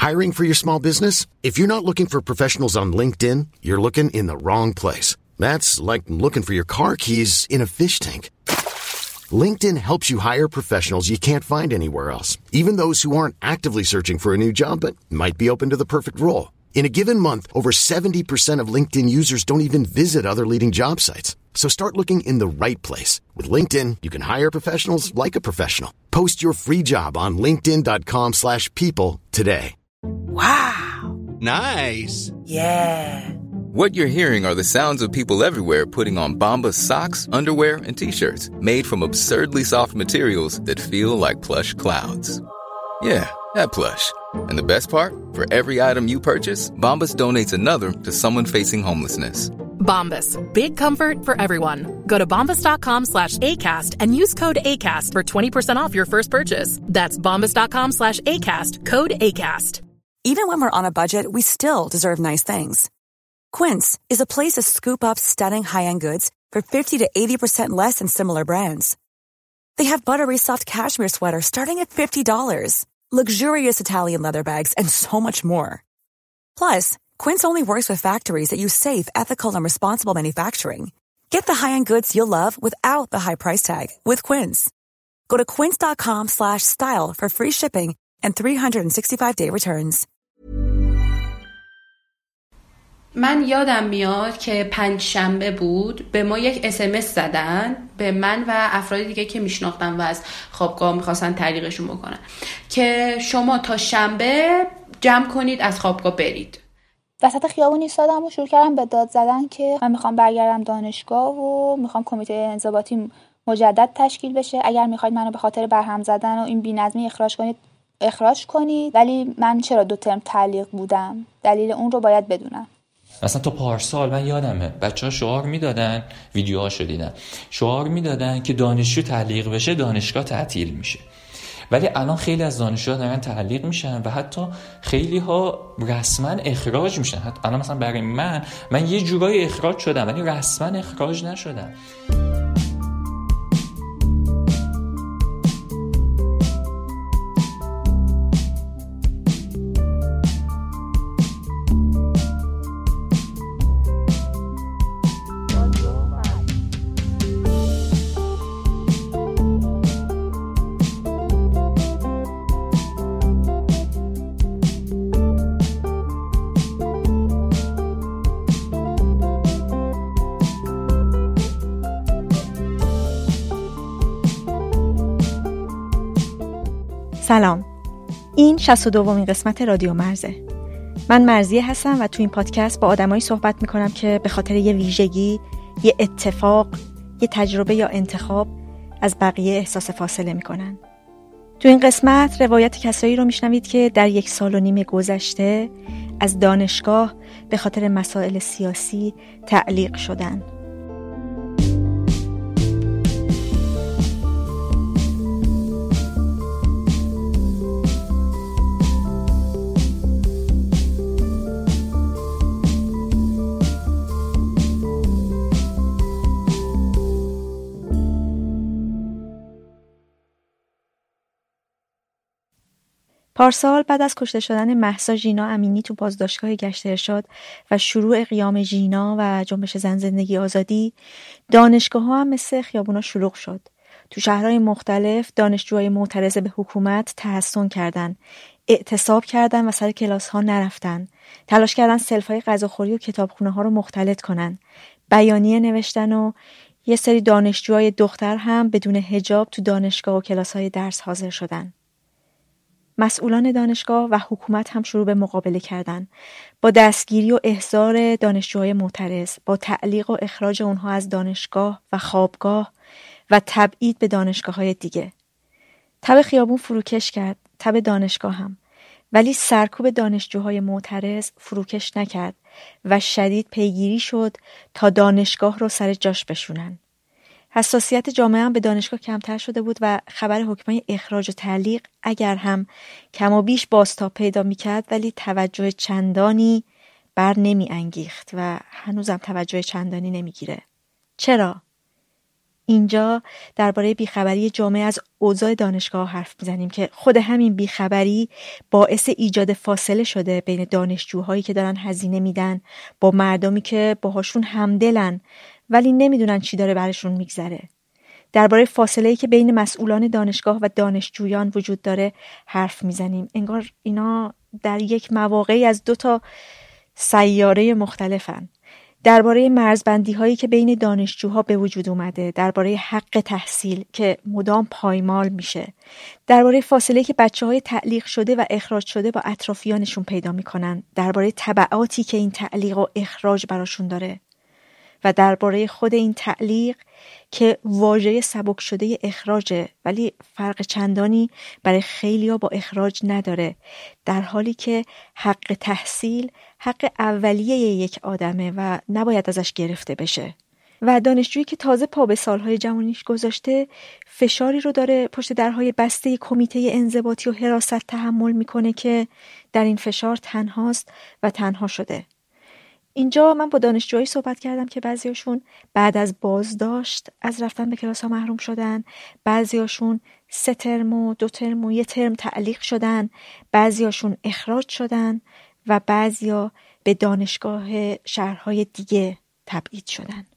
Hiring for your small business? If you're not looking for professionals on LinkedIn, you're looking in the wrong place. That's like looking for your car keys in a fish tank. LinkedIn helps you hire professionals you can't find anywhere else, even those who aren't actively searching for a new job but might be open to the perfect role. In a given month, over 70% of LinkedIn users don't even visit other leading job sites. So start looking in the right place. With LinkedIn, you can hire professionals like a professional. Post your free job on linkedin.com/people today. Wow. Nice. Yeah. What you're hearing are the sounds of people everywhere putting on Bombas socks, underwear, and T-shirts made from absurdly soft materials that feel like plush clouds. Yeah, that plush. And the best part? For every item you purchase, Bombas donates another to someone facing homelessness. Bombas. Big comfort for everyone. Go to bombas.com/ACAST and use code ACAST for 20% off your first purchase. That's bombas.com/ACAST. Code ACAST. Even when we're on a budget, we still deserve nice things. Quince is a place to scoop up stunning high-end goods for 50 to 80% less than similar brands. They have buttery soft cashmere sweaters starting at $50, luxurious Italian leather bags, and so much more. Plus, Quince only works with factories that use safe, ethical, and responsible manufacturing. Get the high-end goods you'll love without the high price tag with Quince. Go to quince.com/style for free shipping and 365-day returns. من یادم میاد که پنجشنبه بود، به ما یک SMS زدن، به من و افراد دیگه که میشناختم و از خوابگاه میخواستن تعلیقشون بکنن که شما تا شنبه جمع کنید از خوابگاه برید. وسط خیابون ایستادم و شروع کردم به داد زدن که من میخوام برگردم دانشگاه و میخوام کمیته انضباطی مجدد تشکیل بشه. اگر میخواید منو به خاطر برهم زدن و این بی‌نظمی اخراج کنید. ولی من چرا 2 ترم تعلیق بودم؟ دلیل اون رو باید بدونم. مثلا تا پارسال من یادمه بچه‌ها شعار میدادن، ویدیوهاشو دیدم، شعار میدادن که دانشجو تعلیق بشه دانشگاه تعطیل میشه. ولی الان خیلی از دانشجوها دارن تعلیق میشن و حتی خیلی ها رسما اخراج میشن. الان مثلا برای من یه جورایی اخراج شدم ولی رسما اخراج نشدم. سلام، این 62مین قسمت رادیو مرزه. من مرزیه هستم و تو این پادکست با آدمایی صحبت میکنم که به خاطر یه ویژگی، یه اتفاق، یه تجربه یا انتخاب از بقیه احساس فاصله میکنن. تو این قسمت روایت کسایی رو میشنوید که در 1.5 سال گذشته از دانشگاه به خاطر مسائل سیاسی تعلیق شدن. پارسال بعد از کشته شدن مهسا ژینا امینی تو بازداشتگاه گشت ارشاد و شروع قیام ژینا و جنبش زن زندگی آزادی، دانشگاه‌ها هم مثل خیابونا شلوغ شد. تو شهرهای مختلف دانشجوهای معترض به حکومت تحصن کردن، اعتصاب کردن و سر کلاس‌ها نرفتن. تلاش کردن سلف‌های غذاخوری و کتابخونه‌ها رو مختلط کنن. بیانیه نوشتن و یه سری دانشجوهای دختر هم بدون حجاب تو دانشگاه و کلاس‌های درس حاضر شدن. مسئولان دانشگاه و حکومت هم شروع به مقابله کردن با دستگیری و احضار دانشجوهای معترض، با تعلیق و اخراج اونها از دانشگاه و خوابگاه و تبعید به دانشگاه‌های دیگه. تب خیابون فروکش کرد، تب دانشگاه هم، ولی سرکوب دانشجوهای معترض فروکش نکرد و شدید پیگیری شد تا دانشگاه رو سر جاش بشونن. حساسیت جامعه هم به دانشگاه کمتر شده بود و خبر حکمای اخراج و تعلیق اگر هم کم و بیش بازتاب پیدا میکرد ولی توجه چندانی بر نمی انگیخت و هنوزم توجه چندانی نمیگیره. چرا؟ اینجا درباره بیخبری جامعه از اوضاع دانشگاه حرف میزنیم که خود همین بیخبری باعث ایجاد فاصله شده بین دانشجوهایی که دارن هزینه میدن با مردمی که باهاشون همدلن ولی نمیدونن چی داره برشون میگذره. درباره فاصله‌ای که بین مسئولان دانشگاه و دانشجویان وجود داره حرف میزنیم. انگار اینا در یک مواقعی از 2 سیاره مختلفن. درباره مرزبندی هایی که بین دانشجوها به وجود اومده، درباره حق تحصیل که مدام پایمال میشه، درباره فاصله که بچه‌های تعلیق شده و اخراج شده با اطرافیانشون پیدا میکنن، درباره تبعاتی که این تعلیق و اخراج براشون داره و درباره خود این تعلیق که واژه سبک شده اخراجه ولی فرق چندانی برای خیلیا با اخراج نداره، در حالی که حق تحصیل حق اولیه یک آدمه و نباید ازش گرفته بشه. و دانشجویی که تازه پا به سالهای جوانیش گذاشته فشاری رو داره پشت درهای بسته کمیته انضباطی و حراست تحمل میکنه که در این فشار تنهاست و تنها شده. اینجا من با دانشجوهایی صحبت کردم که بعضیاشون بعد از بازداشت از رفتن به کلاس ها محروم شدن، بعضیاشون 3 ترم و 2 ترم و 1 ترم تعلیق شدن، بعضیاشون اخراج شدن و بعضیا به دانشگاه شهرهای دیگه تبعید شدن.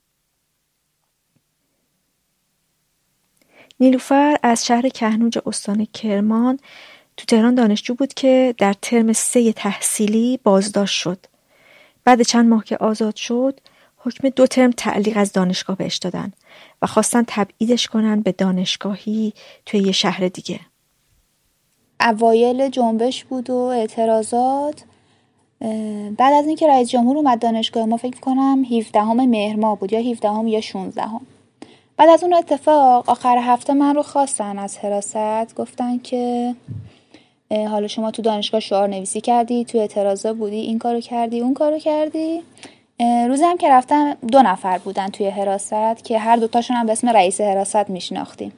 نیلوفر از شهر کهنوج استان کرمان تو تهران دانشجو بود که در ترم 3 تحصیلی بازداشت شد. بعد چند ماه که آزاد شد حکم 2 ترم تعلیق از دانشگاه بهش دادن و خواستن تبعیدش کنن به دانشگاهی توی یه شهر دیگه. اوایل جنبش بود و اعتراضات. بعد از اینکه رئیس جمهور اومد دانشگاه ما فکر کنم 17 مهر ماه بود یا 17 یا 16. بعد از اون اتفاق آخر هفته من رو خواستن از حراست، گفتن که حالا شما تو دانشگاه شعار نویسی کردی، تو اعتراضا بودی، این کارو کردی، اون کارو کردی. روزی هم که رفتم 2 نفر بودن توی حراست که هر دوتاشون هم به اسم رئیس حراست میشناختیم.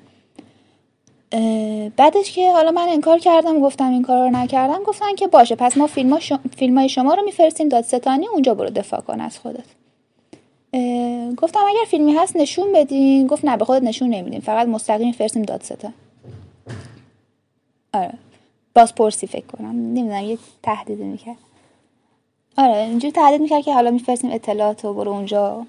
بعدش که حالا من انکار کردم و گفتم این کارا رو نکردم، گفتن که باشه پس ما فیلمای شما رو میفرستیم دادستانی، اونجا برو دفاع کن از خودت. گفتم اگر فیلمی هست نشون بدین. گفت نه به خودت نشون نمیدیم، فقط مستقیم میفرستیم دادستان. آره بازپرسی فکر کنم، نمیدونم یه تهدید میکرد. آره اینجوری تهدید میکرد که حالا میفرستیم اطلاعات و برو اونجا.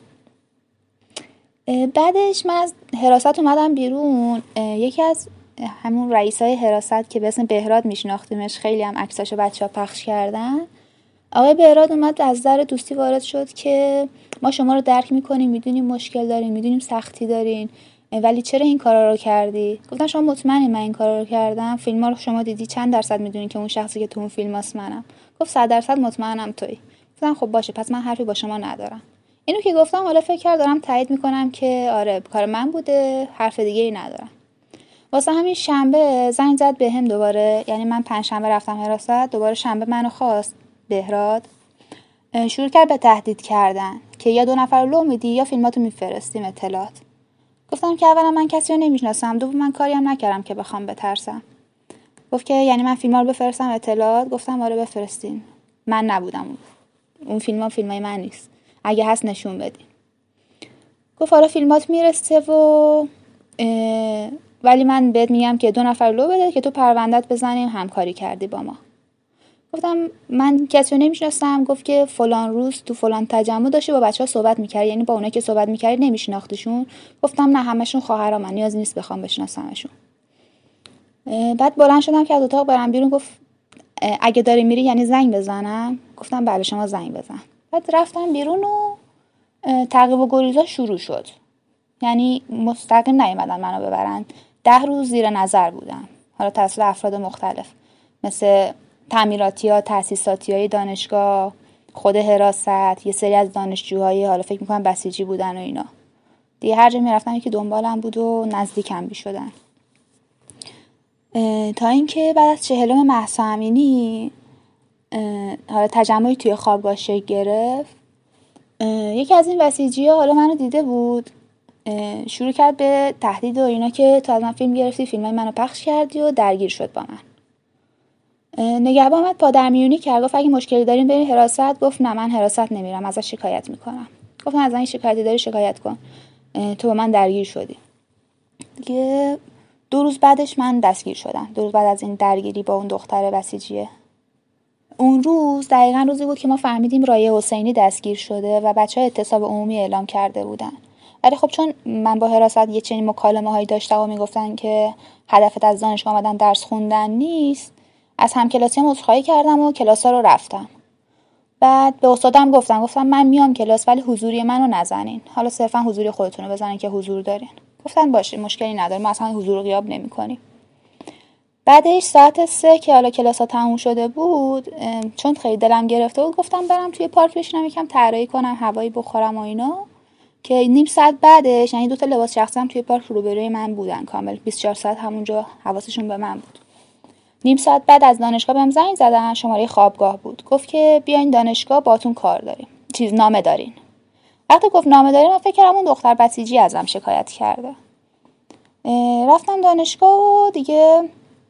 بعدش من از حراست اومدم بیرون. یکی از همون رئیسای حراست که به اسم بهراد میشناختیمش، خیلی هم عکساشو بچه‌ها پخش کردن، آقای بهراد اومد از در دوستی وارد شد که ما شما رو درک میکنیم، میدونیم مشکل دارین، میدونیم سختی دارین، ولی چرا این کارا رو کردی؟ گفتم شما مطمئنی من این کارا رو کردم؟ فیلم‌ها رو شما دیدی، چند درصد میدونین که اون شخصی که تو اون فیلماست منم؟ گفت 100% مطمئنم تویی. گفتم خب باشه پس من حرفی با شما ندارم. اینو که گفتم حالا فکر کردم تایید میکنم که آره کار من بوده، حرف دیگه ای ندارم. واسه همین شنبه زنگ زد بهم دوباره، یعنی من 5 شنبه رفتم حراست، دوباره شنبه منو خواست بهراد، شروع کرد به تهدید کردن که یا 2 نفر لو میدی یا فیلماتو میفرستیم اطلاعات. گفتم که اولا من کسی رو نمیشناسم، دوم من کاری هم نکردم که بخوام بترسم. گفت که یعنی من فیلم‌ها رو بفرستم اطلاعات؟ گفتم آره بفرستین، من نبودم اون فیلم‌ها فیلمای من نیست، اگه هست نشون بدین. گفت حالا فیلمات میرسه و ولی من بهت میگم که 2 نفر لو بده که تو پروندهت بزنیم همکاری کردی با ما. گفتم من کسی رو نمیشناسم. گفت که فلان روز تو فلان تجمع داشتی با بچه‌ها صحبت می‌کردی، یعنی با اونایی که صحبت می‌کردی نمیشناختیشون؟ گفتم نه همشون خواهرام، من نیاز نیست بخوام بشناسمشون. بعد بلند شدم که از اتاق برم بیرون. گفت اگه داری میری یعنی زنگ بزنم؟ گفتم بله شما زنگ بزن. بعد رفتم بیرون و تعقیب و گریزا شروع شد، یعنی مستقیم نیومدن منو ببرن. 10 روز زیر نظر بودم، حالا توسط افراد مختلف مثل تعمیراتی‌ها، تأسیساتی‌های دانشگاه، خود حراست، یه سری از دانشجوهای حالا فکر می‌کنم بسیجی بودن و اینا. دیگه هر جا می‌رفتم یکی دنبالم بود و نزدیکم می‌شدن. تا اینکه بعد از 40 مهسا امینی حالا تجمعی توی خوابگاه شکل گرفت. یکی از این بسیجی‌ها حالا منو دیده بود، شروع کرد به تهدید و اینا که تو از من فیلم گرفتی، فیلمای منو پخش کردی و درگیر شد با من. نگهبان اومد پادرمیونی کرد، گفت اگه مشکلی دارین برین حراست. گفت نه من حراست نمیرم، ازش شکایت میکنم. گفتم از این شکایتی داری شکایت کن، تو با من درگیر شدی. دیگه 2 روز بعدش من دستگیر شدم. 2 روز بعد از این درگیری با اون دختر بسیجیه. اون روز دقیقاً روزی بود که ما فهمیدیم رایه حسینی دستگیر شده و بچه‌ها اعتصاب عمومی اعلام کرده بودن. ولی خب چون من با حراست یه چنین مکالمه‌هایی داشتم و میگفتن که هدفت از دانشگاه آمدن درس خوندن نیست، از همکلاسیام عذرخواهی کردم و کلاس‌ها رو رفتم. بعد به استادم گفتم من میام کلاس ولی حضوری منو نزنین. حالا صرفا حضوری خودتون رو بزنین که حضور دارین. گفتن باشه مشکلی نداره، ما اصلا حضور و غیاب نمی‌کنیم. بعدش ساعت 3 که حالا کلاس‌ها تموم شده بود، چون خیلی دلم گرفته بود گفتم برم توی پارک بشینم یکم طراحی کنم، هوایی بخورم و اینا، که نیم ساعت بعدش یعنی 2 تا لباس شخصی هم توی پارک روبروی من بودن، کامل 24 ساعت همونجا حواسشون به من بود. نیم ساعت بعد از دانشگاه بهم زنگ زدن، شماره خوابگاه بود. گفت که بیاین دانشگاه باتون کار داریم، نامه دارین. وقتی گفت نامه داریم من فکر کردم اون دختر بسیجی ازم شکایت کرده. رفتم دانشگاه و دیگه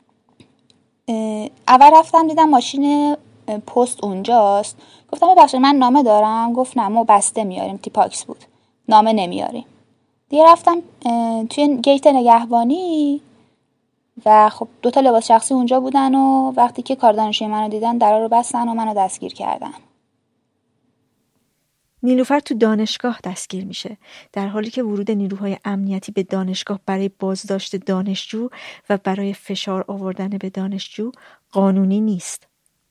اول رفتم دیدم ماشین پست اونجاست. گفتم ببخشید من نامه دارم. گفت نه ما بسته میاریم، تیپاکس بود، نامه نمیاریم. دیگه رفتم توی گیت نگهبانی و خب 2 تا لباس شخصی اونجا بودن و وقتی که کار دانشجوی منو دیدن درا رو بستن و منو دستگیر کردن. نیلوفر تو دانشگاه دستگیر میشه، در حالی که ورود نیروهای امنیتی به دانشگاه برای بازداشت دانشجو و برای فشار آوردن به دانشجو قانونی نیست.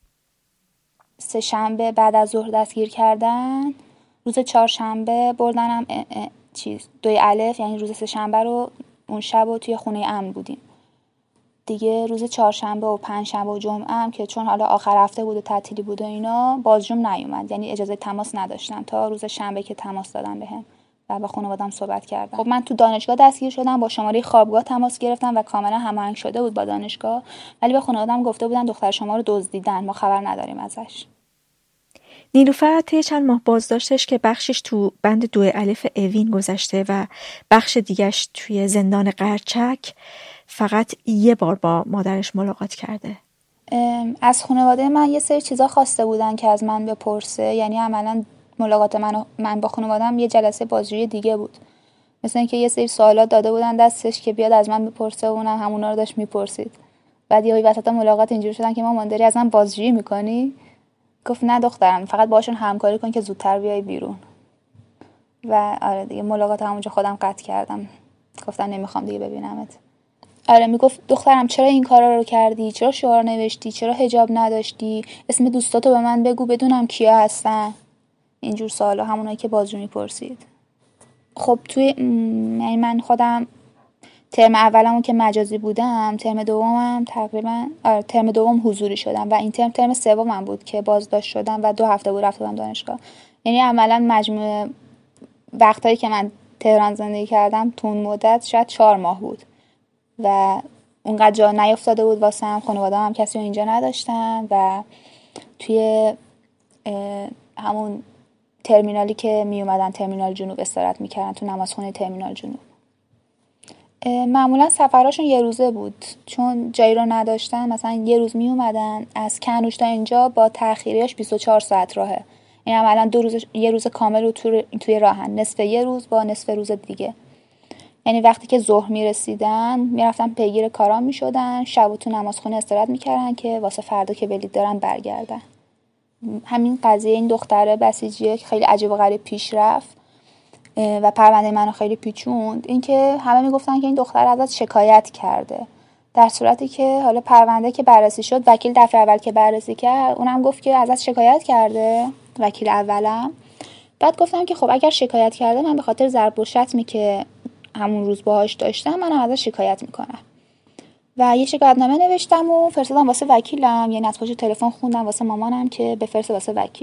3 شنبه بعد از ظهر دستگیر کردن، روز 4 شنبه بردنم 2 الف، یعنی روز 3 شنبه رو اون شب رو توی خونه امن بودیم. دیگه روز 4 شنبه و 5 شنبه و جمعه هم که چون حالا آخر هفته بود و تعطیلی بود و اینا بازجوم نیومد، یعنی اجازه تماس نداشتم تا روز شنبه که تماس دادن بهم و با خانواده‌ام صحبت کردم. خب من تو دانشگاه دستگیر شدم، با شماره خوابگاه تماس گرفتم و کاملا هماهنگ شده بود با دانشگاه، ولی به خانواده‌ام گفته بودن دختر شما رو دزدیدن، ما خبر نداریم ازش. نیلوفر طی چند ماه بازداشتش که بخشش تو بند 2 الف اوین گذشته و بخش دیگهش توی زندان قرچک، فقط یه بار با مادرش ملاقات کرده. از خانواده من یه سری چیزا خواسته بودن که از من بپرسه، یعنی عملاً ملاقات من با خانواده‌ام یه جلسه بازجویی دیگه بود. مثل اینکه یه سری سوالات داده بودن دستش که بیاد از من بپرسه و اونم همونا رو داشت میپرسید. بعد یهو وسط ملاقات اینجوری شدن که مامان داری از من بازجویی میکنی؟ گفت نه دخترم، فقط باشون همکاری کن که زودتر بیای بیرون. و آره دیگه ملاقات همونجا خودم قطع کردم، گفتم نمیخوام دیگه ببینمت. آره میگفت دخترم چرا این کارا رو کردی؟ چرا شعار نوشتی؟ چرا حجاب نداشتی؟ اسم دوستاتو به من بگو بدونم کیا هستن. اینجور سوالا همونایی که بازجو میپرسید. خب توی یعنی من خودم ترم اولمون که مجازی بودم، ترم دومم تقریبا ترم دوم حضوری شدم و این ترم سومم بود که بازداشت شدم و 2 هفته بود رفتم دانشگاه. یعنی عملا مجموع وقتایی که من تهران زندگی کردم تو اون مدت شاید 4 ماه بود و اونقدر جا نیفتاده بود واسم. خانواده‌ام هم کسی اینجا نداشتن و توی همون ترمینالی که می اومدن ترمینال جنوب استراحت میکردن، تو نمازخونه ترمینال جنوب. معمولا سفراشون یه روزه بود چون جایی رو نداشتن. مثلا یه روز می اومدن از کنوش تا اینجا با تأخیریش 24 ساعت راهه، این عملا یه روز کامل رو توی راهن، نصف یه روز با نصف روز دیگه. یعنی وقتی که ظهر میرسیدن میرفتن پیگیر کارام میشدن، شب تو نمازخونه استراحت میکردن که واسه فردا که بلیط دارن برگردن. همین قضیه این دختره بسیجیه که خیلی عجیب و غریب پیش رفت و پرونده منو خیلی پیچوند. این که همه میگفتن که این دختر ازت شکایت کرده، در صورتی که حالا پرونده که بررسی شد، وکیل دفعه اول که بررسی کرد اونم گفت که ازت شکایت کرده، وکیل اولم. بعد گفتم که خب اگر شکایت کرده من به خاطر ضرب و شتمی که همون روز باهاش داشتم منم ازش شکایت میکنم و یه شکایتنامه نوشتم و فرستادم واسه وکیلم، یعنی از پشت تلفن خوندم واسه مامانم که بفرسته واسه وکیل.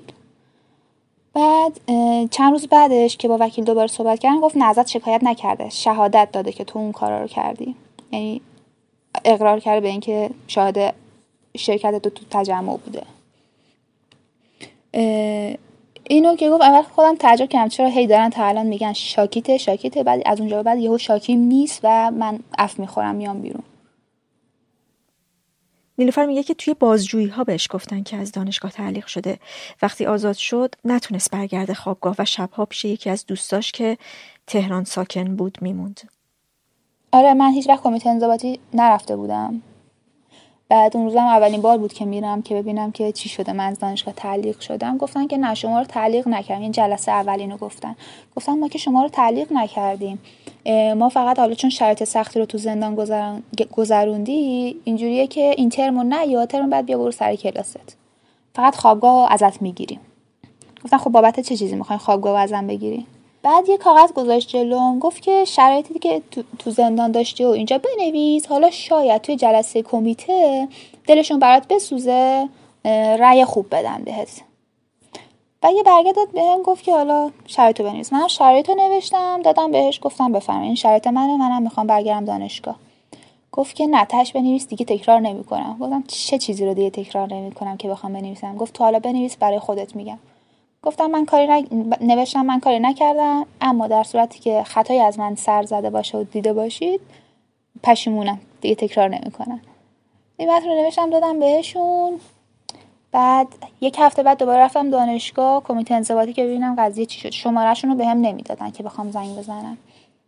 بعد چند روز بعدش که با وکیل دوباره صحبت کردم گفت نه ازت شکایت نکرده، شهادت داده که تو اون کارا رو کردی، یعنی اقرار کرده به اینکه شاهد شرکت تو تجمع بوده. اینو که گفت اول خودم تعجب کردم چرا هی دارن تا الان میگن شاکیته، بعد از اونجا بعد یهو شاکیم نیست و من عفو میخورم میام بیرون. نیلوفر میگه که توی بازجویی ها بهش گفتن که از دانشگاه تعلیق شده. وقتی آزاد شد نتونست برگرده خوابگاه و شبها پیش یکی از دوستاش که تهران ساکن بود میموند. آره من هیچ وقت کمیته انضباطی نرفته بودم. بعد اون روزم اولین بار بود که میرم که ببینم که چی شده. من از دانشگاه تعلیق شدم. گفتن که نه شما رو تعلیق نکردیم. این جلسه اولینو گفتن ما که شما رو تعلیق نکردیم. ما فقط حالا چون شرایط سختی رو تو زندان گذروندی اینجوریه که این ترمو نه یا ترم بعد بیا برو سر کلاست. فقط خوابگاه ازت میگیریم. گفتن خب بابت چه چیزی میخواین خوابگاه ازم بگیری؟ بعد یه کاغذ گذاشت جلوم گفت که شرایطی که تو زندان داشتی و اینجا بنویس، حالا شاید توی جلسه کمیته دلشون برات بسوزه رأی خوب بدن بهت. بعد یه برگه داد بهم گفت که حالا شرایطو بنویس. منم شرایطو نوشتم دادم بهش، گفتم بفرمایید این شرایط منم میخوام برگردم دانشگاه. گفت که نه تاش بنویس دیگه تکرار نمی‌کنم. گفتم چه چیزی رو دیگه تکرار نمی‌کنم که بخوام بنویسم؟ گفت تو حالا بنویس برای خودت میگم. گفتم من نوشتم من کاری نکردم، اما در صورتی که خطایی از من سر زده باشه و دیده باشید پشیمونم، دیگه تکرار نمی‌کنم. این متن رو نوشتم دادم بهشون. بعد یک هفته بعد دوباره رفتم دانشگاه کمیته انضباطی که ببینم قضیه چی شد. شماره‌شون رو بهم نمیدادن که بخوام زنگ بزنم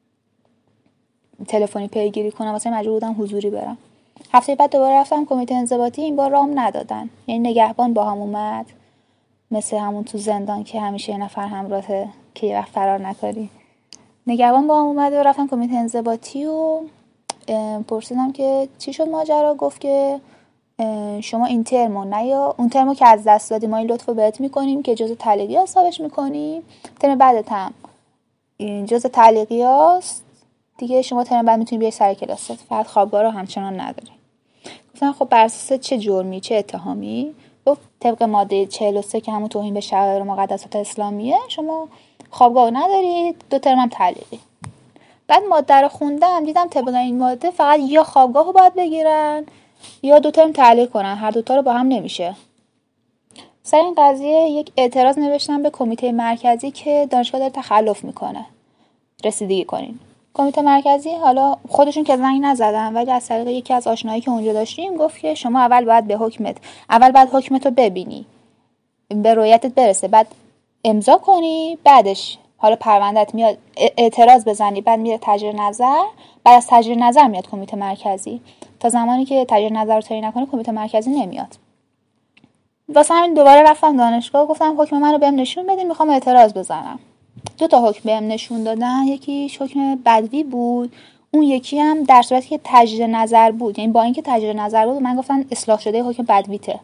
تلفنی پیگیری کنم، واسه مجبور بودم حضوری برم. هفته بعد دوباره رفتم کمیته انضباطی. این بار رام ندادن، یعنی نگهبان با هم اومد، مثل همون تو زندان که همیشه یه نفر همراهه که یه وقت فرار نکنی. نگهبان با هم اومد و رفتم کمیته انضباطی و پرسیدم که چی شد ماجرا. گفت که شما این ترمو نه یا اون ترمو که از دست دادی ما این لطفو بهت میکنیم که جزء تعلیقی حسابش میکنیم، ترم بعدت هم جزء تعلیقی هست دیگه، شما ترم بعد میتونی بیای سر کلاست، فقط خوابگاه رو همچنان نداری. گفتم خب بر اساس چه جرمی چه اتهامی؟ گفت طبق ماده 43 که همون توهین به شعائر مقدسات اسلامیه شما خوابگاه ندارید، 2 ترم هم تعلیقی. بعد ماده رو خوندم دیدم طبق این ماده فقط یا خوابگاه رو باید بگیرن یا 2 ترم تعلیق کنن، هر دوتا رو با هم نمیشه. سر این قضیه یک اعتراض نوشتم به کمیته مرکزی که دانشگاه داره تخلف میکنه، رسیدگی کنین. کمیته مرکزی حالا خودشون که زنگ نزدن ولی از طریق یکی از آشنایی که اونجا داشتیم گفت که شما اول باید حکمتو ببینی، به رویتت برسه، بعد امضا کنی، بعدش حالا پروندهت میاد اعتراض بزنی، بعد میره تجدید نظر، بعد از تجدید نظر میاد کمیته مرکزی. تا زمانی که تجدید نظر رو طی نکنی کمیته مرکزی نمیاد. واسه همین دوباره رفتم دانشگاه گفتم حکم منو بهم نشون بدین میخوام اعتراض بزنم. 2 تا حکم بهم نشون دادن، یکیش حکم بدوی بود، اون یکی هم در صورتی که تجدید نظر بود، یعنی با اینکه تجدید نظر بود من گفتن اصلاح شده حکم بدویته.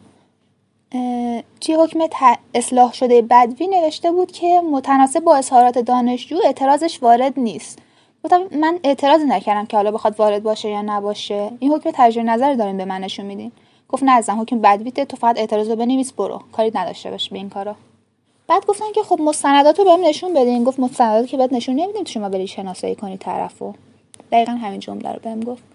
توی حکم اصلاح شده بدوی نوشته بود که متناسب با اظهارات دانشجو اعتراضش وارد نیست. گفتم من اعتراض نکردم که حالا بخواد وارد باشه یا نباشه، این حکم تجدید نظر دارین به من نشون میدین. گفت نه عزیزم حکم بدویته، تو فقط اعتراض رو بنویس برو، کاری نداشته باش به این کارا. بعد گفتن که خب مستنداتو بهم نشون بدین. گفت مستنداتی که بهت نشون نمیدیم تو شما بری شناسایی کنی طرفو. دقیقاً همین جمله رو بهم گفت.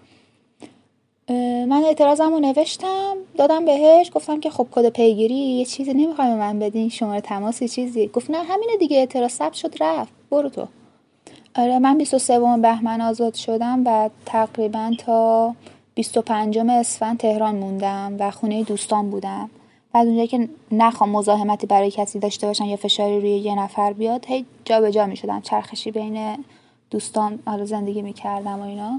من اعتراضمو نوشتم دادم بهش، گفتم که خب کد پیگیری یه چیزی نمیخوای به من بدین، شماره تماس چیزی؟ گفت نه همینه دیگه، اعتراض ثبت شد رفت برو تو. آره من 23 بهمن آزاد شدم و تقریبا تا 25 اسفند تهران موندم و خونه دوستان بودم. بعد اونجایی که نخوام مزاحمتی برای کسی داشته باشم یا فشاری روی یه نفر بیاد هی جا به جا میشدم، چرخشی بین دوستان حالا زندگی میکردم و اینا.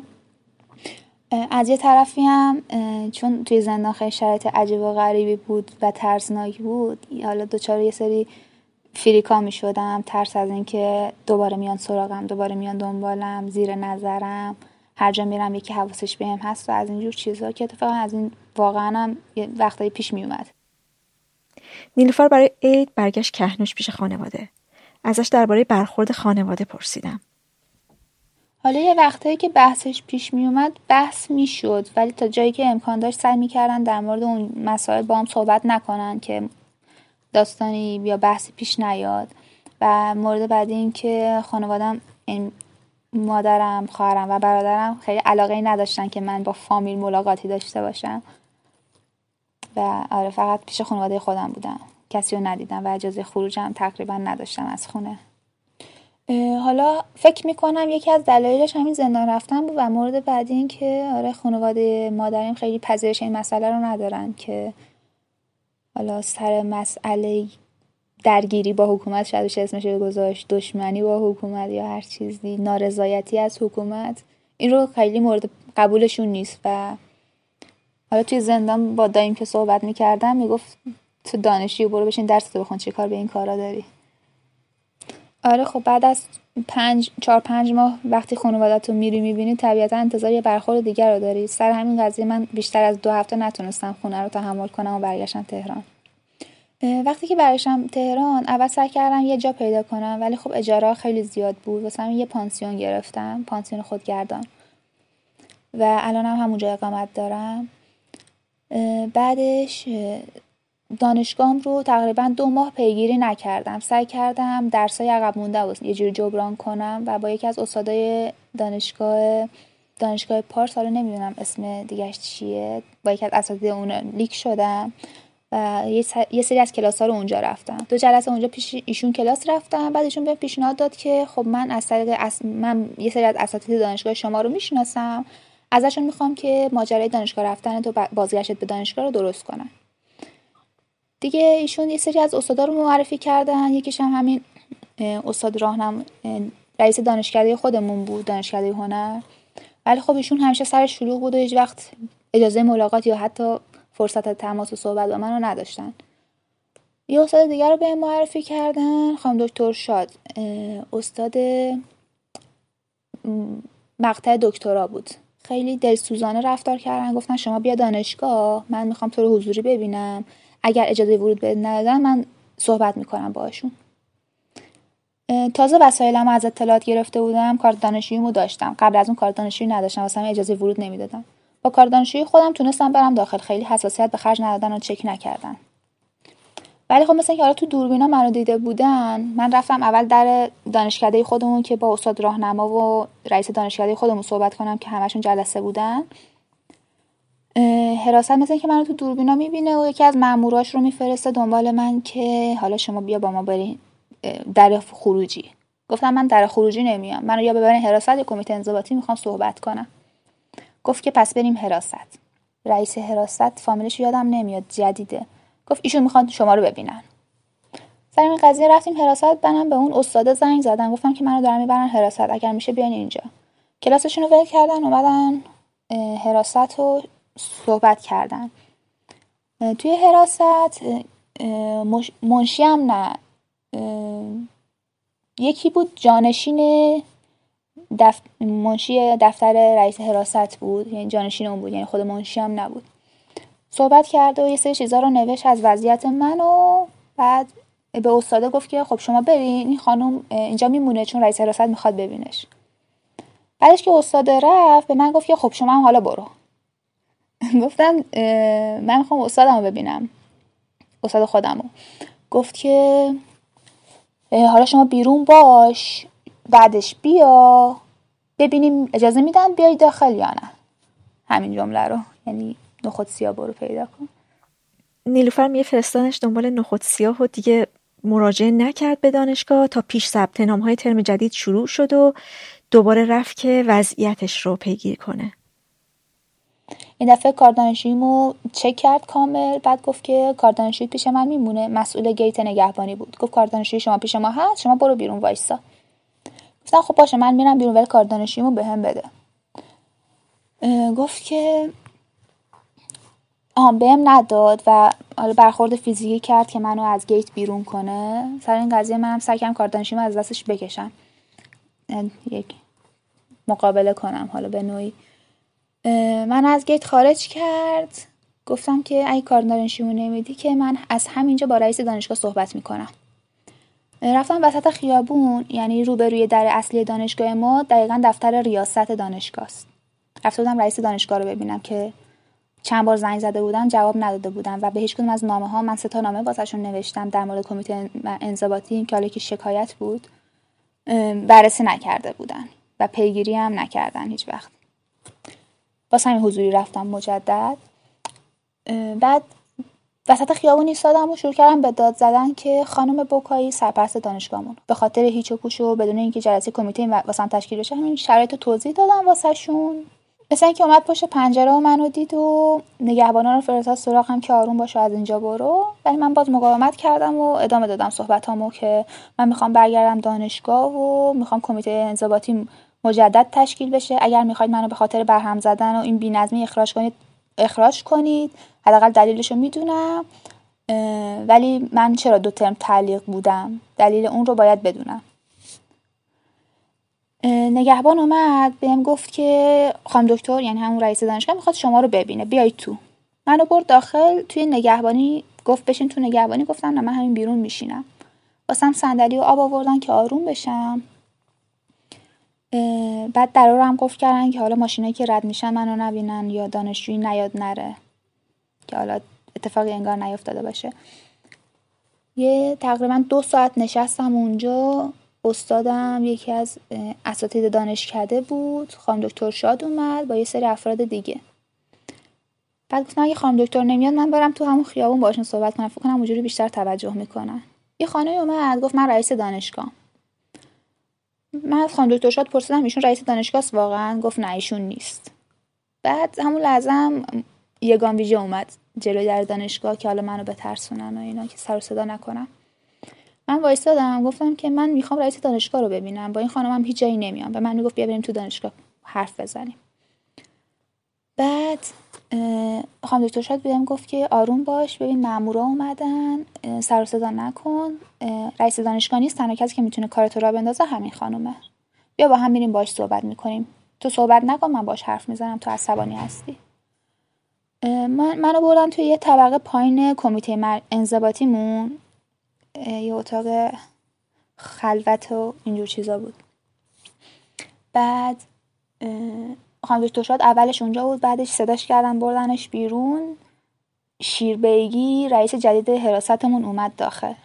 از یه طرفی هم چون توی زندان خیلی شرایط عجیب و غریبی بود و ترسناک بود، حالا دوچار یه سری فریکا میشدم، ترس از این که دوباره میان سراغم، دوباره میان دنبالم، زیر نظرم، هر جا میرم یکی حواسش بهم هست و از اینجور چیزا که اتفاقا از این واقعا هم وقتایی پیش میومد. نیلوفر برای عید برگشت کهنوش پیش خانواده. ازش درباره برخورد خانواده پرسیدم. حالا یه وقتایی که بحثش پیش می اومد بحث می شد، ولی تا جایی که امکان داشت سعی می کردن در مورد اون مسائل با هم صحبت نکنن که داستانی یا بحثی پیش نیاد. و مورد بعدی این که خانوادم، این مادرم، خواهرم و برادرم خیلی علاقه نداشتن که من با فامیل ملاقاتی داشته باشم و آره فقط پیش خانواده خودم بودم، کسی رو ندیدم و اجازه خروجم تقریبا نداشتم از خونه. حالا فکر میکنم یکی از دلایلش همین زندان رفتن بود و مورد بعدی این که آره خانواده مادرم خیلی پذیرش این مسئله رو ندارن که حالا سر مسئله درگیری با حکومت، شاید اسمش رو گذاشت دشمنی با حکومت یا هر چیزی، نارضایتی از حکومت، این رو خیلی مورد قبولشون نیست. و حالا توی زندان با دایم که صحبت میکردم میگفت تو دانشجو برو بشین درس بخون، چه کار به این کارا داری. آره خب بعد از 4-5 ماه وقتی خانواده‌تو میری میبینی طبیعتا انتظار یه برخورد دیگر رو داری. سر همین قضیه من بیشتر از 2 هفته نتونستم خونه رو تحمل کنم و برگشتم تهران. وقتی که برگشتم تهران اول سعی کردم یه جا پیدا کنم، ولی خب اجاره خیلی زیاد بود. واسه همین یه پانسیون گرفتم، پانسیون خودگردان، و الانم همونجا اقامت دارم. بعدش دانشگاهم رو تقریبا 2 ماه پیگیری نکردم. سعی کردم درسای عقب مونده رو یه جوری جبران کنم و با یکی از استادای دانشگاه پارس، حالا نمیدونم اسم دیگه‌اش چیه، با یکی از اساتید اون لیک شدم و یه سری از کلاس‌ها رو اونجا رفتم. 2 جلسه اونجا پیش ایشون کلاس رفتم. بعد ایشون بهم پیشنهاد داد که خب من از طریق من یه سری از اساتید دانشگاه شما رو میشناسم، ازشون میخوام که ماجرای دانشگاه رفتن تو بازگشت به دانشگاه رو درست کنن. دیگه ایشون یه سری از استادا رو معرفی کردن. یکیش هم همین استاد راهنما رئیس دانشکده خودمون بود، دانشکده هنر. ولی خب ایشون همیشه سر شلوغ بود و هیچ وقت اجازه ملاقات یا حتی فرصت تماس و صحبت با من رو نداشتن. یه استاد دیگر رو به معرفی کردن، خانم دکتر شاد، استاد مقطع دکترا بود. خیلی دلسوزانه رفتار کردن، گفتن شما بیا دانشگاه، من میخوام تو رو حضوری ببینم، اگر اجازه ورود بهت ندادن من صحبت میکنم باهاشون. تازه وسایلمو از اطلاعات گرفته بودم، کارت دانشجوییمو داشتم، قبل از اون کارت دانشجویی نداشتم، واسه همین اجازه ورود نمیدادن. با کارت دانشجویی خودم تونستم برم داخل، خیلی حساسیت به خرج ندادن و چک نکردن. ولی خب مثلا اینکه حالا تو دوربینا منو دیده بودن، من رفتم اول در دانشکده خودمون که با استاد راهنما و رئیس دانشکده خودمون صحبت کنم که همشون جلسه بودن. حراست مثلا اینکه منو تو دوربینا میبینه و یکی از ماموراش رو میفرسته دنبال من که حالا شما بیا با ما برین در خروجی. گفتم من در خروجی نمیام، منو یا ببرین حراست یا کمیته انضباطی، میخوام صحبت کنم. گفت که پس بریم حراست. رئیس حراست فامیلش یادم نمیاد، جدیده. گفت ایشون میخوان شما رو ببینن. سر این قضیه رفتیم حراست. منم به اون استاد زنگ زدم، گفتم که منو دارن میبرن حراست، اگر میشه بیاین اینجا. کلاسشون رو ول کردن، اومدن حراست رو صحبت کردن. توی حراست منشی هم نه، یکی بود جانشین منشی دفتر رئیس حراست بود، یعنی جانشین اون بود، یعنی خود منشی هم نبود. صحبت کرد و یه سری چیزا رو نوشت از وضعیت من و بعد به استاده گفت که خب شما برین، این خانم اینجا میمونه چون رئیس حراست میخواد ببینش. بعدش که استاده رفت به من گفت که خب شما هم حالا برو. گفتم من میخوام استادمو ببینم، استاد خودمو. گفت که حالا شما بیرون باش، بعدش بیا ببینیم اجازه میدن بیای داخل یا نه. همین جمله رو، یعنی نخود سیاه برو پیدا کن. نیلوفر میگه فرستادنش دنبال نخود سیاه و دیگه مراجعه نکرد به دانشگاه تا پیش ثبت نام‌های ترم جدید شروع شد و دوباره رفت که وضعیتش رو پیگیری کنه. این دفعه کارت دانشجوییمو چک کرد کامل. بعد گفت که کارت دانشجویی پیش من میمونه، مسئول گیت نگهبانی بود. گفت کارت دانشجویی شما پیش ما هست، شما برو بیرون وایسا. گفتم خب باشه من میرم بیرون، ولی کارت دانشجوییمو بهم بده. گفت که بهم نداد و حالا برخورد فیزیکی کرد که منو از گیت بیرون کنه. سر این قضیه منم سعی کردم کارت دانشجوییمو از دستش بکشم، یک مقابله کنم حالا به نوعی. من از گیت خارج کرد. گفتم که اگه کارت دانشجوییمو نمیدی که من از همینجا با رئیس دانشگاه صحبت میکنم. رفتم وسط خیابون، یعنی روبروی در اصلی دانشگاه ما، دقیقاً دفتر ریاست دانشگاه است. رفته بودم رئیس دانشگاه رو ببینم که چند بار زنگ زده بودم جواب نداده بودم و به هیچ کدوم از نامه‌ها من 3 تا نامه واسهشون نوشتم در مورد کمیته انضباطی که حالا که شکایت بود، بررسی نکرده بودن و پیگیری هم نکردن هیچ وقت. واسه همین حضوری رفتم مجدد. بعد وسط خیابون ایستادم و شروع کردم به داد زدن که خانم بوکایی سرپرست دانشگاهمون به خاطر هیچ و پوچ و بدون اینکه جلسه کمیته واسم تشکیل بشه همین شرایط رو توضیح دادم واسهشون. مثلا اینکه اومد پشت پنجره و منو دید و نگهبانا رو فرستاد سراغم که آروم باش از اینجا برو. ولی من باز مقاومت کردم و ادامه دادم صحبتامو که من میخوام برگردم دانشگاه و میخوام کمیته انضباطی مجدد تشکیل بشه. اگر میخواید منو به خاطر برهم زدن و این بی‌نظمی اخراج کنید. حداقل دلیلشو میدونم، ولی من چرا 2 ترم تعلیق بودم، دلیل اون رو باید بدونم. نگهبان اومد بهم گفت که خانم دکتر، یعنی همون رئیس دانشگاه، میخواد شما رو ببینه، بیایید تو. منو برد داخل. توی نگهبانی گفت بشین تو نگهبانی. گفتم نه، من همین بیرون میشینم. واسم صندلی و آب آوردن که آروم بشم. بعد درا رو هم قفل کردن که حالا ماشینایی که رد میشن منو نبینن یا دانشجویی نیاد نره، که حالا اتفاقی انگار نیفتاده باشه. تقریبا 2 ساعت نشستم اونجا. استادم یکی از اساتید دانشکده بود، خانم دکتر شاد اومد با یه سری افراد دیگه. بعد گفتم اگه خانم دکتر نمیاد من برم تو همون خیابون باشون صحبت کنم، فکر کنم اونجوری بیشتر توجه میکنن. یه خانمی اومد گفت من رئیس دانشگاه. من از خانم دکتر شاد پرسیدم ایشون رئیس دانشگاه است واقعا؟ گفت نه ایشون نیست. بعد همون لحظه هم یگان ویژه اومد جلوی در دانشگاه که حالا منو بترسونن و اینا، که سر و صدا نکنم. من وایسادم گفتم که من میخوام رئیس دانشگاه رو ببینم، با این خانمم هیچ جایی نمیام. و من میگفت بیا بریم تو دانشگاه حرف بزنیم. بعد خانم دکتر شاد بهم گفت که آروم باش، ببین مامورا اومدن، سر و صدا نکن، رئیس دانشگاه نیست، تنها کسی که میتونه کارتو راه بندازه همین خانومه. بیا با هم میریم باهاش صحبت میکنیم، تو صحبت نکن، من باهاش حرف میزنم، تو عصبانی هستی. منو بردن توی یه طبقه پایین کمیته انضباطیمون، یه اتاق خلوت و اینجور چیزا بود. بعد خانم دکتر شاد اولش اونجا بود، بعدش صداش کردن بردنش بیرون. شیربیگی رئیس جدید حراستمون اومد داخل،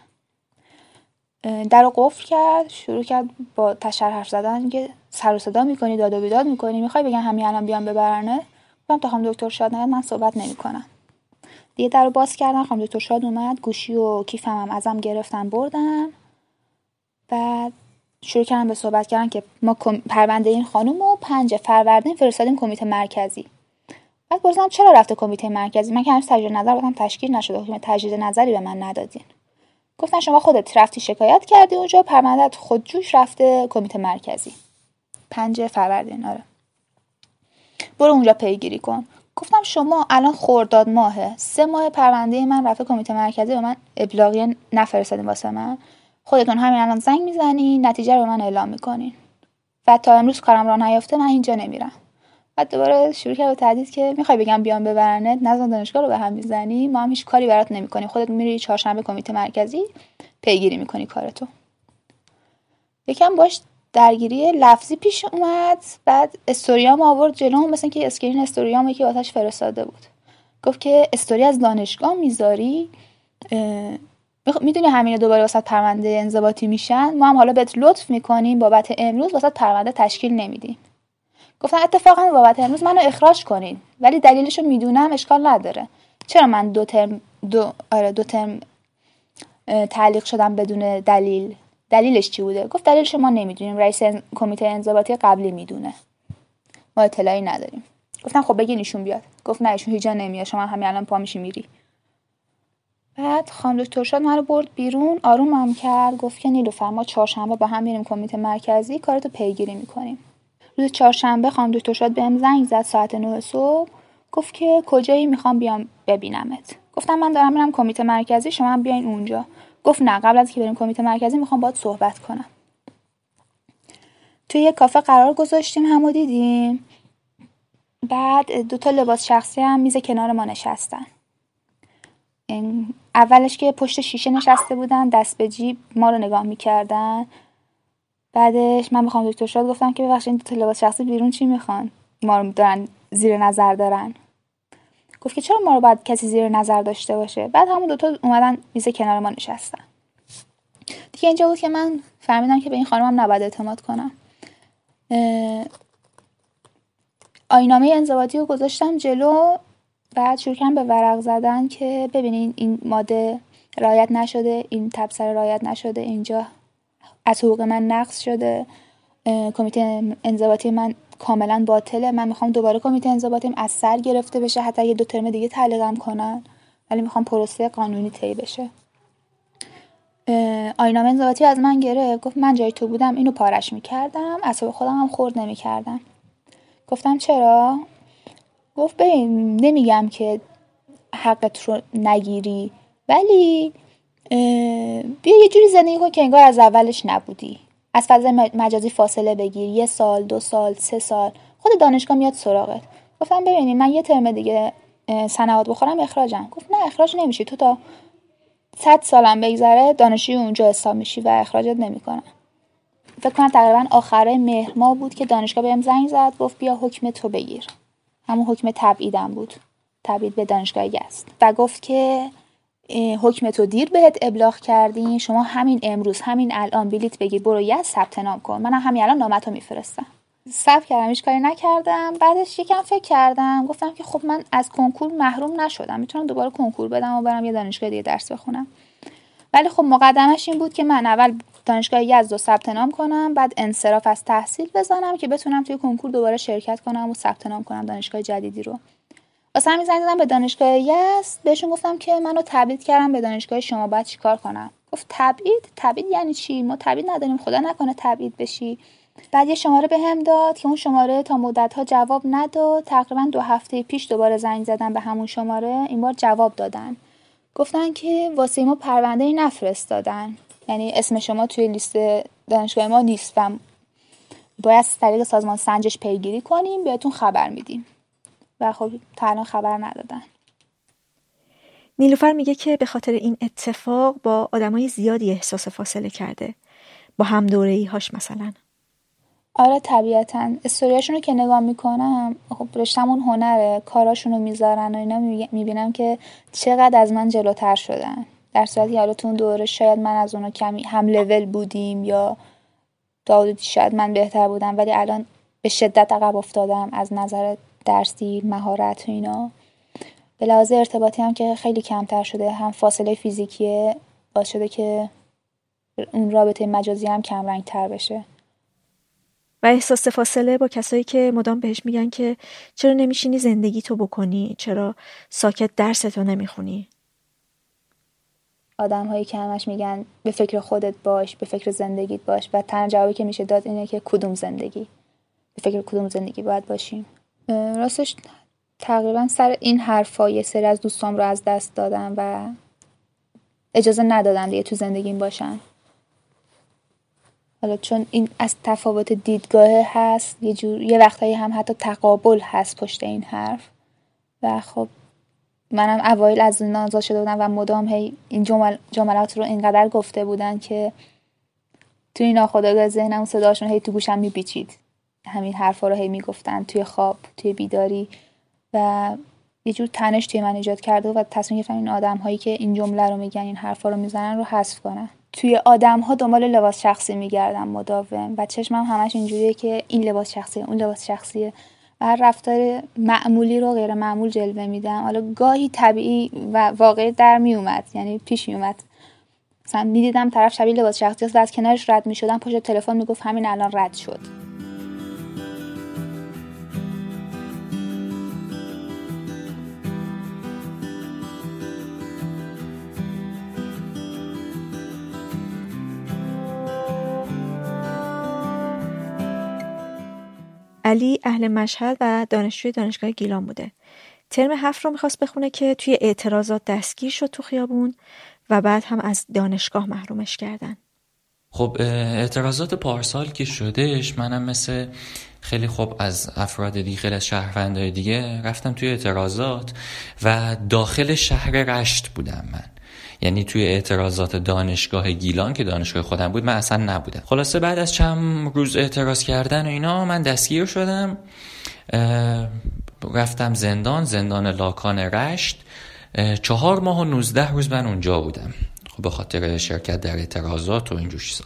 در رو قفل کرد، شروع کرد با تشر حرف زدن که سر و صدا میکنی، داد و بیداد میکنی، میخوای بگن همین الان بیام ببرنه؟ گفتم تا خانم دکتر شاد نیاد من صحبت نمیکنم. دیگه در رو باز کردن، خانم دکتر شاد اومد، گوشی و کیفم هم ازم گرفتن بردن. بعد شروع کردن به صحبت کردن که ما پرونده این خانم رو 5 فروردین فرستادیم کمیته مرکزی. بعد پرسیدم چرا رفته کمیته مرکزی؟ من که هنوز تجدید نظر بودم تشکیل نشده، حکم تجدید نظری به من ندادین. گفتن شما خودت رفتی شکایت کردی اونجا، پروندهت خودجوش رفته کمیته مرکزی. 5 فروردین. آره، برو اونجا پیگیری کن. گفتم شما الان خرداد ماهه، 3 ماه پرونده من رفته کمیته مرکزی، به من ابلاغیه نفرستادین واسه من، خودتون همین الان زنگ میزنین نتیجه رو به من اعلام میکنین و تا امروز کارم راه نیافته من اینجا نمیرم. بعد دوباره شروع کرد به تهدید که میخوای بگم بیام ببرنت، نظم دانشگاه رو به هم میزنی، ما هم هیچ کاری برات نمیکنیم، خودت میری چهارشنبه کمیته مرکزی پیگیری میکنی کارتو. یکم باش درگیری لفظی پیش اومد. بعد استوریام آورد جلوم، مثلا که اسکرین استوریام یکی واسش فرستاده بود. گفت که استوری از دانشگاه میذاری، میدونی همین دوباره واسه پرونده انضباطی میشن، ما هم حالا بهت لطف میکنیم بابت امروز واسه پرونده تشکیل نمیدیم. گفتم اتفاقا بابت امروز منو اخراج کنین، ولی دلیلشو میدونم، اشکال نداره. چرا من 2 ترم تعلیق شدم بدون دلیل؟ دلیلش چی بوده؟ گفت دلیلش ما نمیدونیم، رئیس کمیته انضباطی قبلی میدونه، ما اطلاعی نداریم. گفتم خب بگین ایشون بیاد. گفت نه ایشون هیچ جا نمیاد، شما همین الان پا میشی میری. بعد خانم دکتر شاد منو برد بیرون، آرومم کرد، گفت که نیلوفر ما چهارشنبه با هم میریم کمیته مرکزی کارتو پیگیری میکنیم. روز چهارشنبه خانم دکتر شاد بهم زنگ زد ساعت 9 صبح، گفت که کجایی، میخوام بیام ببینمت. گفتم من دارم میرم کمیته مرکزی، شما هم بیاین اونجا. گفت نه، قبل از که بریم کمیته مرکزی میخوام باهات صحبت کنم. توی یه کافه قرار گذاشتیم، همو دیدیم. بعد 2 لباس شخصی هم میز کنار ما نشستن. اولش که پشت شیشه نشسته بودن، دست به جیب ما رو نگاه میکردن. بعدش من بخوام دکتر شاد گفتم که ببخشید 2 لباس شخصی بیرون چی میخوان؟ ما رو دارن زیر نظر دارن. گفت که چرا ما رو باید کسی زیر نظر داشته باشه؟ بعد همون 2 اومدن میز کنار ما نشستن. دیگه اینجا بود که من فهمیدم که به این خانمم نباید اعتماد کنم. آیین‌نامه انضباطی رو گذاشتم جلو. بعد شروع کردم به ورق زدن که ببینین این ماده رعایت نشده، این تبصره رعایت نشده، اینجا از حقوق من نقض شده، کمیته انضباطی من کاملا باطله، من میخوام دوباره کمیته انضباطیم از سر گرفته بشه، حتی یه 2 ترم دیگه تعلیقم کنن، ولی میخوام پروسه قانونی طی بشه. آیین‌نامه انضباطی از من گرفت، گفت من جای تو بودم اینو پارش میکردم، اعصاب خودم هم خورد نمیکردم. گفتم چرا؟ گفت ببین نمیگم که حقت رو نگیری، ولی بیا یه جوری زندگی کن که انگار از اولش نبودی، از فضای مجازی فاصله بگیر، 1 سال 2 سال 3 سال، خود دانشگاه میاد سراغت. گفتم ببینید من یه ترم دیگه سنوات بخورم اخراجم. گفت نه اخراج نمیشی، تو تا 100 سالم بگذره دانشجوی اونجا حساب میشی و اخراجت نمیکنن. فکر کنم تقریبا آخرای مهر ماه بود که دانشگاه بهم زنگ زد، گفت بیا حکم تو بگیر. همون حکم تبعیدم بود، تبعید به دانشگاه یزد، و گفت که حکم تو دیر بهت ابلاغ کردین، شما همین امروز همین الان بلیت بگیر برو یزد ثبت نام کن، منم همین الان نامتو میفرستم. ثبت کردم، هیچ کاری نکردم. بعدش یکم فکر کردم، گفتم که خب من از کنکور محروم نشدم، میتونم دوباره کنکور بدم و برم یه دانشگاه دیگه درس بخونم. ولی خب مقدمش این بود که من اول دانشگاه یزد رو ثبت نام کنم، بعد انصراف از تحصیل بزنم که بتونم توی کنکور دوباره شرکت کنم و ثبت نام کنم دانشگاه جدیدی رو. واسه همین زنگ زدم به دانشگاه یزد، بهشون گفتم که منو تبعید کردم به دانشگاه شما، باید چیکار کنم؟ گفت تبعید یعنی چی؟ ما تبعید نداریم، خدا نکنه تبعید بشی. بعد یه شماره بهم داد که اون شماره تا مدت‌ها جواب نداد. تقریبا 2 هفته پیش دوباره زنگ زدم به همون شماره، این بار جواب دادن. گفتن که واسه ما پرونده‌ای نفرستادن، یعنی اسم شما توی لیست دانشگاه ما نیست و باید از طریق سازمان سنجش پیگیری کنیم، بهتون خبر میدیم. و خب تا الان خبر ندادن. نیلوفر میگه که به خاطر این اتفاق با آدمای زیادی احساس فاصله کرده، با هم دوره‌ای هاش مثلا. آره طبیعتاً استوریاشون رو که نگاه میکنم، خب رشتمون هنره، کاراشون رو میذارن و اینا، میبینم که چقدر از من جلوتر شدن، در صورتی حالا تو اون دوره شاید من از اونا کمی هم لول بودیم یا داودی شاید من بهتر بودم، ولی الان به شدت عقب افتادم از نظر درسی، مهارت و اینا. به لحاظ ارتباطی هم که خیلی کمتر شده، هم فاصله فیزیکیه باعث شده که اون رابطه مجازی هم کم رنگ تر بشه. و احساس فاصله با کسایی که مدام بهش میگن که چرا نمیشینی زندگی تو بکنی، چرا ساکت درستو نمیخونی. آدم هایی که همش میگن به فکر خودت باش، به فکر زندگیت باش، و تنها جوابی که میشه داد اینه که کدوم زندگی، به فکر کدوم زندگی باید باشیم. راستش تقریبا سر این حرفا یه سری از دوستام رو از دست دادم و اجازه ندادن دیگه تو زندگیم باشن. حالا چون این از تفاوت دیدگاه هست، یه وقتایی هم حتی تقابل هست پشت این حرف، و خب منم اوایل از این آزاد شده بودم و مدام هی این جملات رو اینقدر گفته بودن که توی این ناخودآگاه ذهنم صداشون هی تو گوشم میپیچید، همین حرفا رو هی میگفتن توی خواب، توی بیداری، و یه جور تنش توی من ایجاد کرده و تصمیم گرفتم این آدم هایی که این جمله رو میگن، این حرفا رو میزنن رو حذف کنم. توی آدم ها دنبال لباس شخصی میگردم مداوم و چشمم همش اینجوریه که این لباس شخصیه، اون لباس شخصیه، و هر رفتار معمولی رو غیر معمول جلوه میدم. حالا گاهی طبیعی و واقعی در میومد، یعنی پیش میومد مثلا میدیدم طرف شبیه لباس شخصی است و از کنارش رد میشدم، پشت تلفن میگفت همین الان رد شد. علی اهل مشهد و دانشجوی دانشگاه گیلان بوده. ترم 7 رو میخواست بخونه که توی اعتراضات دستگیر شد تو خیابون و بعد هم از دانشگاه محرومش کردن. خب اعتراضات پارسال که شدش، منم مثل خیلی خوب از افراد دیگه، خیلی از شهروندای دیگه رفتم توی اعتراضات و داخل شهر رشت بودم من. یعنی توی اعتراضات دانشگاه گیلان که دانشگاه خودم بود من اصلا نبودم. خلاصه بعد از چند روز اعتراض کردن و اینا من دستگیر شدم، رفتم زندان لاکان رشت. 4 ماه و 19 روز من اونجا بودم به خاطر شرکت در اعتراضات و اینجور چیزا.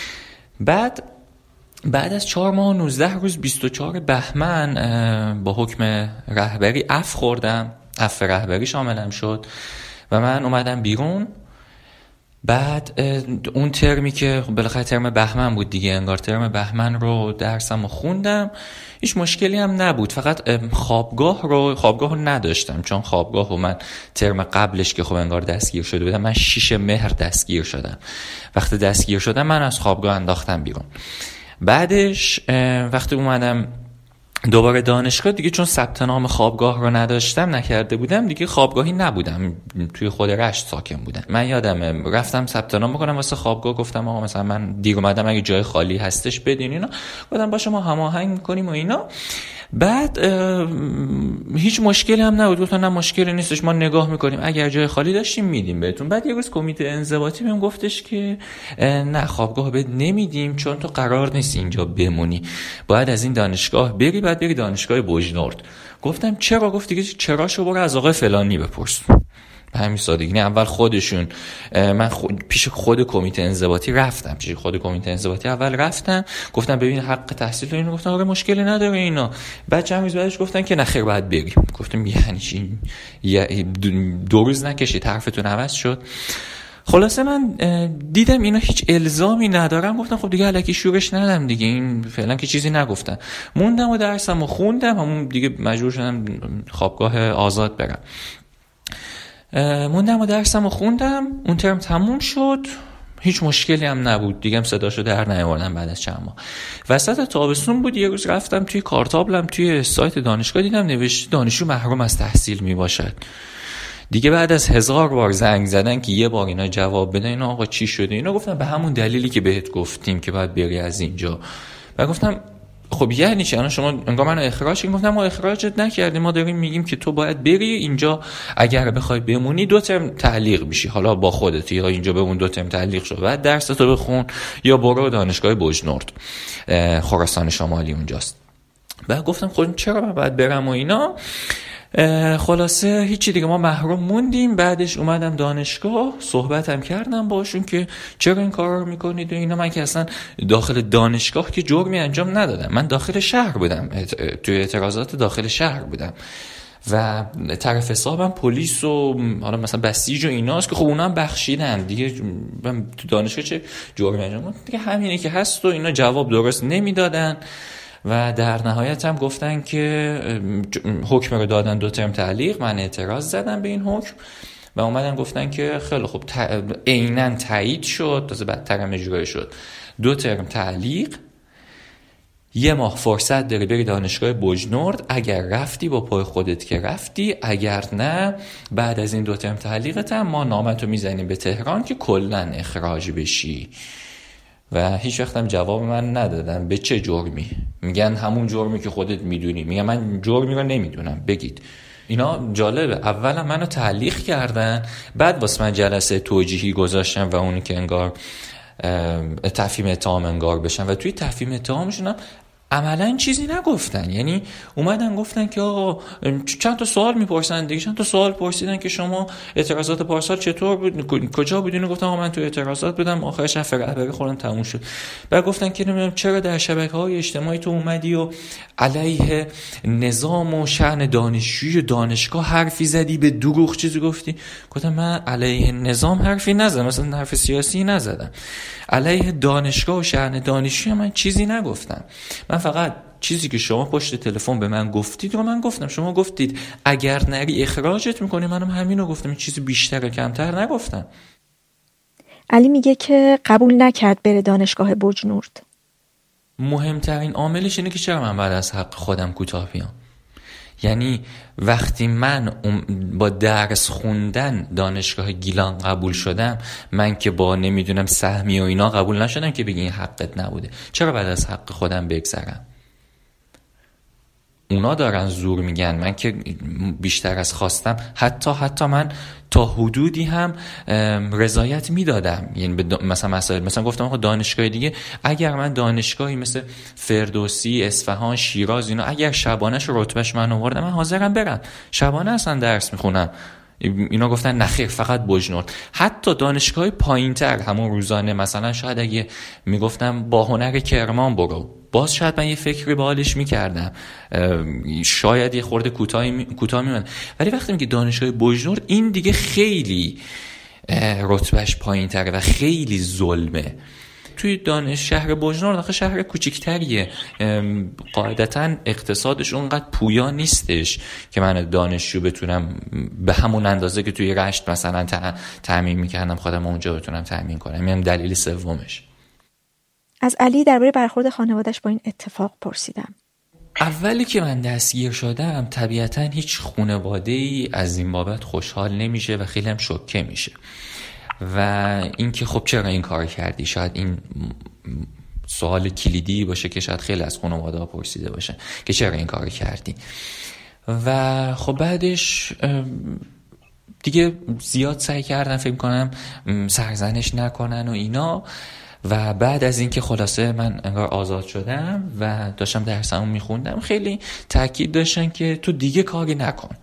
بعد از 4 ماه و 19 روز 24 بهمن با حکم رهبری عفو رهبری شاملم شد و من اومدم بیرون بعد اون ترمی که بالاخره ترم بهمن بود دیگه، انگار ترم بهمن رو درسم رو خوندم، هیچ مشکلی هم نبود. فقط خوابگاه رو نداشتم، چون خوابگاه رو من ترم قبلش که خب انگار دستگیر شده بودم، من 6 مهر دستگیر شدم. وقتی دستگیر شدم من از خوابگاه انداختم بیرون. بعدش وقتی اومدم دوباره دانشگاه دیگه، چون ثبت نام خوابگاه رو نکرده بودم دیگه، خوابگاهی نبودم، توی خود رشت ساکن بودم. من یادمه رفتم ثبت نام بکنم واسه خوابگاه، گفتم آقا مثلا من دیر اومدم، اگه جای خالی هستش بدین اینا. گفتم باشه ما هماهنگ می‌کنیم و اینا. بعد هیچ مشکلی هم نبود، گفتن نه مشکلی نیستش، ما نگاه میکنیم، اگر جای خالی داشتیم میدیم بهتون. بعد یه روز کمیته انضباطی بهم گفتش که نه خوابگاه بهت نمیدیم، چون تو قرار نیست اینجا بمونی، باید از این دانشگاه بری، بعد بری دانشگاه بوجنورد. گفتم چرا؟ گفت دیگه چراشو برو از آقای فلانی بپرس. همین سادگی. اول خودشون، من پیش خود کمیته انضباطی رفتم، اول رفتم گفتم ببین حق تحصیل رو اینو، گفتن آره مشکلی نداره اینا. بعد چند روز بعدش گفتن که نه خیر باید بریم. گفتم یعنی چی؟ 2 روز نکشید حرفتون عوض شد. خلاصه من دیدم اینا هیچ الزامی ندارم، گفتم خب دیگه الکی شورش ندم دیگه، این فعلا که چیزی نگفتن. موندم و درسمو خوندم، همون دیگه مجبور شدم خوابگاه آزاد برم. موندم و درسمو خوندم، اون ترم تموم شد، هیچ مشکلی هم نبود دیگه، هم صداشو در نیاوردم. بعد از چند ماه وسط تابستون بود، یه روز رفتم توی کارتابلم توی سایت دانشگاه دیدم نوشته دانشجو محروم از تحصیل میباشد. دیگه بعد از 1000 بار زنگ زدن که یه بار اینا جواب بدن، اینا آقا چی شده؟ اینا گفتن به همون دلیلی که بهت گفتیم که باید بری از اینجا. و گفتم خب یعنی چی؟ الان شما انگار منو اخراج کردین. گفتم ما اخراجت نکردیم، ما داریم میگیم که تو باید بری اینجا، اگر بخوای بمونی 2 ترم تعلیق میشی، حالا با خودت یا اینجا بمون 2 ترم تعلیق شو، بعد درستو بخون یا برو دانشگاه بوجنورد خراسان شمالی اونجاست. بعد گفتم خب چرا من باید برم و اینا. خلاصه هیچی دیگه، ما محروم موندیم. بعدش اومدم دانشگاه، صحبتم کردم باشون که چرا این کار رو میکنید و اینا. من که اصلا داخل دانشگاه که جرمی انجام ندادم، من داخل شهر بودم، توی اعتراضات داخل شهر بودم و طرف حسابم پلیس و حالا مثلا بسیج و ایناست که خب اونا هم بخشیدن دیگه. من تو دانشگاه چه جرمی انجام دادم دیگه، همینه که هست و اینا جواب درست نمیدادن. و در نهایت هم گفتن که حکم رو دادن 2 ترم تعلیق. من اعتراض زدم به این حکم و اومدن گفتن که خیلی خوب عیناً تایید شد، تازه بدتر هم اجرا شد، 2 ترم تعلیق، 1 ماه فرصت داری بری دانشگاه بوجنورد، اگر رفتی با پای خودت که رفتی، اگر نه بعد از این 2 ترم تعلیقت هم ما نامتو میزنیم به تهران که کلاً اخراج بشی. و هیچ وقت هم جواب من ندادن به چه جرمی. میگن همون جرمی که خودت میدونی. میگن من جرمی رو نمیدونم، بگید. اینا جالبه، اولا منو تعلیق کردن، بعد واسه من جلسه توجیهی گذاشتن و اونی که انگار تفهیم اتهام انگار بشن و توی تفهیم اتهامشون هم عملا چیزی نگفتن. یعنی اومدن گفتن که آقا چند تا سوال میپرسن دیگه، چند تا سوال پرسیدن که شما اعتراضات پارسال چطور بود، کجا بودین؟ گفتم آقا من تو اعتراضات بودم، آخرش حرف رهبری خوردم تموم شد. بعد گفتن که نمیدونم چرا در شبکه‌های اجتماعی تو اومدی و علیه نظام و شأن دانشجویی و دانشگاه حرفی زدی، به دروغ چیزی گفتی. گفتم من علیه نظام حرفی نزدم، مثلا حرف سیاسی نزدم، علیه دانشگاه و شأن دانشجویی من چیزی نگفتم. من فقط چیزی که شما پشت تلفن به من گفتید رو من گفتم. شما گفتید اگر نری اخراجت میکنی، منم همینو گفتم، این چیزی بیشتر کمتر نگفتم. علی میگه که قبول نکرد بره دانشگاه بوجنورد. مهمترین عاملش اینه که چرا من بعد از حق خودم کوتاه بیام. یعنی وقتی من با درس خوندن دانشگاه گیلان قبول شدم، من که با نمیدونم سهمی و اینا قبول نشدم که بگی این حقت نبوده. چرا بعد از حق خودم بگذرم؟ اونا دارن زور میگن، من که بیشتر از خواستم، حتی من تا حدودی هم رضایت میدادم. یعنی مثلا مسائل، مثلا گفتم آقا دانشگاه دیگه، اگر من دانشگاهی مثل فردوسی، اصفهان، شیراز اینا اگر شبانهش رتبهش من آوردم، من حاضرم برم شبانه اصلا درس میخونم. اینا گفتن نخیر فقط بوجنورد. حتی دانشگاه پایینتر همون روزانه، مثلا شاید اگه میگفتم با هنر کرمان برو، باز شاید من یه فکری به حالش میکردم، شاید یه خورده کوتاه میموند. ولی وقتی میگه دانشگاه بوجنورد، این دیگه خیلی رتبهش پایین تره و خیلی ظلمه. توی شهر بوجنورد آخه شهر کوچیکتریه، قاعدتا اقتصادش اونقدر پویا نیستش که من دانشجو بتونم به همون اندازه که توی رشت مثلا تأمین میکردم خودم اونجا بتونم تأمین کنم. این دلیل سومش. از علی درباره برخورد خانواده‌اش با این اتفاق پرسیدم. اولی که من دستگیر شدم طبیعتا هیچ خانواده‌ای از این بابت خوشحال نمیشه و خیلی هم شوکه میشه و اینکه خب چرا این کار کردی، شاید این سوال کلیدی باشه که شاید خیلی از خانواده‌ها پرسیده باشه که چرا این کار کردی. و خب بعدش دیگه زیاد سعی کردن فکر کنم سرزنش نکنن و اینا. و بعد از اینکه خلاصه من انگار آزاد شدم و داشتم درسمو میخوندم خیلی تاکید داشتن که تو دیگه کاری نکن،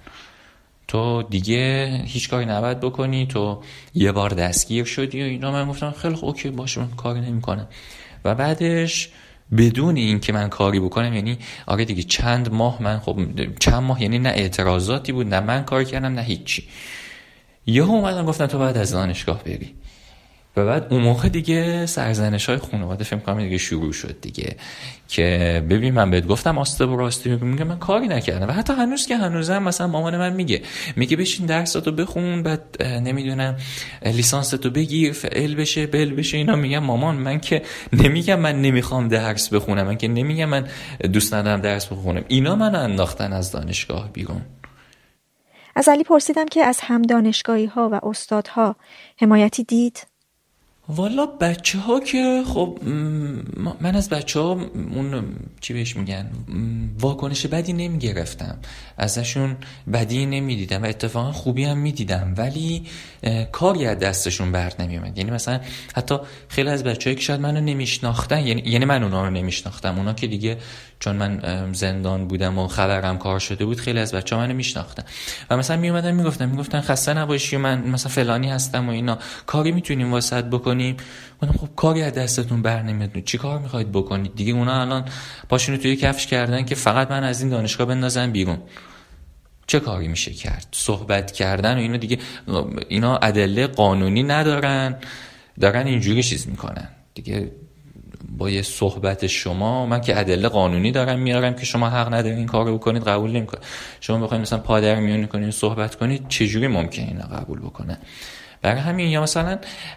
تو دیگه هیچ کاری نباید بکنی، تو یه بار دستگیر شدی و اینا. من گفتم خیلی اوکی باشه، من کاری نمیکنم. و بعدش بدون این که من کاری بکنم، یعنی آره دیگه چند ماه یعنی نه اعتراضاتی بود نه من کار کردم نه هیچی، یهو اومدن گفتن تو باید از دانشگاه بری. و بعد اون موقع دیگه سرزنش‌های خانواده فهم کنم دیگه شروع شد دیگه که ببین من بهت گفتم آسته و راستی، میگه من کاری نکردم. و حتی هنوزم مثلا مامان من میگه بشین درساتو بخون، بعد نمیدونم لیسانستو بگیر، فعل بشه بل بشه اینا. میگم مامان من که نمیگم من نمیخوام درس بخونم، من که نمیگم من دوست ندارم درس بخونم، اینا من انداختن از دانشگاه بیرون. از علی پرسیدم که از هم دانشگاهی‌ها و استادها حمایتی دید؟ والا بچه ها که خب من از بچه ها اون چی بهش میگن واکنش بدی نمیگرفتم، ازشون بدی نمیدیدم و اتفاقا خوبی هم میدیدم، ولی کاری از دستشون بر نمیومد. یعنی مثلا حتی خیلی از بچه‌ها که شاید منو نمیشناختن، یعنی من اونا رو نمیشناختم، اونا که دیگه چون من زندان بودم و خبرم کار شده بود خیلی از بچه‌ها منو میشناختن و مثلا میومدن میگفتن خسته نباشی، من مثلا فلانی هستم و اینا، کاری میتونیم واسط بکنیم. گفتم خب کاری از دستتون بر نمیاد، چی کار میخواید بکنید دیگه؟ اونا الان پاشونو توی کفش کردن که فقط من از این دانشگاه بندازن بیرون، چه کاری میشه کرد؟ صحبت کردن و اینا دیگه، اینا ادله قانونی ندارن، دارن اینجوری چیز میکنن دیگه. با یه صحبت شما من که ادله قانونی دارم میارم که شما حق ندارین این کارو بکنید، قبول نمیکنه. شما بخواید مثلا پادر میونی کنید صحبت کنید، چجوری ممکنه اینا قبول بکنه؟ برای همین یا مثلا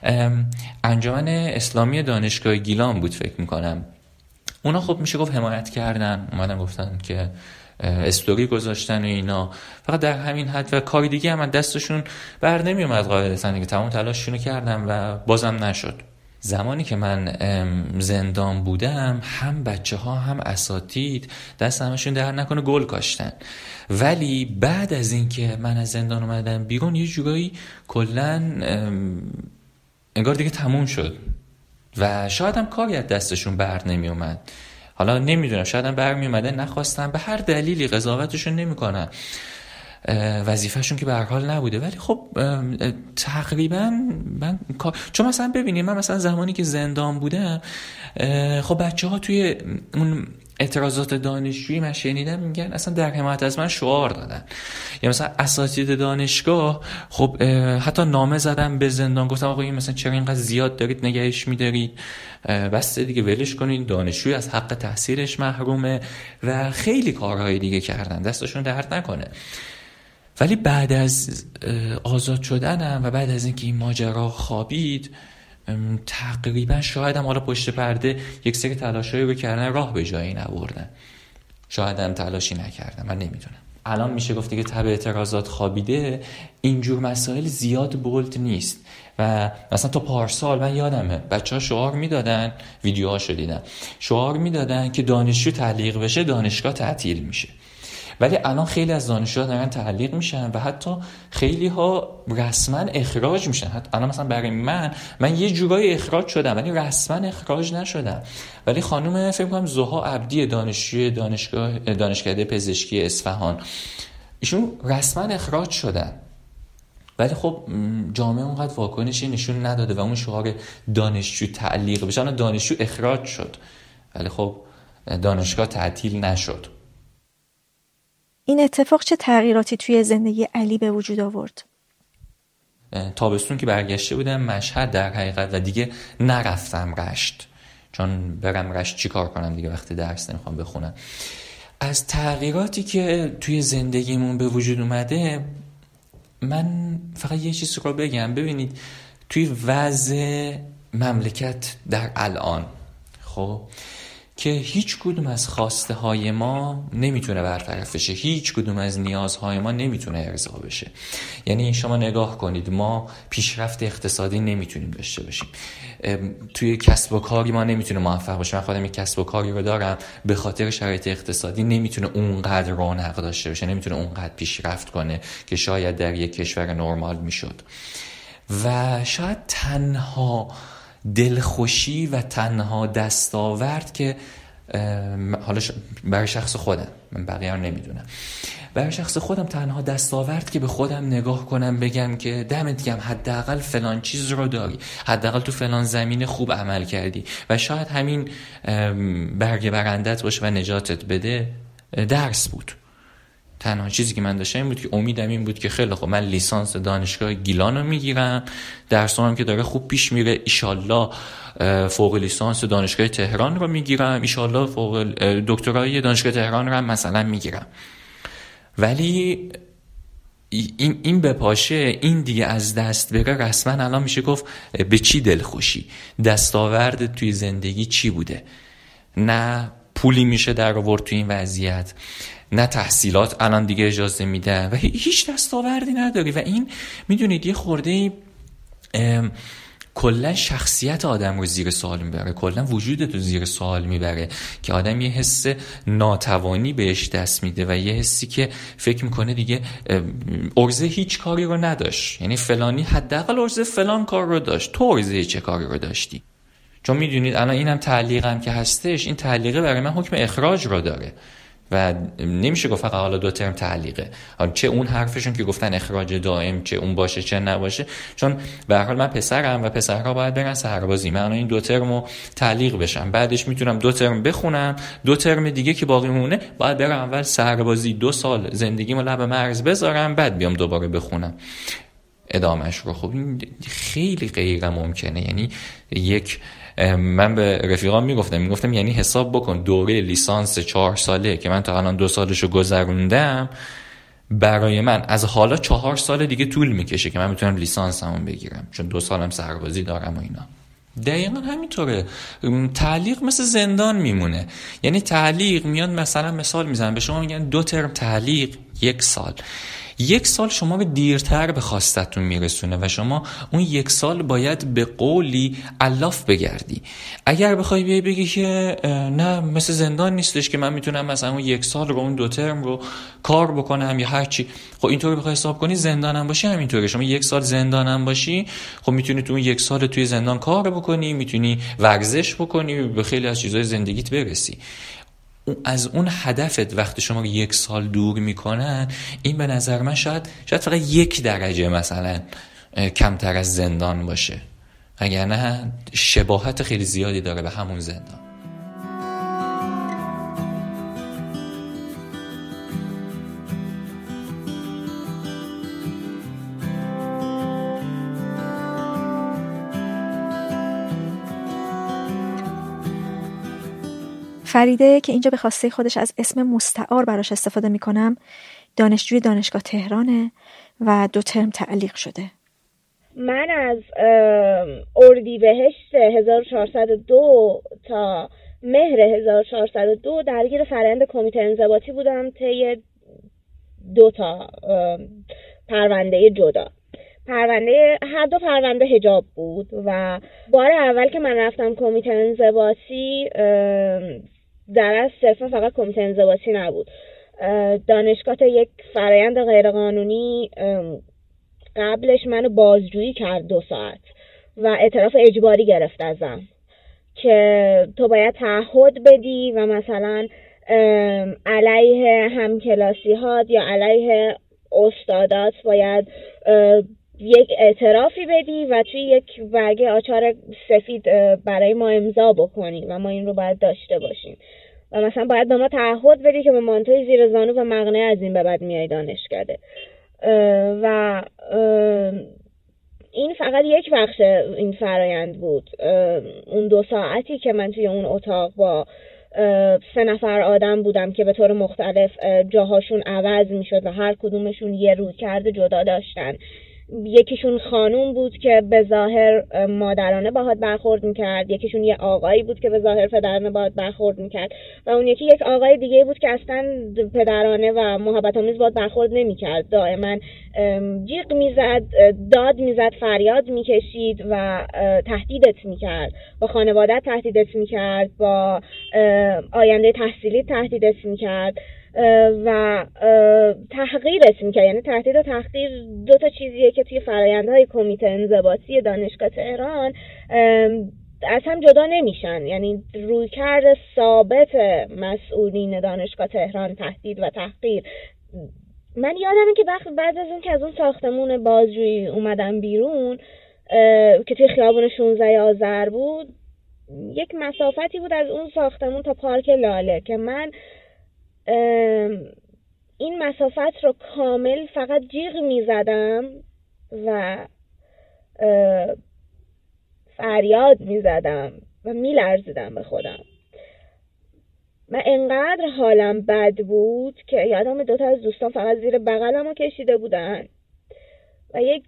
انجمن اسلامی دانشگاه گیلان بود فکر میکنم، اونا خب میشه گفت حمایت کردن، اومدن گفتن که استوری گذاشتن و اینا، فقط در همین حد و کاری دیگه هم دستشون بر نمیومد قاعدتاً دیگه. تمام تلاششون کردم و بازم نشد. زمانی که من زندان بودم هم بچه ها هم اساتید دست همشون در نکنه گل کاشتن، ولی بعد از این که من از زندان اومدم بیرون یه جورایی کلن انگار دیگه تموم شد و شاید هم کاری از دستشون بر نمی اومد. حالا نمیدونم، شاید هم بر می اومده نخواستم، به هر دلیلی قضاوتشون نمی کنن، وظیفه‌شون که به هر حال نبوده. ولی خب تقریبا من چون مثلا ببینید من مثلا زمانی که زندان بودم خب بچه‌ها توی اون اعتراضات دانشجویی من شنیدم میگن اصلا در حمایت از من شعار دادن، یا مثلا اساتید دانشگاه خب حتی نامه زدن به زندان، گفتم آقا این مثلا چرا اینقدر زیاد دارید نگهش می‌دارید، بس دیگه ولش کنید، دانشجوی از حق تحصیلش محرومه و خیلی کارهای دیگه کردن، دستشون درد نکنه. ولی بعد از آزاد شدنم و بعد از اینکه این ماجرا خوابید تقریبا شاید هم حالا پشت پرده یک سری تلاشایی رو کردن، راه به جایی نبردن، شاید هم تلاشی نکردن، من نمیدونم. الان میشه گفت که تب اعتراضات خوابیده، اینجور مسائل زیاد بولد نیست. و مثلا تا پارسال من یادمه بچه‌ها شعار میدادن، ویدیوهاشو دیدم، شعار میدادن که دانشجو تعلیق بشه دانشگاه تعطیل میشه. ولی الان خیلی از دانشجوها دارن تعلیق میشن و حتی خیلی ها رسما اخراج میشن. الان مثلا برای من یه جورایی اخراج شدم ولی رسما اخراج نشدم. ولی خانم فکر کنم زها عبدی دانشجوی دانشکده پزشکی اصفهان، ایشون رسما اخراج شدن، ولی خب جامعه اونقدر واکنشی نشون نداده و اون شعار دانشجو تعلیق بشه، دانشجو اخراج شد ولی خب دانشگاه تعطیل نشد. این اتفاق چه تغییراتی توی زندگی علی به وجود آورد؟ تابستون که برگشته بودم مشهد در حقیقت و دیگه نرفتم رشت، چون برم رشت چی کار کنم دیگه وقتی درس نمیخوام بخونم. از تغییراتی که توی زندگیمون به وجود اومده من فقط یه چیز رو بگم. ببینید توی وضع مملکت در الان خب که هیچ کدوم از خواسته های ما نمیتونه برطرف بشه، هیچ کدوم از نیازهای ما نمیتونه ارضا بشه. یعنی شما نگاه کنید ما پیشرفت اقتصادی نمیتونیم داشته باشیم، توی کسب و کاری ما نمیتونه موفق باشه. من خودم یک کسب و کاری رو دارم، به خاطر شرایط اقتصادی نمیتونه اونقدر رونق داشته باشه، نمیتونه اونقدر پیشرفت کنه که شاید در یک کشور نرمال میشد. و شاید تنها دلخوشی و تنها دستاورد که حالا برای شخص خودم، من بقیه رو نمیدونم، برای شخص خودم تنها دستاورد که به خودم نگاه کنم بگم که دمت گرم حداقل فلان چیز رو داری، حداقل تو فلان زمینه خوب عمل کردی و شاید همین برگ برندت باشه و نجاتت بده، درس بود. تنها چیزی که من داشتم این بود که امیدم این بود که خیلی خوب من لیسانس دانشگاه گیلان رو میگیرم، درسام که داره خوب پیش میره، ایشالله فوق لیسانس دانشگاه تهران رو میگیرم، ایشالله فوق دکترای دانشگاه تهران رو هم مثلا میگیرم. ولی این بپاشه، این دیگه از دست بره، رسما الان میشه گفت به چی دلخوشی؟ دستاورد توی زندگی چی بوده؟ نه پولی میشه در آورد توی این وضعیت، نه تحصیلات الان دیگه اجازه میده و هیچ دستاوردی نداری. و این میدونید یه خورده کلا شخصیت آدم رو زیر سوال میبره، کلا وجودت رو زیر سوال میبره که آدم یه حس ناتوانی بهش دست میده و یه حسی که فکر میکنه دیگه ارزه هیچ کاری رو نداشت. یعنی فلانی حداقل ارزه فلان کار رو داشت، تو ارزه چه کاری رو داشتی؟ چون میدونید الان اینم تعلیقم که هستش، این تعلیقه برای من حکم اخراج رو داره و نمیشه گفت فقط حالا دو ترم تعلیقه، چه اون حرفشون که گفتن اخراج دائم چه اون باشه چه نباشه، چون به هر حال من پسرم و پسرها باید برن سربازی، من این دو ترمو تعلیق بشم، بعدش میتونم دو ترم بخونم، دو ترم دیگه که باقی مونه باید برم اول سربازی 2 سال زندگیمو لب مرز بذارم، بعد بیام دوباره بخونم ادامهش رو. خب این خیلی غیر ممکنه. یعنی من به رفیقام میگفتم یعنی حساب بکن دوره لیسانس 4 ساله که من تا الان 2 سالشو گذروندم، برای من از حالا 4 سال دیگه طول میکشه که من بتونم لیسانسمو بگیرم، چون 2 سالم سربازی دارم و اینا. دقیقا همینطوره. تعلیق مثل زندان میمونه. یعنی تعلیق میاد مثلا مثال میزنم به شما میگن 2 ترم تعلیق 1 سال. 1 سال شما رو دیرتر به خواستتون میرسونه و شما اون 1 سال باید به قولی الاف بگردی. اگر بخوای بیای بگی که نه مثل زندان نیستش که من میتونم مثلا اون 1 سال رو اون 2 ترم رو کار بکنم یا هر چی، خب اینطوری بخوای حساب کنی زندانم باشی همینطوره. شما 1 سال زندانم باشی، خب میتونی تو اون 1 سال توی زندان کار بکنی، میتونی ورزش بکنی، به خیلی از چیزهای زندگیت برسی. از اون هدفت وقتی شما رو 1 سال دور میکنن، این به نظر من شاید فقط 1 درجه مثلا کمتر از زندان باشه، اگر نه شباهت خیلی زیادی داره به همون زندان. فریده که اینجا به خواسته خودش از اسم مستعار براش استفاده میکنم، دانشجوی دانشگاه تهرانه و 2 ترم تعلیق شده. من از اردیبهشت 1402 تا مهر 1402 درگیر فرآیند کمیته انضباطی بودم طی 2 تا پرونده جدا. هر 2 پرونده حجاب بود و بار اول که من رفتم کمیته انضباطی در اصل صرفا فقط کمیته انضباطی نبود، دانشگاه یک فرآیند غیرقانونی قبلش منو بازجویی کرد 2 ساعت و اعتراف اجباری گرفت ازم که تو باید تعهد بدی و مثلا علیه همکلاسی هات یا علیه استادات باید یک اعترافی بدی و توی یک برگه آچار سفید برای ما امضا بکنی و ما این رو باید داشته باشیم و مثلا باید به ما تعهد بدی که به مانتوی زیر زانو و مقنعه از این به بعد میای دانشکده. و این فقط یک بخش این فرایند بود. اون 2 ساعتی که من توی اون اتاق با 3 نفر آدم بودم که به طور مختلف جاهاشون عوض میشد و هر کدومشون یه رویکرد جدا داشتن. یکیشون خانوم بود که به ظاهر مادرانه باهات برخورد میکرد، یکیشون یه آقایی بود که به ظاهر پدرانه باهات برخورد میکرد و اون یکی یک آقای دیگه بود که اصلا پدرانه و محبت آمیز باهات برخورد نمیکرد. دائما جیغ میزد، داد میزد، فریاد میکشید و تهدیدت میکرد، با خانوادت تهدیدت میکرد، با آینده تحصیلی تهدیدت میکرد و تحقیرت میکرد. یعنی تهدید و تحقیر 2 تا چیزیه که توی فرآیندهای کمیته انضباطی دانشگاه تهران از هم جدا نمیشن. یعنی رویکرد ثابت مسئولین دانشگاه تهران تهدید و تحقیر. من یادمه که بعد از اون که از اون ساختمون بازجویی اومدم بیرون که توی خیابون 16 آذر بود، یک مسافتی بود از اون ساختمون تا پارک لاله که من این مسافت رو کامل فقط جیغ میزدم و فریاد میزدم و میلرزیدم به خودم. من انقدر حالم بد بود که یادم 2 تا از دوستان فقط زیر بغلم رو کشیده بودن و یک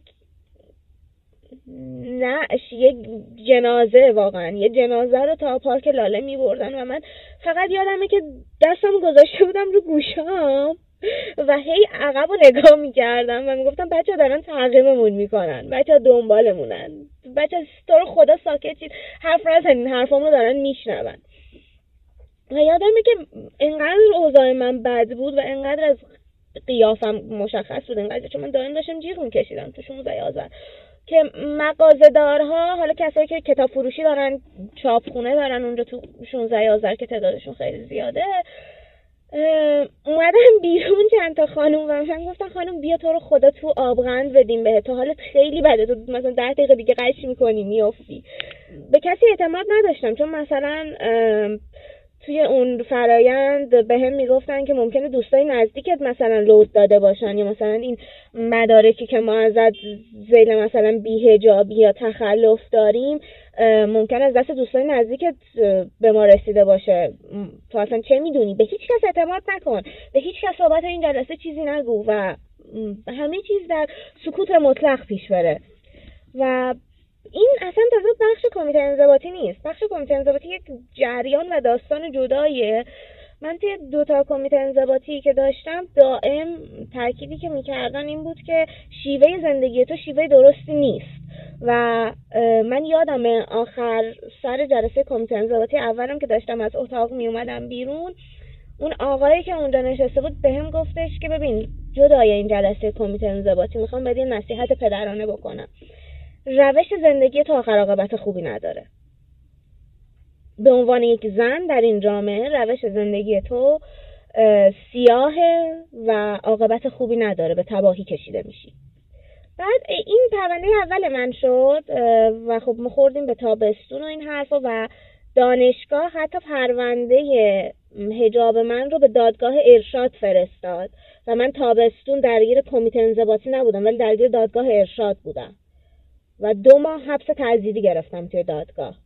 جنازه، واقعا یه جنازه رو تا پارک لاله می بردن و من فقط یادمه که دستم گذاشته بودم رو گوشام و هی عقب رو نگاه می کردم و می گفتم بچه ها دارن تعقیبمون می کنن، بچه ها دنبالمونن، بچه ها تو رو خدا ساکت شید، حرف نزنین، حرفام رو دارن میشنون. و یادمه که انقدر اوضاع من بد بود و انقدر از قیافم مشخص بود، انقدر چون من دائم داشتم جیغ می‌کشیدم تو 16 آذر که مغازه‌دارها، حالا کسایی که کتاب فروشی دارن، چاپخونه دارن اونجا تو 16 آذر که تعدادشون خیلی زیاده، اومدن بیرون چند تا خانم و من گفتن خانم بیا تو رو خدا تو آبغند بدیم بهت، تو حالت خیلی بده، تو مثلا 10 دقیقه دیگه قش می‌کنی میافتی. به کسی اعتماد نداشتم چون مثلا توی اون فرایند به هم میگفتن که ممکنه دوستای نزدیکت مثلا لود داده باشن یا مثلا این مدارکی که ما ازت ذیل مثلا بی‌حجابی یا تخلف داریم ممکن از دست دوستای نزدیکت به ما رسیده باشه. تو اصلا چه میدونی؟ به هیچ کس اعتماد نکن، به هیچ کس بابت این جلسه چیزی نگو و همه چیز در سکوت مطلق پیش بره. و این اصلا تازه بخش کمیته انضباطی نیست. بخش کمیته انضباطی یک جریان و داستان جداییه. من توی 2 تا کمیته انضباطی که داشتم دائم تأکیدی که میکردن این بود که شیوه زندگی تو شیوه درستی نیست و من یادمه آخر سر جلسه کمیته انضباطی اولم که داشتم از اتاق میومدم بیرون، اون آقایی که اونجا نشسته بود بهم گفتش که ببین جدای این جلسه کمیته انضباطی میخوام بهت یه نصیحت پدرانه بکنم. روش زندگی تو آخر عاقبت خوبی نداره. به عنوان یک زن در این جامعه روش زندگی تو سیاهه و عاقبت خوبی نداره، به تباهی کشیده میشی. بعد این پرونده اول من شد و خب ما خوردیم به تابستون و این حرفا و دانشگاه حتی پرونده حجاب من رو به دادگاه ارشاد فرستاد و من تابستون درگیر کمیته انضباطی نبودم ولی درگیر دادگاه ارشاد بودم و 2 ماه حبس تعزیری گرفتم توی دادگاه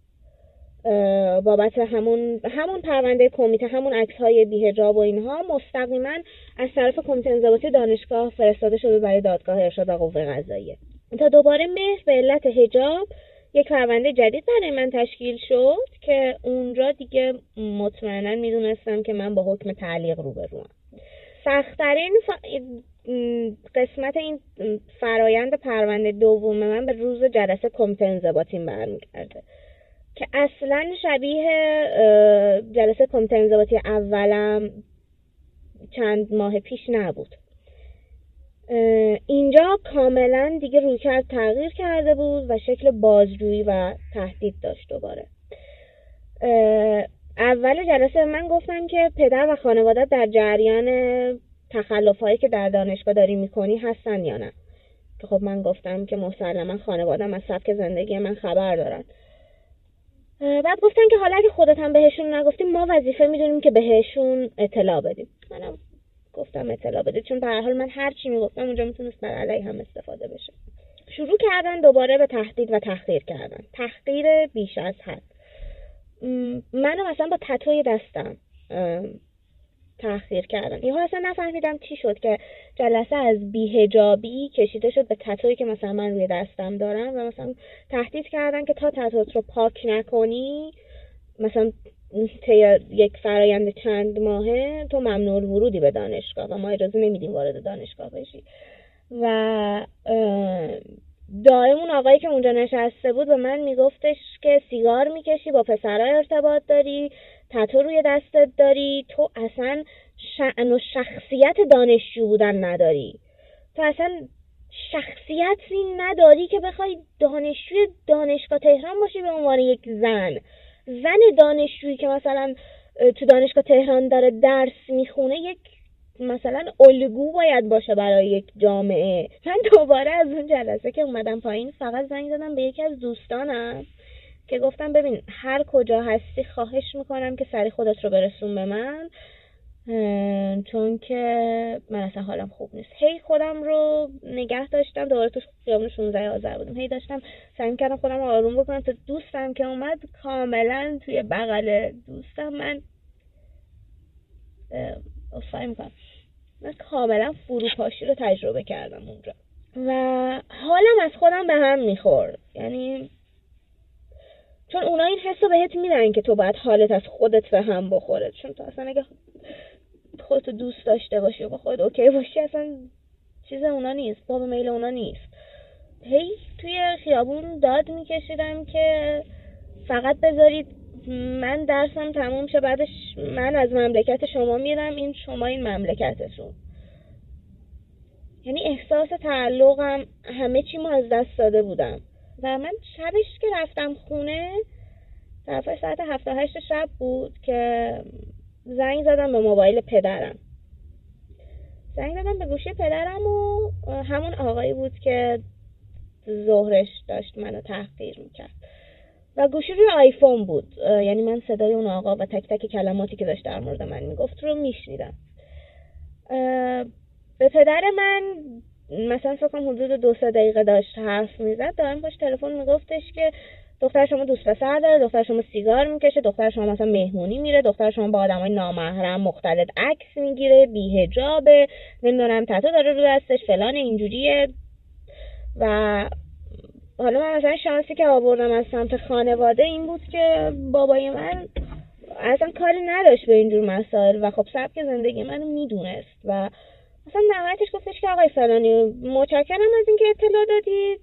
بابت همون پرونده کمیته، همون عکس‌های بی‌حجاب و اینها مستقیما از طرف کمیته انضباطی دانشگاه فرستاده شده برای دادگاه ارشاد و قوه قضاییه. تا دوباره مهر به علت حجاب یک پرونده جدید برای من تشکیل شد که اونجا دیگه مطمئنا میدونستم که من با حکم تعلیق روبروم. سخت‌ترین قسمت این فرایند پرونده دوم من به روز جلسه کمیته انضباطی برمیگرده که اصلا شبیه جلسه کمیته انضباطی اولم چند ماه پیش نبود. اینجا کاملا دیگه رویکرد تغییر کرده بود و شکل بازجویی و تهدید داشت دوباره. اول جلسه من گفتم که پدر و خانواده در جریان تخلف‌هایی که در دانشگاه داری میکنی هستن یا نه، که خب من گفتم که مسلما خانواده‌ام از سبک زندگی من خبر دارن. بعد گفتن که حالا اگه خودت هم بهشون نگفتیم ما وظیفه میدونیم که بهشون اطلاع بدیم. منم گفتم اطلاع بده، چون به هر حال من هر چی میگفتم اونجا میتونست بر علیه هم استفاده بشه. شروع کردن دوباره به تهدید و تحقیر کردن، تحقیر بیش از حد. منو مثلا با تتوی دستم تحقیر کردن. یهو اصلا نفهمیدم چی شد که جلسه از بی‌حجابی کشیده شد به تتویی که مثلا من روی دستم دارم و مثلا تهدید کردن که تا تتوت رو پاک نکنی، مثلا یک فرایند چند ماهه، تو ممنوع الورودی به دانشگاه و ما اجازه نمیدیم وارد دانشگاه بشی. و دائم اون آقایی که اونجا نشسته بود به من میگفتش که سیگار میکشی، با پسرها ارتباط داری، تتو روی دستت داری، تو اصلا شأن و شخصیت دانشجو بودن نداری، تو اصلا شخصیتی نداری که بخوای دانشجوی دانشگاه تهران باشی به عنوان یک زن دانشجویی که مثلا تو دانشگاه تهران داره درس میخونه، یک مثلا الگو باید باشه برای یک جامعه. من دوباره از اون جلسه که اومدم پایین فقط زنگ زدم به یکی از دوستانم که گفتم ببین هر کجا هستی خواهش میکنم که سری خودت رو برسون به من، چون که من اصلا حالم خوب نیست. هی خودم رو نگه داشتم، دوباره تو خیابون 16 آذر بودم، هی داشتم سعی کردم خودم رو آروم بکنم تا دوستم که اومد کاملا توی بغل دوستم من من کاملا فروپاشی رو تجربه کردم اونجا و حالم از خودم به هم میخورد. یعنی چون اونا این حس رو بهت میدن که تو باید حالت از خودت به هم بخوره، چون تو اصلا اگه خودتو دوست داشته باشی و با خودت اوکی باشی اصلا چیز اونا نیست، باب میل اونا نیست. هی توی خیابون داد میکشیدم که فقط بذارید من درسم تموم شه، بعدش من از مملکت شما میرم، این شما این مملکتتون. یعنی احساس تعلقم همه چی ما از دست داده بودم و من شبش که رفتم خونه طرف ساعت 7-8 شب بود که زنگ زدم به موبایل پدرم، زنگ زدم به گوشی پدرم و همون آقایی بود که ظهرش داشت منو تحقیر میکرد و گوشی روی آیفون بود، یعنی من صدای اون آقا و تک تک کلماتی که داشت در مورد من میگفت رو میشنیدم. به پدر من مثلا فکر کنم حدود 2-3 دقیقه داشت حرف میزد، دارم باش تلفن میگفتش که دختر شما دوست پسر داره، دختر شما سیگار میکشه، دختر شما مثلا مهمونی میره، دختر شما با آدمای نامحرم مختلط عکس میگیره، بی‌حجابه، نمیدونم تتو داره رو دستش، فلان اینجوریه. و حالا من مثلا شانسی که آوردم از سمت خانواده این بود که بابای من اصلا کاری نداشت به اینجور مسائل و خب سبک زندگی منو میدونست و مثلا نهایتش گفتش که آقای فلانی متشکرم از اینکه اطلاع دادید،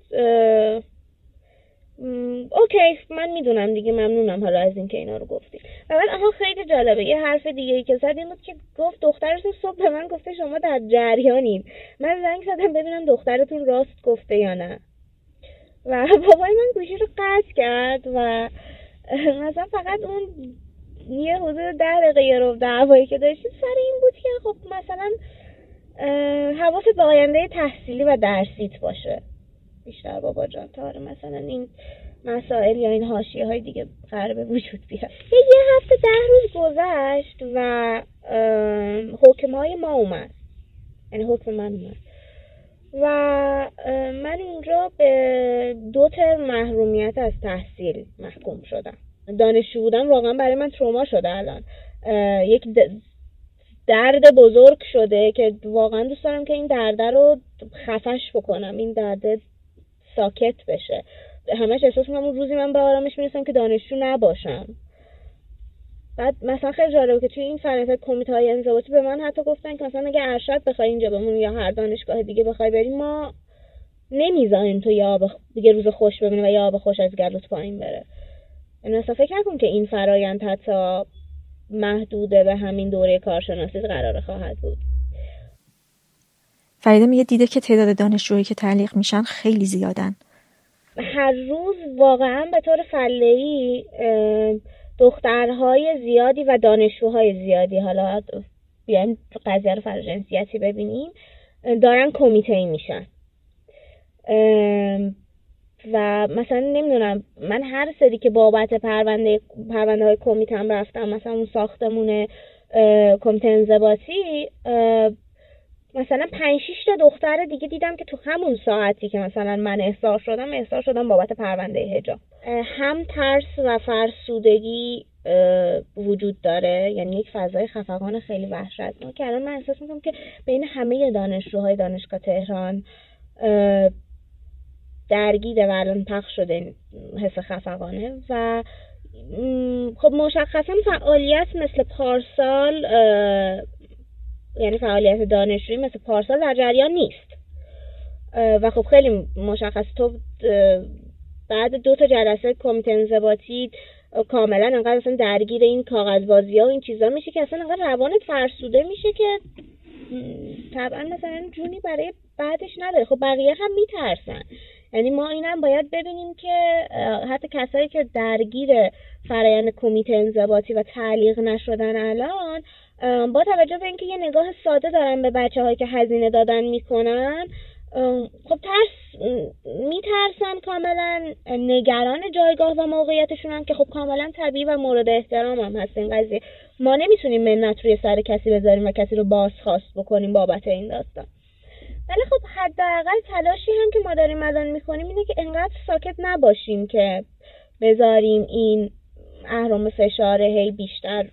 اوکی من میدونم دیگه، ممنونم حالا از اینکه اینا رو گفتید. و بعد آها خیلی جالبه یه حرف دیگه ای که زد این بود که گفت دخترتون صبح به من گفته شما در جریانین. من زنگ زدم ببینم دخترتون راست گفته یا نه و بابای من گوشی رو قطع کرد و مثلا فقط اون یه حدود 10 دقیقه رو دعوایی که داشتیم سر این بود که خب مثلا حواست به آینده تحصیلی و درسیت باشه بیشتر بابا جان، تا مثلا این مسائل یا این حاشیه های دیگه قرار به وجود بیاد. یه هفته 10 روز گذشت و حکم های ما اومد، یعنی حکم من اومد و من اینجا به 2 ترم محرومیت از تحصیل محکوم شدم. دانشجو بودم واقعا برای من تروما شده الان، یک درد بزرگ شده که واقعا دوست دارم که این درد رو خفش بکنم، این درد ساکت بشه. همش احساس میکنم اون روزی من به آرامش میرسم که دانشجو نباشم. بعد مثلا خیلی جالبه که توی این فرآیند کمیته‌های انضباطی به من حتی گفتن که مثلا اگه ارشد بخوای اینجا بمونی یا هر دانشگاه دیگه بخوای بری، ما نمیذاریم تو یه روز خوش ببینی و یا آب خوش از گلوت پایین بره. یعنی اصلا فکر نکن که این فرآیند حتی محدوده به همین دوره کارشناسی قرار خواهد بود. فریده میگه دیده که تعداد دانشجویی که تعلیق میشن خیلی زیادن. هر روز واقعا به طور فله‌ای دخترهای زیادی و دانشجوهای زیادی، حالا بیایم قضیه رو فراجنسیتی ببینیم، دارن کمیته‌ای میشن. و مثلا نمیدونم من هر سری که بابت پرونده های کمیتم رفتم، مثلا اون ساختمون کمیته انضباطی، مثلا 5-6 تا دختر دیگه دیدم که تو همون ساعتی که مثلا من احضار شدم بابت پرونده حجاب. هم ترس و فرسودگی وجود داره، یعنی یک فضای خفقان خیلی وحشتناک که الان من احساس میکنم که بین همه دانشجوهای دانشگاه تهران درگیره و الان پخش شده این حس خفقانه و خب مشخصا فعالیت مثل پارسال، یعنی فعالیت دانشجویی مثل پارسال در جریان نیست و خب خیلی مشخص تو بعد 2 تا جلسه کمیته انضباطی کاملا انقدر اصلا درگیر این کاغذبازی ها و این چیزا میشه که اصلا انقدر روانت فرسوده میشه که طبعا مثلا جونی برای بعدش نداره. خب بقیه هم میترسن، یعنی ما اینم باید ببینیم که حتی کسایی که درگیر فرآیند کمیته انضباطی و تعلیق نشدن الان با توجه به اینکه یه نگاه ساده دارن به بچه‌هایی که هزینه دادن میکنن، خب میترسن، کاملا نگران جایگاه و موقعیتشونن که خب کاملا طبیعی و مورد احترام هم هست این قضیه. ما نمیتونیم منت روی سر کسی بذاریم و کسی رو بازخواست بکنیم بابت این داستان. ولی خب حداقل تلاشی هم که ما داریم الان میکنیم اینه که انقدر ساکت نباشیم که بذاریم این اهرم فشار هی بیشتر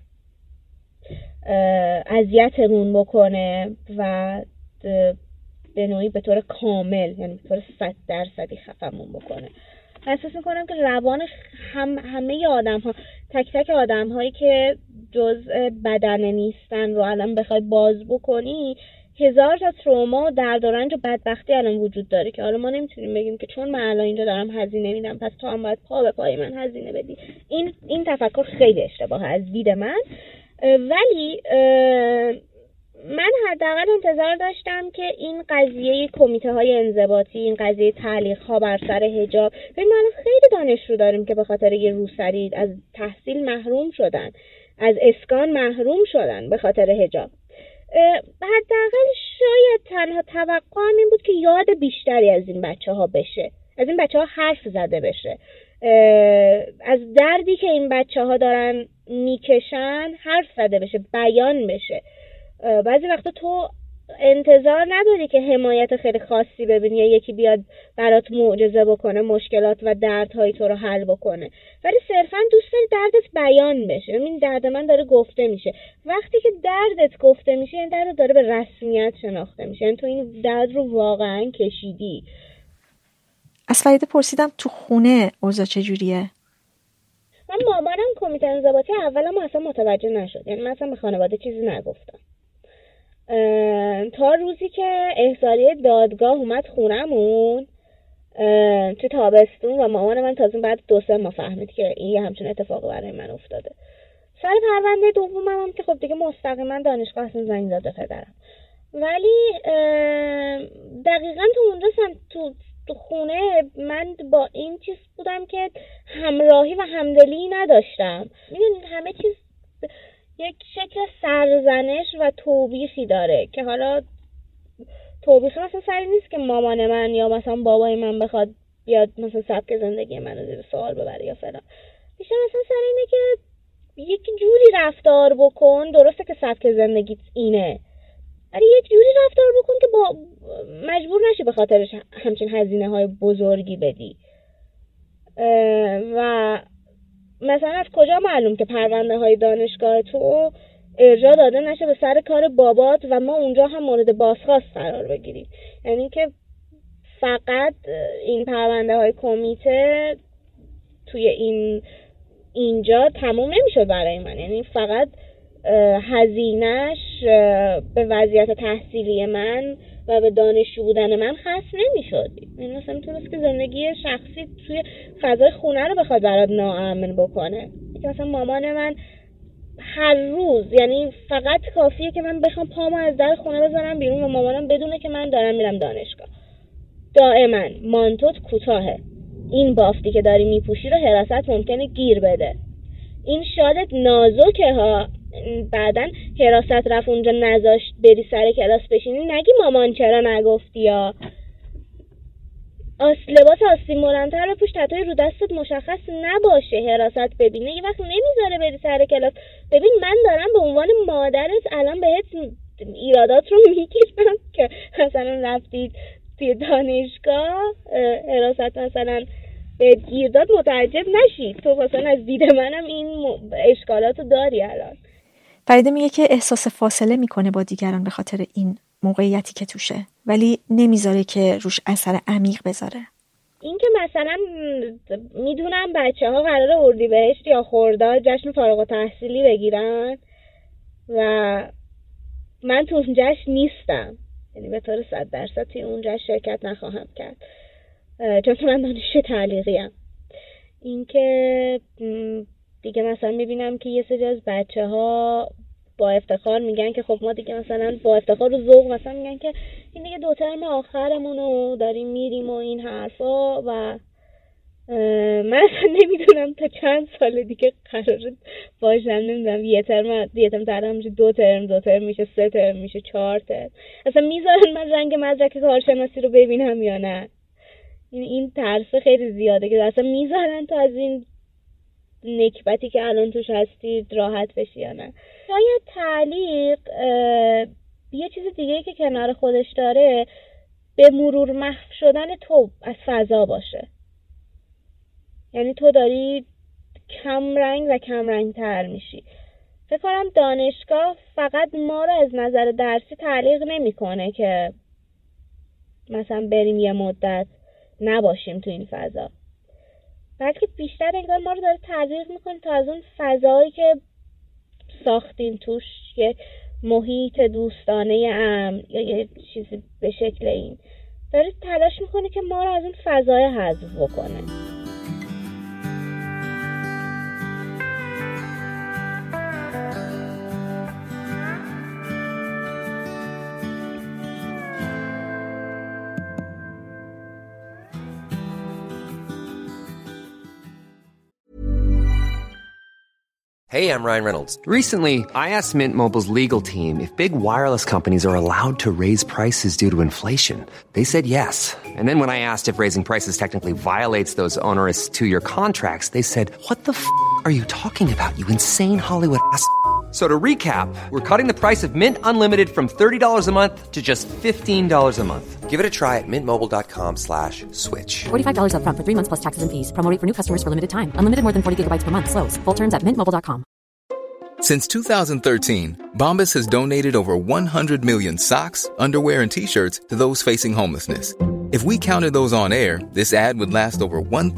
اذیتمون بکنه و به نوعی به طور کامل، یعنی به طور 100% خفمون بکنه. احساس میکنم که روان همه آدم ها، تک تک آدم هایی که جزء بدن نیستن رو الان بخوای باز بکنی، 1000 تا تروما و درد و رنج و بدبختی الان وجود داره که حالا ما نمیتونیم بگیم که چون من الان اینجا دارم هزینه میدم پس تو هم باید پا به پای من هزینه بدی. این تفکر خیلی اشتباهه از دید من. ولی من حداقل انتظار داشتم که این قضیه کمیته های انضباطی، این قضیه تعلیق ها بر سر حجاب، ببین ما خیلی دانشجو داریم که به خاطر یه روسری از تحصیل محروم شدن، از اسکان محروم شدن به خاطر حجاب. حداقل شاید تنها توقعم این بود که یاد بیشتری از این بچه‌ها بشه، از این بچه‌ها حرف زده بشه، از دردی که این بچه‌ها دارن میکشن حرف زده بشه، بیان بشه. بعضی وقتا تو انتظار نداری که حمایت خیلی خاصی ببینی یا یکی بیاد برات معجزه بکنه، مشکلات و دردهای تو رو حل بکنه، ولی صرفا دوست داری دردت بیان بشه. این درد من داره گفته میشه. وقتی که دردت گفته میشه این درد داره به رسمیت شناخته میشه، یعنی تو این درد رو واقعا کشیدی. از فریده پرسیدم تو خونه اوضاع چجوریه؟ من مامانم کمیته انضباطی اولم اصلا متوجه نشد، یعنی من اصلا به خانواده چیزی نگفتم تا روزی که احضاریه دادگاه اومد خونمون تو تابستون و مامان من تازه بعد 2-3 ماه فهمید که این یه همچون اتفاق برای من افتاده. سر پرونده دومم هم که خب دیگه مستقیما دانشگاه اصلا زنگ زده پدرم، ولی دقیقا تو اونجا تو خونه من با این چیز بودم که همراهی و همدلی نداشتم. میدونید همه چیز یک شکل سرزنش و توبیخی داره که حالا توبیخ مثلا سری نیست که مامان من یا مثلا بابای من بخواد بیاد مثلا سبک زندگی منو زیر سوال ببره یا فلان. بیشتر مثلا سر اینه که یک جوری رفتار بکن، درسته که سبک زندگیت اینه، ولی یک جوری رفتار بکن که با مجبور نشی به خاطرش همچین هزینه های بزرگی بدی. و مثلا از کجا معلوم که پرونده های دانشگاه تو ارجاع داده نشه به سر کار بابات و ما اونجا هم مورد بازخواست قرار بگیریم؟ یعنی که فقط این پرونده های کمیته توی اینجا تموم نمیشد برای من، یعنی فقط هزینه‌اش به وضعیت تحصیلی من و به دانشجو بودن من خاص نمیشد. این مثلا میتونست که زندگی شخصی توی فضای خونه رو بخواد برات ناامن بکنه. مثلا مامان من هر روز، یعنی فقط کافیه که من بخوام پامو از در خونه بذارم بیرون و مامانم بدونه که من دارم میرم دانشگاه. دائما مانتوت کوتاهه، این بافتی که داری میپوشی رو حراست ممکنه گیر بده، این شالت نازکه ها، بعدن حراست رفت اونجا نذاشت بری سر کلاس بشینی نگی مامان چرا نگفتی، یا لباس آستین بلندتر بپوش تتوی رو دستت مشخص نباشه، حراست ببینه، یه وقت نمیذاره بری سر کلاس. ببین من دارم به عنوان مادرت الان بهت ایرادات رو میگیرم که مثلا رفتید توی دانشگاه حراست مثلا به گیرداد متعجب نشید، تو مثلا از دید منم این اشکالاتو داری. الان فریده میگه که احساس فاصله میکنه با دیگران به خاطر این موقعیتی که توشه، ولی نمیذاره که روش اثر عمیق بذاره. این که مثلا میدونم بچه‌ها قراره اردیبهشت یا خرداد جشن فارغ التحصیلی بگیرن و من تو اون جشن نیستم، یعنی به طور 100% توی اون جشن شرکت نخواهم کرد چون من دانشجو تعلیقیم. این که دیگه مثلا میبینم که یه سری از بچه‌ها با افتخار میگن که خب ما دیگه مثلا با افتخار و ذوق مثلا میگن که این دیگه 2 ترم آخرمونو داریم میریم و این حرفا و من اصلا نمیدونم تا چند سال دیگه قراره باشم. نمیدونم یه ترم دارم میشه 2 ترم میشه 3 ترم میشه 4 ترم. اصلا میذارن من رنگ مدرک کارشناسی رو ببینم یا نه؟ این ترس خیلی زیاده که اصلا میذارن تو از این نکبتی که الان توش هستید راحت بشی یا نه. شاید تعلیق یه چیز دیگه که کنار خودش داره به مرور محو شدن تو از فضا باشه. یعنی تو داری کم رنگ و کم رنگ تر میشی. فکر کنم دانشگاه فقط ما رو از نظر درسی تعلیق نمیکنه که مثلا بریم یه مدت نباشیم تو این فضا، بلکه بیشتر انگار ما رو داره تعلیق میکنه تا از اون فضایی که ساختیم توش یه محیط دوستانه امن یا یه چیزی به شکل این داره تلاش میکنه که ما رو از اون فضای حذف بکنه. Hey, I'm Ryan Reynolds. Recently, I asked Mint Mobile's legal team if big wireless companies are allowed to raise prices due to inflation. They said yes. And then when I asked if raising prices technically violates those onerous 2-year contracts, they said, "What the f*** are you talking about, you insane Hollywood ass?" So to recap, we're cutting the price of Mint Unlimited from $30 a month to just $15 a month. Give it a try at mintmobile.com/switch. $45 up front for 3 months plus taxes and fees. Promo rate for new customers for limited time. Unlimited more than 40 gigabytes per month. Slows full terms at mintmobile.com. Since 2013, Bombas has donated over 100 million socks, underwear, and T-shirts to those facing homelessness. If we counted those on air, this ad would last over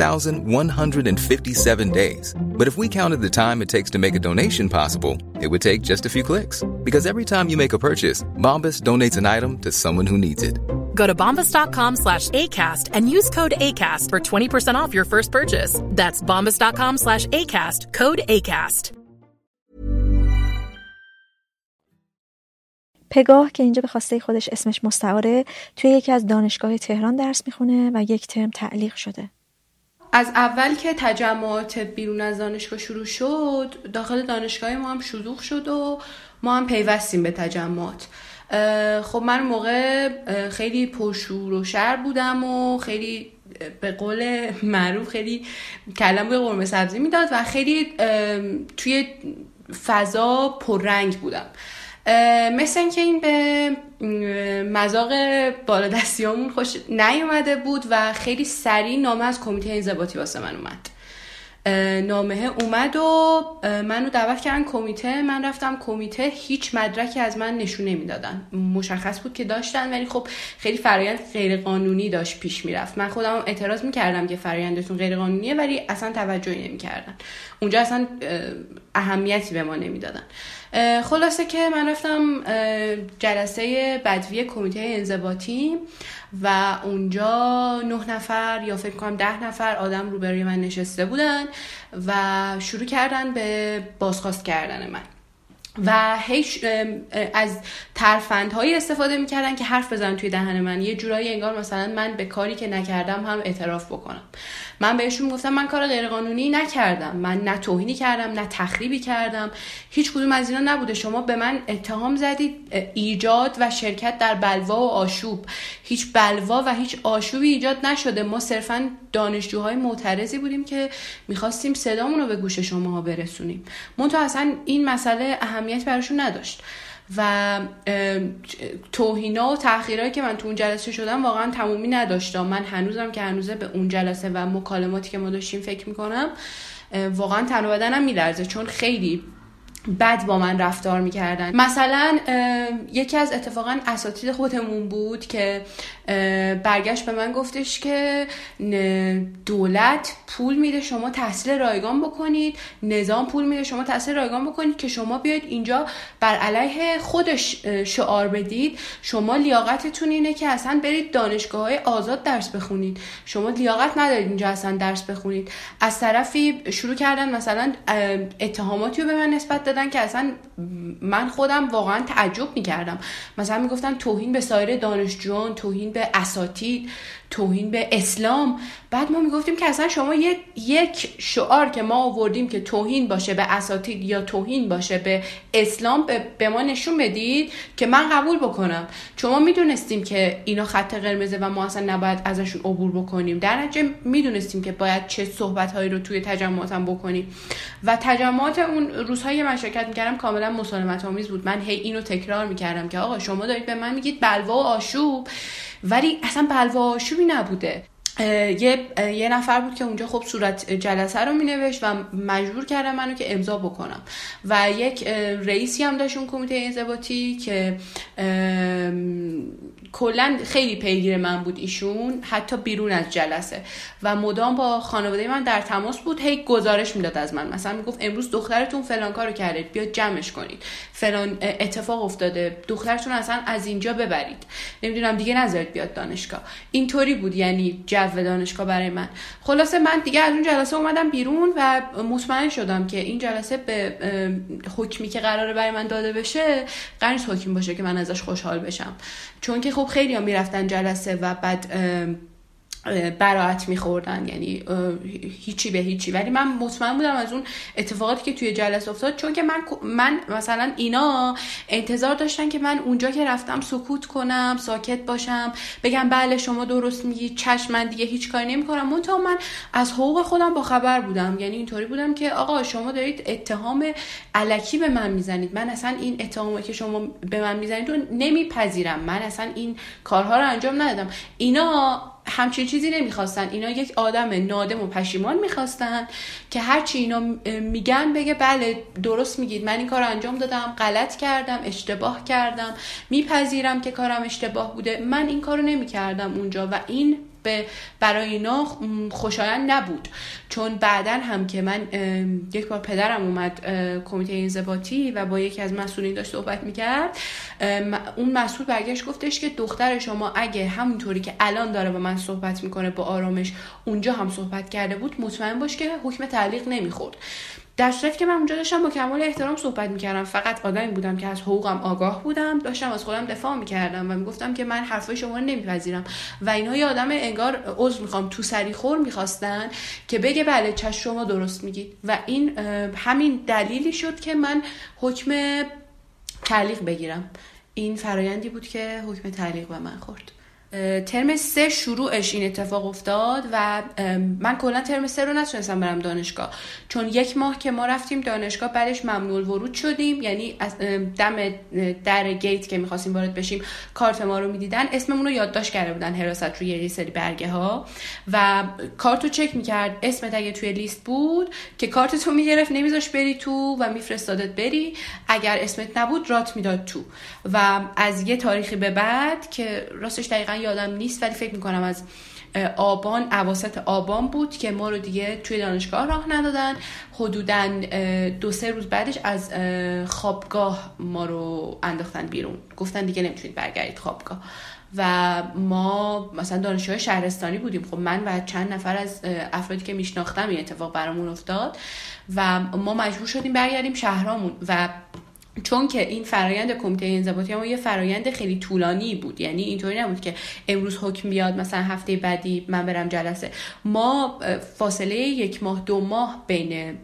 1,157 days. But if we counted the time it takes to make a donation possible, it would take just a few clicks. Because every time you make a purchase, Bombas donates an item to someone who needs it. Go to bombas.com/ACAST and use code ACAST for 20% off your first purchase. That's bombas.com/ACAST, code ACAST. پگاه که اینجا به خواسته خودش اسمش مستعاره توی یکی از دانشگاه تهران درس میخونه و 1 ترم تعلیق شده. از اول که تجمعات بیرون از دانشگاه شروع شد، داخل دانشگاه ما هم شلوغ شد و ما هم پیوستیم به تجمعات. خب من موقع خیلی پرشور و شر بودم و خیلی به قول معروف خیلی کلم به قرمه سبزی میداد و خیلی توی فضا پررنگ بودم. مثل این که این به مذاق بالادستیامون خوش نیومده بود و خیلی سریع نامه از کمیته انضباطی واسه من اومد. نامه اومد و منو دعوت کردن کمیته. من رفتم کمیته، هیچ مدرکی از من نشون نمیدادن. مشخص بود که داشتن ولی خب خیلی فرآیند غیر قانونی داشت پیش میرفت. من خودم اعتراض میکردم که فرآیندتون غیر قانونیه ولی اصلا توجهی نمیکردن. اونجا اصلا اهمیتی به ما نمیدادن. خلاصه که من رفتم جلسه بدوی کمیته انضباطی و اونجا 9 نفر یا فکر کنم 10 نفر آدم روبروی من نشسته بودن و شروع کردن به بازخواست کردن من و هیچ از ترفندهایی استفاده میکردن که حرف بزنن توی دهن من. یه جورایی انگار مثلا من به کاری که نکردم هم اعتراف بکنم. من بهشون گفتم من کار غیرقانونی نکردم، من نه توهینی کردم نه تخریبی کردم، هیچ کدوم از اینا نبوده. شما به من اتهام زدید ایجاد و شرکت در بلوا و آشوب. هیچ بلوا و هیچ آشوبی ایجاد نشده. ما صرفا دانشجوهای معترضی بودیم که میخواستیم صدامون رو به گوش شماها برسونیم. منتها اصلا این مسئله اهمیت براشون نداشت و توهینا و تحقیرایی که من تو اون جلسه شدم واقعا تمومی نداشتم. من هنوزم که هنوزه به اون جلسه و مکالماتی که ما داشتیم فکر میکنم، واقعا تن و بدنم میلرزه، چون خیلی بد با من رفتار میکردن. مثلا یکی از اتفاقا اساتید خودمون بود که برگشت به من گفتش که دولت پول میده شما تحصیل رایگان بکنید، نظام پول میده شما تحصیل رایگان بکنید که شما بیاید اینجا بر علیه خودش شعار بدید. شما لیاقتتون اینه که اصلا برید دانشگاه‌های آزاد درس بخونید، شما لیاقت ندارید اینجا اصلا درس بخونید. از طرفی شروع کردن مثلا اتهاماتی رو به من نسبت دادن که اصلا من خودم واقعا تعجب میکردم. مثلا میگفتن توهین به سایر دانشجویان، توهین به اساتید، توهین به اسلام. بعد ما میگفتیم که اصلا شما یک شعار که ما آوردیم که توهین باشه به اساتید یا توهین باشه به اسلام به ما نشون بدید که من قبول بکنم، چون ما میدونستیم که اینا خط قرمزه و ما اصلا نباید ازشون عبور بکنیم. در نتیجه میدونستیم که باید چه صحبت‌هایی رو توی تجمعاتم بکنیم و تجمعات اون روزهای من شرکت میکردم کاملا مسالمت آمیز بود. من هی اینو تکرار میکردم که آقا شما دارید به من میگید بلوا و آشوب، ولی اصلا بلوا و آشوبی نبوده. یه نفر بود که اونجا خب صورت جلسه رو مینوشت و مجبور کردم منو که امضا بکنم و یک رئیسی هم داشت اون کمیته انضباطی که کلا خیلی پیگیر من بود ایشون، حتی بیرون از جلسه، و مدام با خانواده من در تماس بود، هی گزارش میداد از من. مثلا میگفت امروز دخترتون فلان کارو کرده، بیاد جمعش کنید، فلان اتفاق افتاده، دخترتون اصلا از اینجا ببرید، نمیدونم دیگه نذارید بیاد دانشگاه. اینطوری بود یعنی جو دانشگاه برای من. خلاصه من دیگه از اون جلسه اومدم بیرون و مطمئن شدم که این جلسه به حکمی که قراره برای من داده بشه قرار نیست حکم باشه که من ازش خوشحال بشم، چون که خب خیلی ها میرفتن جلسه و بعد براءت میخوردن، یعنی هیچی به هیچی. ولی من مطمئن بودم از اون اتفاقاتی که توی جلسه افتاد، چون که من مثلا اینا انتظار داشتن که من اونجا که رفتم سکوت کنم، ساکت باشم، بگم بله شما درست میگی، چشم من دیگه هیچ کاری نمیکنم. منتها من از حقوق خودم با خبر بودم، یعنی اینطوری بودم که آقا شما دارید اتهام الکی به من میزنید، من اصلا این اتهامی که شما به من میزنید رو نمیپذیرم، من اصلا این کارها رو انجام ندادم. اینا همچین چیزی نمیخواستن، اینا یک آدم نادم و پشیمان میخواستن که هرچی اینا میگن بگه بله درست میگید، من این کار رو انجام دادم، غلط کردم، اشتباه کردم، میپذیرم که کارم اشتباه بوده، من این کار رو نمیکردم اونجا. و این برای اینا خوشایند نبود، چون بعدن هم که من یک بار پدرم اومد کمیته انضباطی و با یکی از مسئولین داشت صحبت میکرد، اون مسئول برگشت گفتش که دختر شما اگه همونطوری که الان داره با من صحبت میکنه با آرامش اونجا هم صحبت کرده بود، مطمئن باش که حکم تعلیق نمیخورد. در صورتی که من اونجا داشتم با کمال احترام صحبت میکردم، فقط آدمی بودم که از حقوقم آگاه بودم، داشتم از خودم دفاع میکردم و میگفتم که من حرفای شما رو نمیپذیرم. و اینها یه آدم انگار عذر میخوام تو سری خور میخواستن که بگه بله چشم شما درست میگید. و این همین دلیلی شد که من حکم تعلیق بگیرم. این فرایندی بود که حکم تعلیق به من خورد. ترم 3 شروعش این اتفاق افتاد و من کلا ترم 3 رو نتونستم برم دانشگاه، چون 1 ماه که ما رفتیم دانشگاه بعدش ممنوع الورود شدیم، یعنی از دم در گیت که می‌خواستیم وارد بشیم کارت ما رو می‌دیدن، اسممون رو یادداشت کرده بودن حراست روی یه سری برگه ها و کارت رو چک می‌کرد، اسمت اگه توی لیست بود که کارتتو می‌گرفت نمی‌ذاش بری تو و می‌فرستادت بری، اگر اسمت نبود رات میداد تو. و از یه تاریخی به بعد که راستش دقیقاً یادم نیست ولی فکر میکنم از آبان، اواسط آبان بود که ما رو دیگه توی دانشگاه راه ندادن. حدوداً 2-3 روز بعدش از خوابگاه ما رو انداختن بیرون، گفتن دیگه نمیتونید برگردید خوابگاه. و ما مثلا دانشجوی شهرستانی بودیم، خب من و چند نفر از افرادی که میشناختم این اتفاق برامون افتاد و ما مجبور شدیم برگردیم شهرامون. و چون که این فرایند کمیته انضباطی ما یه فرایند خیلی طولانی بود، یعنی اینطوری نبود که امروز حکم بیاد مثلا هفته بعدی من برم جلسه. ما فاصله 1 ماه 2 ماه بین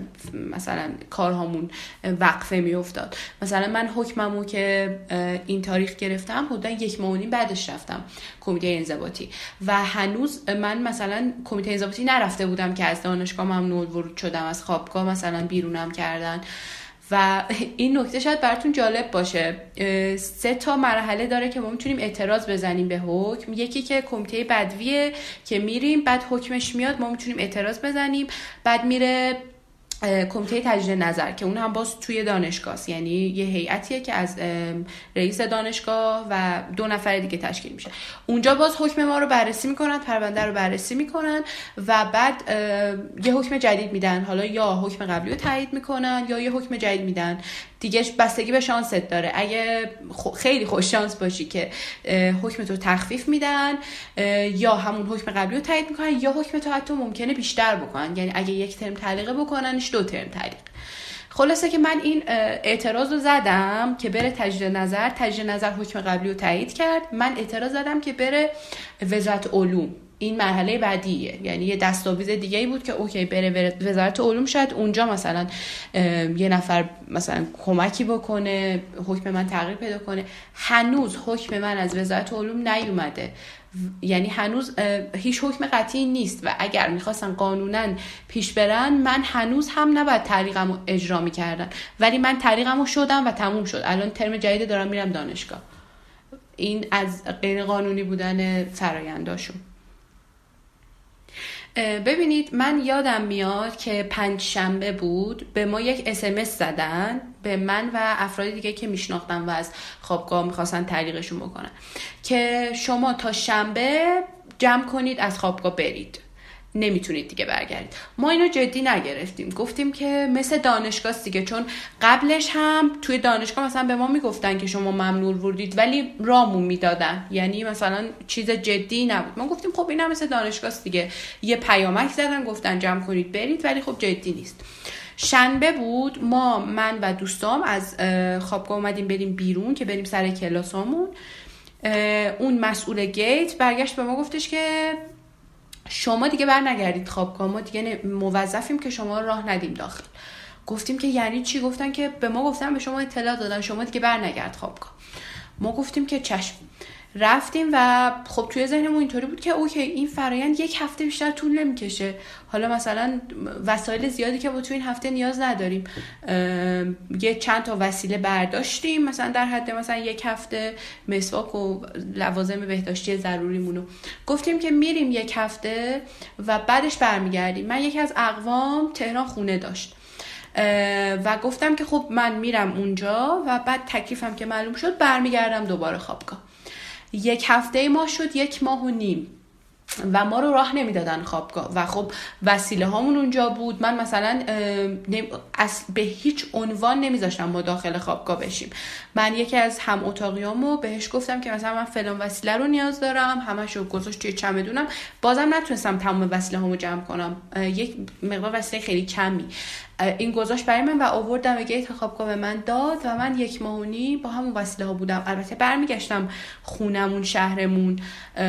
مثلا کارهامون وقفه می افتاد. مثلا من حکممو که این تاریخ گرفتم حدودا 1 ماه و نیم بعدش رفتم کمیته انضباطی و هنوز من مثلا کمیته انضباطی نرفته بودم که از دانشگاه ممنوع الورود شدم، از خوابگاه مثلا بیرونم کردن و این نکته شاید براتون جالب باشه. 3 مرحله داره که ما میتونیم اعتراض بزنیم به حکم. یکی که کمیته بدویه که میریم بعد حکمش میاد، ما میتونیم اعتراض بزنیم، بعد میره کمیته تجدید نظر که اون هم باز توی دانشگاه است، یعنی یه هیئتیه که از رئیس دانشگاه و 2 نفر دیگه تشکیل میشه. اونجا باز حکم ما رو بررسی میکنن، پرونده رو بررسی میکنن و بعد یه حکم جدید میدن. حالا یا حکم قبلی رو تایید میکنن یا یه حکم جدید میدن دیگه، بستگی به شانست داره. اگه خیلی خوش شانس باشی که حکم تو تخفیف میدن یا همون حکم قبلی رو تایید میکنن یا حکم تو حتی ممکنه بیشتر بکنن، یعنی اگه 1 ترم تعلیق بکننش 2 ترم تعلیق. خلاصه که من این اعتراض رو زدم که بره تجدید نظر حکم قبلی رو تایید کرد. من اعتراض زدم که بره وزارت علوم، این مرحله بعدیه، یعنی یه دستاویز دیگه ای بود که اوکی بره وزارت علوم، شاید اونجا مثلا یه نفر مثلا کمکی بکنه، حکم من تغییر پیدا کنه. هنوز حکم من از وزارت علوم نیومده، یعنی هنوز هیچ حکم قطعی نیست و اگر میخواستن قانونا پیش برن من هنوز هم نباید تعلیقمو اجرا میکردن، ولی من تعلیقمو شدم و تموم شد. الان ترم جدید دارم میرم دانشگاه. این از غیر قانونی بودن فرآینداشون. ببینید من یادم میاد که 5 شنبه بود، به ما یک SMS زدن، به من و افراد دیگه که میشناختم و از خوابگاه میخواستن تعلیقشون بکنن که شما تا شنبه جمع کنید از خوابگاه برید، نمیتونید دیگه برگردید. ما اینو جدی نگرفتیم، گفتیم که مثل دانشگاه دیگه، چون قبلش هم توی دانشگاه مثلا به ما میگفتن که شما ممنوع ورودید ولی رامون میدادن، یعنی مثلا چیز جدی نبود. ما گفتیم خب این هم مثل دانشگاه دیگه، یه پیامک زدن گفتن جمع کنید برید ولی خب جدی نیست. شنبه بود، من و دوستام از خوابگاه اومدیم بریم بیرون که بریم سر کلاسامون. اون مسئول گیت برگشت به ما گفتش که شما دیگه بر نگردید خوابگاه، ما دیگه موظفیم که شما راه ندیم داخل. گفتیم که یعنی چی؟ گفتن که به ما گفتن به شما اطلاع دادن شما دیگه بر نگرد خوابگاه. ما گفتیم که چشم. رفتیم و خب توی ذهنمون اینطوری بود که اوکی این فرآیند 1 هفته بیشتر طول نمیکشه، حالا مثلا وسایل زیادی که با تو این هفته نیاز نداریم، یه چند تا وسیله برداشتیم مثلا در حد مثلا 1 هفته، مسواک و لوازم بهداشتی ضروریمونو. گفتیم که میریم 1 هفته و بعدش برمیگردیم. من یکی از اقوام تهران خونه داشت و گفتم که خب من میرم اونجا و بعد تکلیفم که معلوم شد برمیگردم دوباره خوابگاه. 1 هفته ما شد 1 ماه و نیم و ما رو راه نمیدادن خوابگاه و خب وسیله هامون اونجا بود. من مثلا به هیچ عنوان نمیذاشتم ما داخل خوابگاه بشیم. من یکی از هم اتاقیامو بهش گفتم که مثلا من فلان وسیله رو نیاز دارم، همشو گذاشت توی چمدونم. بازم نتونستم تمام وسیله هامو جمع کنم، یک مقدار وسیله خیلی کمی. این گذاشت برای من و آوردم به گیت خوابگاه به من داد و من 1 ماه و نیم با همون وسیله ها بودم. البته برمیگشتم خونمون، شهرمون،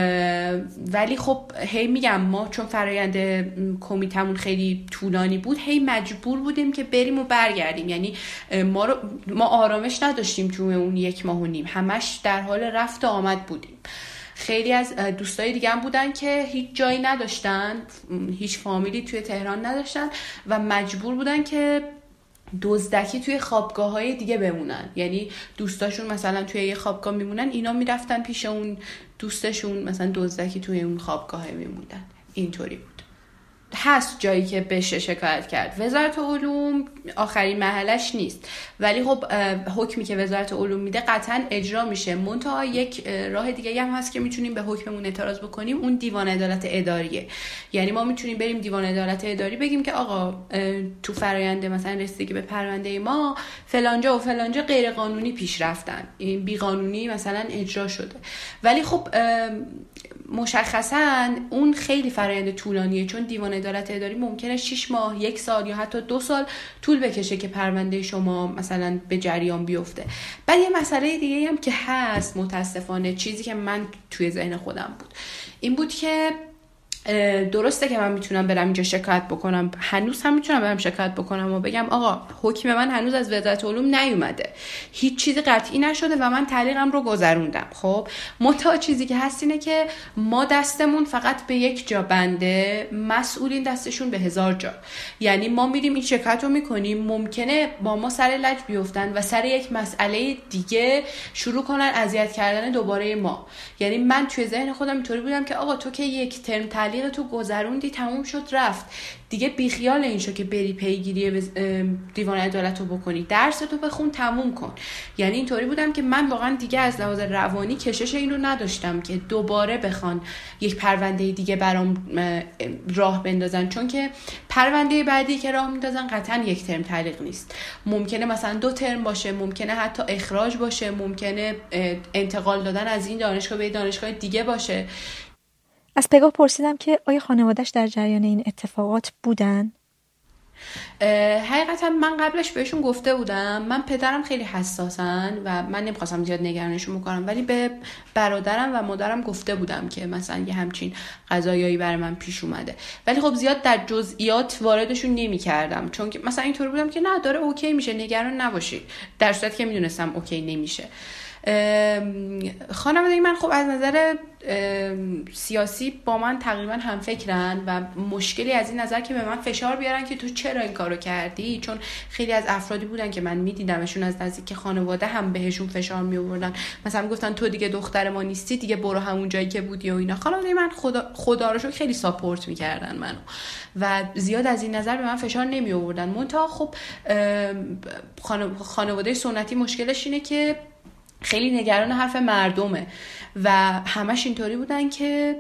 ولی خب هی میگم ما چون فرآیند کمیتمون خیلی طولانی بود هی مجبور بودیم که بریم و برگردیم، یعنی ما آرامش نداشتیم تو اون 1 ماه و نیم، همش در حال رفت و آمد بودیم. خیلی از دوستای دیگه هم بودن که هیچ جایی نداشتن، هیچ فامیلی توی تهران نداشتن و مجبور بودن که دزدکی توی خوابگاه‌های دیگه بمونن، یعنی دوستاشون مثلا توی یه خوابگاه میمونن، اینا میرفتن پیش اون دوستشون مثلا دزدکی توی اون خوابگاه میموندن. اینطوری بود. هست جایی که بشه شکایت کرد. وزارت علوم آخرین مرحله‌اش نیست، ولی خب حکمی که وزارت علوم میده قطعا اجرا میشه. منتها یک راه دیگه هم هست که میتونیم به حکممون اعتراض بکنیم، اون دیوان عدالت اداریه. یعنی ما میتونیم بریم دیوان عدالت اداری بگیم که آقا تو فرآیند مثلا رسیدگی به پرونده ما فلانجا و فلانجا غیر قانونی پیش رفتن، این بی قانونی مثلا اجرا شده. ولی خب مشخصا اون خیلی فرآیند طولانیه، چون دیوان عدالت اداری ممکنه 6 ماه، 1 سال یا حتی 2 سال طول بکشه که پرونده شما مثلا به جریان بیفته. بعد یه مسئله دیگه هم که هست متاسفانه، چیزی که من توی ذهن خودم بود این بود که درسته که من میتونم برم اینجا شکایت بکنم، هنوز هم میتونم برم شکایت بکنم و بگم آقا حکم من هنوز از وزارت علوم نیومده، هیچ چیزی قطعی نشده و من تعلیقم رو گذروندم. خب منتها چیزی که هست اینه که ما دستمون فقط به یک جا بنده، مسئولین دستشون به 1000 جا. یعنی ما میریم این شکایت رو میکنیم، ممکنه با ما سر لج بیفتن و سر یک مسئله دیگه شروع کنن اذیت کردن دوباره ما. یعنی من توی ذهن خودم اینطوری بودم که آقا تو که یک ترم تعلیق تو گذروندی، تموم شد رفت دیگه، بیخیال این شو که بری پیگیری دیوان عدالت رو بکنی، درس تو بخون تموم کن. یعنی اینطوری بودم که من واقعا دیگه از لحاظ روانی کشش این رو نداشتم که دوباره بخوان یک پرونده دیگه برام راه بندازن، چون که پرونده بعدی که راه میندازن قطعا یک ترم تعلیق نیست، ممکنه مثلا 2 ترم باشه، ممکنه حتی اخراج باشه، ممکنه انتقال دادن از این دانشگاه به دانشگاه دیگه باشه. از پگاه پرسیدم که آیا خانواده‌اش در جریان این اتفاقات بودن؟ حقیقتا من قبلش بهشون گفته بودم، من پدرم خیلی حساسن و من نمیخواستم زیاد نگرانشون بکنم، ولی به برادرم و مادرم گفته بودم که مثلا یه همچین قضایایی برای من پیش اومده، ولی خب زیاد در جزئیات واردشون نمی‌کردم، چون که مثلا اینطوری بودم که نه داره اوکی میشه، نگران نباشید، در صورتی که میدونستم اوکی نمیشه. خانواده من خب از نظر سیاسی با من تقریبا هم فکرن و مشکلی از این نظر که به من فشار بیارن که تو چرا این کارو کردی، چون خیلی از افرادی بودن که من میدیدمشون از نزدیک که خانواده هم بهشون فشار میآوردن، مثلا میگفتن تو دیگه دختر ما نیستی، دیگه برو همون جایی که بودی و اینا. خانواده من خدا رو شکر خیلی ساپورت میکردن منو و زیاد از این نظر به من فشار نمی آوردن. منتها خب خانواده سنتی مشکلش اینه که خیلی نگران حرف مردمه و همش اینطوری بودن که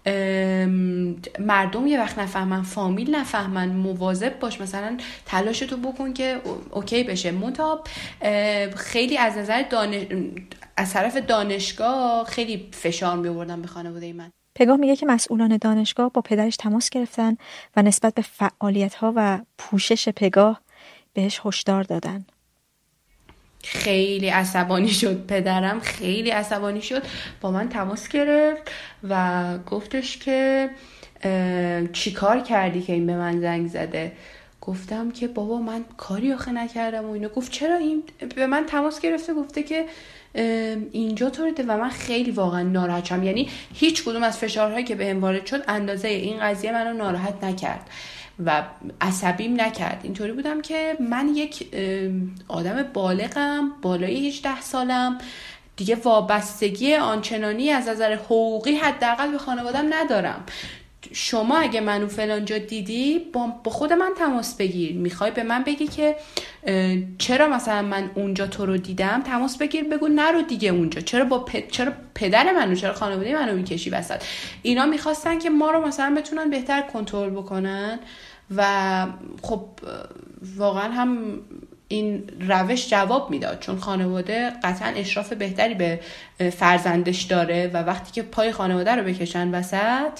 مردم یه وقت نفهمن، فامیل نفهمن، مواظب باش، مثلا تلاشتو بکن که اوکی بشه. منتها خیلی از نظر از طرف دانشگاه خیلی فشار می‌آوردن به خانواده من. پگاه میگه که مسئولان دانشگاه با پدرش تماس گرفتن و نسبت به فعالیت‌ها و پوشش پگاه بهش هشدار دادن. خیلی عصبانی شد پدرم، خیلی عصبانی شد، با من تماس گرفت و گفتش که چی کار کردی که این به من زنگ زده؟ گفتم که بابا من کاری آخه نکردم و اینو. گفت چرا؟ این به من تماس گرفته گفته که اینجا طوریه و من خیلی واقعا ناراحت شدم. یعنی هیچ کدوم از فشارهایی که بهم وارد شد اندازه این قضیه منو ناراحت نکرد و عصبیم نکرد. اینطوری بودم که من یک آدم بالغم، بالای 18 سالم، دیگه وابستگی آنچنانی از نظر حقوقی حداقل به خانوادم ندارم. شما اگه منو فلان جا دیدی با خود من تماس بگیر، میخوای به من بگی که چرا مثلا من اونجا تو رو دیدم، تماس بگیر بگو نرو دیگه اونجا، چرا چرا پدر منو، چرا خانواده منو میکشی وسط. اینا میخواستن که ما رو مثلا بتونن بهتر کنترل بکنن و خب واقعا هم این روش جواب میداد، چون خانواده قطعا اشراف بهتری به فرزندش داره و وقتی که پای خانواده رو بکشن وسط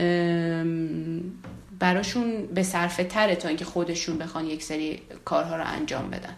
براشون به صرفه تره تا اینکه خودشون بخوان یک سری کارها رو انجام بدن.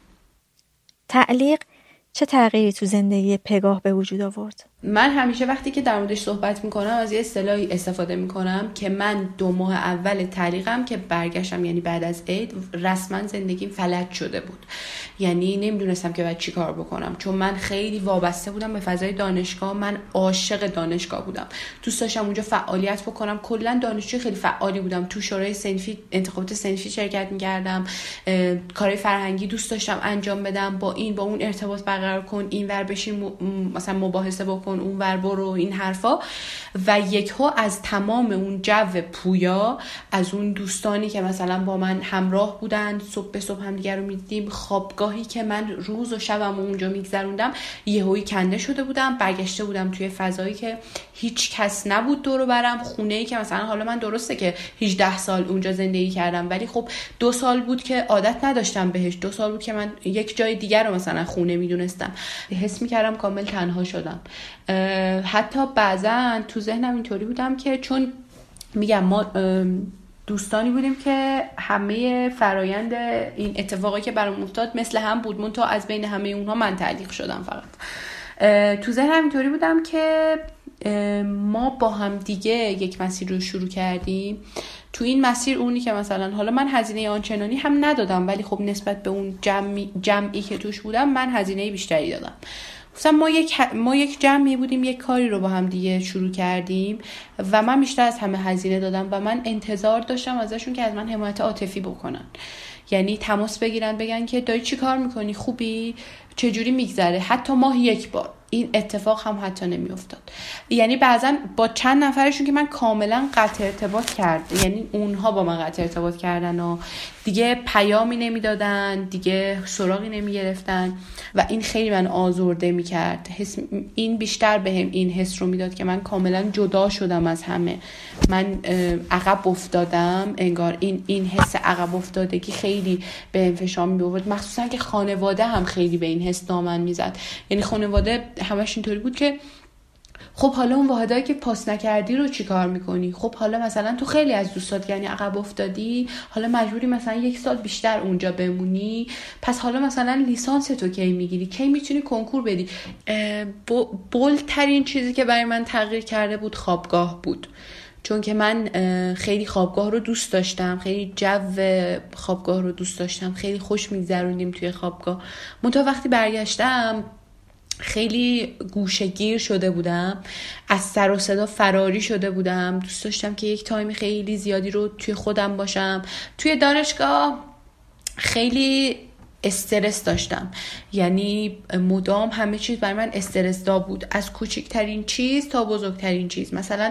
تعلیق چه تغییری تو زندگی پگاه به وجود آورد؟ من همیشه وقتی که در موردش صحبت میکنم از یه اصطلاحی استفاده میکنم که من 2 ماه اول تعلیقم که برگشتم، یعنی بعد از عید، رسما زندگیم فلج شده بود. یعنی نمیدونستم که باید چی کار بکنم، چون من خیلی وابسته بودم به فضای دانشگاه. من عاشق دانشگاه بودم، دوست داشتم اونجا فعالیت بکنم. کلا دانشجوی خیلی فعالی بودم، تو شورای صنفی، انتخابات صنفی شرکت میکردم، کارهای فرهنگی دوست داشتم انجام بدم، با اون ارتباط برقرار کن، اینور بشین مثلا مباحثه بکن، اون ور برو، این حرفا. و یکهو از تمام اون جو پویا، از اون دوستانی که مثلا با من همراه بودن، صبح به صبح هم دیگه رو میدیدیم، خوابگاهی که من روز و شبم اونجا میگذروندم، یهویی کنده شده بودم. برگشته بودم توی فضایی که هیچ کس نبود دور و برم، خونه‌ای که مثلا حالا من درسته که 18 سال اونجا زندگی کردم، ولی خب 2 سال بود که عادت نداشتم بهش، 2 سال بود که من یک جای دیگر رو مثلا خونه میدونستم. حس میکردم کامل تنها شدم. حتی بعضا تو ذهنم اینطوری بودم که، چون میگم ما دوستانی بودیم که همه فرایند این اتفاقی که برام افتاد مثل هم بود، منتها از بین همه اونها من تعلیق شدم فقط. تو ذهنم اینطوری بودم که ما با هم دیگه یک مسیر رو شروع کردیم. تو این مسیر اونی که مثلا حالا من هزینه آنچنانی هم ندادم، ولی خب نسبت به اون جمعی که توش بودم من هزینه بیشتری دادم. مثلا ما یک جمعی بودیم، یک کاری رو با هم دیگه شروع کردیم و من بیشتر از همه هزینه دادم و من انتظار داشتم ازشون که از من حمایت عاطفی بکنن، یعنی تماس بگیرن بگن که داری چی کار میکنی، خوبی، چجوری میگذره. حتی ماه یک بار این اتفاق هم حتی نمیافتاد. یعنی بعضا با چند نفرشون که من کاملا قطع ارتباط کرد، یعنی اونها با من قطع ارتباط کردن و دیگه پیامی نمیدادن، دیگه سراغی نمیگرفتن و این خیلی من آزرده میکرد. این بیشتر بهم این حس رو میداد که من کاملا جدا شدم از همه، من عقب افتادم. انگار این حس عقب افتادگی خیلی بهم فشار می‌آورد، مخصوصا که خانواده هم خیلی به این حس دامن میزد. یعنی خانواده همش اینطوری بود که خب حالا اون واحدایی که پاس نکردی رو چی کار میکنی؟ خب حالا مثلا تو خیلی از دوستات یعنی عقب افتادی، حالا مجبوری مثلا 1 سال بیشتر اونجا بمونی، پس حالا مثلا لیسانس تو کی میگیری، کی میتونی کنکور بدی. بولترین چیزی که برای من تغییر کرده بود خوابگاه بود، چون که من خیلی خوابگاه رو دوست داشتم، خیلی جو خوابگاه رو دوست داشتم، خیلی خوش میگذروندیم توی خوابگاه. منتها وقتی برگشتم خیلی گوشه‌گیر شده بودم، از سر و صدا فراری شده بودم. دوست داشتم که یک تایم خیلی زیادی رو توی خودم باشم. توی دانشگاه خیلی استرس داشتم، یعنی مدام همه چیز برای من استرس دا بود، از کوچکترین چیز تا بزرگترین چیز. مثلا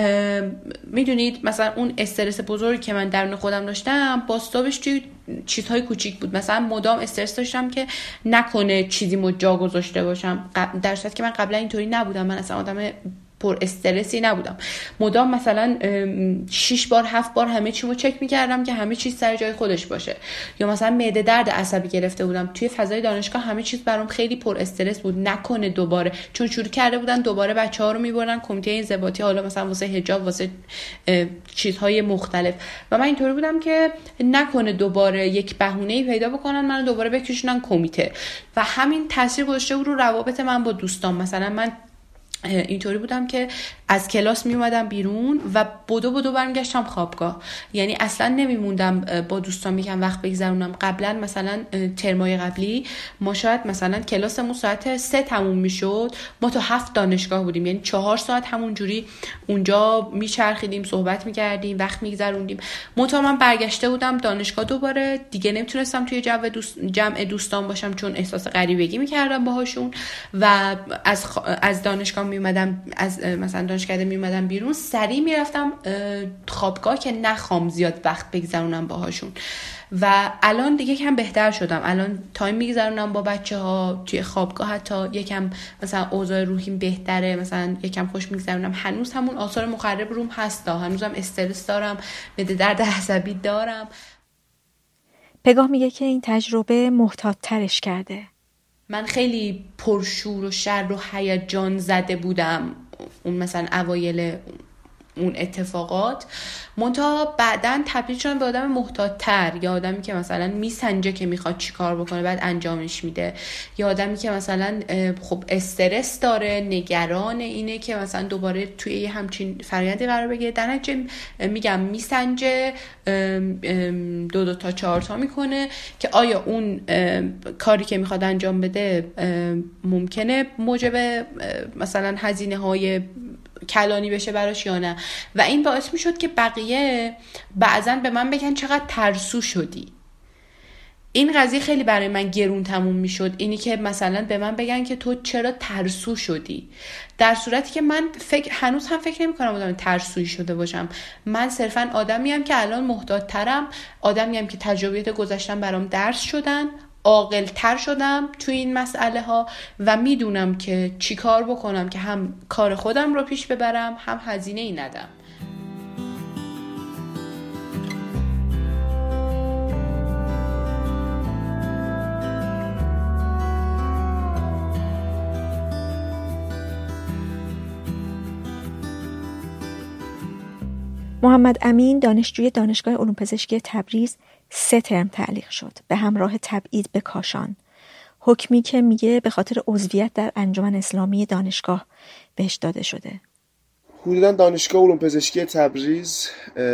میدونید مثلا اون استرس بزرگی که من درون خودم داشتم بازتابش توی چیزهای کوچیک بود. مثلا مدام استرس داشتم که نکنه چیزیمو جا گذاشته باشم، در صورتی که من قبلا اینطوری نبودم. من اصلا آدم پر استرسی نبودم. مدام مثلا 6 بار 7 بار همه چیمو چک میکردم که همه چیز سر جای خودش باشه. یا مثلا معده درد عصبی گرفته بودم. توی فضای دانشگاه همه چیز برام خیلی پر استرس بود، نکنه دوباره، چون شروع کرده بودن دوباره بچه‌ها رو میبرن کمیته انضباطی، حالا مثلا واسه حجاب، واسه چیزهای مختلف، و من اینطوری بودم که نکنه دوباره یک بهونه‌ای پیدا بکنن منو دوباره بکشونن کمیته. و همین تاثیر گذاشته بود رو روابط من با دوستان. مثلا من اینطوری بودم که از کلاس می اومدم بیرون و بدو برمیگشتم خوابگاه، یعنی اصلا نمیموندم با دوستان یکم وقت بگذرونم. قبلا مثلا ترمای قبلی ما شاید مثلا کلاسمون ساعت 3 تموم میشد، ما تا 7 دانشگاه بودیم، یعنی 4 ساعت همونجوری اونجا میچرخیدیم، صحبت میکردیم، وقت میگذروندیم. من برگشته بودم دانشگاه دوباره، دیگه نمیتونستم توی جمع دوستان باشم چون احساس غریبگی میکردم باهاشون و از دانشگاه میومدم، از مثلا دانشکده میومدم بیرون، سریع میرفتم خوابگاه که نخوام زیاد وقت بگذرونم باهاشون. و الان دیگه کم بهتر شدم، الان تایم میگذرونم با بچه‌ها توی خوابگاه، حتی یکم مثلا اوضاع روحیم بهتره، مثلا یکم خوش میگذرونم. هنوز همون آثار مخرب روم هستا، هنوزم استرس دارم، معده درد عصبی دارم. پگاه میگه که این تجربه محتاط‌ترش کرده. من خیلی پرشور و شر و هیجان زده بودم اون مثلا اوایل اون اتفاقات، منتها بعداً تبدیل شدم به آدم محتاط‌تر، یا آدمی که مثلا میسنجه که میخواد چی کار بکنه بعد انجامش میده، یا آدمی که مثلا خب استرس داره، نگران اینه که مثلا دوباره توی یه همچین فرآیندی قرار بگیره. در نتیجه میگم میسنجه، 2 تا 4 تا میکنه که آیا اون کاری که میخواد انجام بده ممکنه موجب مثلا هزینه های کلانی بشه براش یا نه. و این باعث می شد که بقیه بعضا به من بگن چقدر ترسو شدی. این قضیه خیلی برای من گرون تموم می شد، اینی که مثلا به من بگن که تو چرا ترسو شدی، در صورتی که من هنوز هم فکر نمی کنم آدم ترسویی شده باشم. من صرفا آدمی ام که الان محتاط ترم، آدمی ام که تجربیات گذشتم برام درس شدن، عاقل تر شدم توی این مسئله ها و میدونم که چی کار بکنم که هم کار خودم رو پیش ببرم، هم هزینه ای ندم. محمد امین دانشجوی دانشگاه علوم پزشکی تبریز 3 ترم تعلیق شد به همراه تبعید به کاشان. حکمی که میگه به خاطر عضویت در انجمن اسلامی دانشگاه بهش داده شده. حدوداً دانشگاه علوم پزشکی تبریز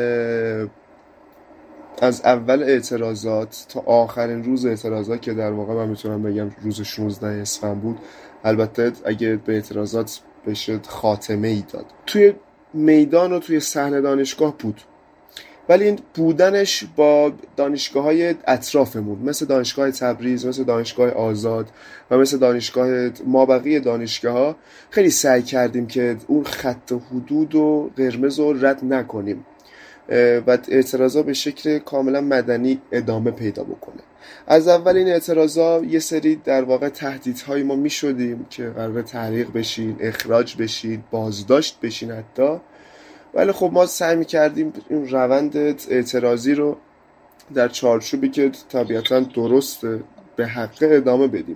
از اول اعتراضات تا آخرین روز اعتراضات که در واقع من میتونم بگم روز 16 اسفند بود، البته اگه به اعتراضات بشه خاتمه ای داد، توی میدان و توی صحنه دانشگاه بود. ولی این بودنش با دانشگاه‌های اطرافمون مثل دانشگاه تبریز، مثل دانشگاه آزاد و مثل دانشگاه مابقی دانشگاه‌ها خیلی سعی کردیم که اون خط حدود و قرمز رو رد نکنیم و اعتراضا به شکل کاملا مدنی ادامه پیدا بکنه. از اول این اعتراضا یه سری در واقع تهدیدهای ما میشدیم که قرار تحقیق بشین، اخراج بشین، بازداشت بشین حتی. ولی خب ما سعی می‌کردیم این روند اعتراضی رو در چارچوبی که طبیعتاً درسته به حق ادامه بدیم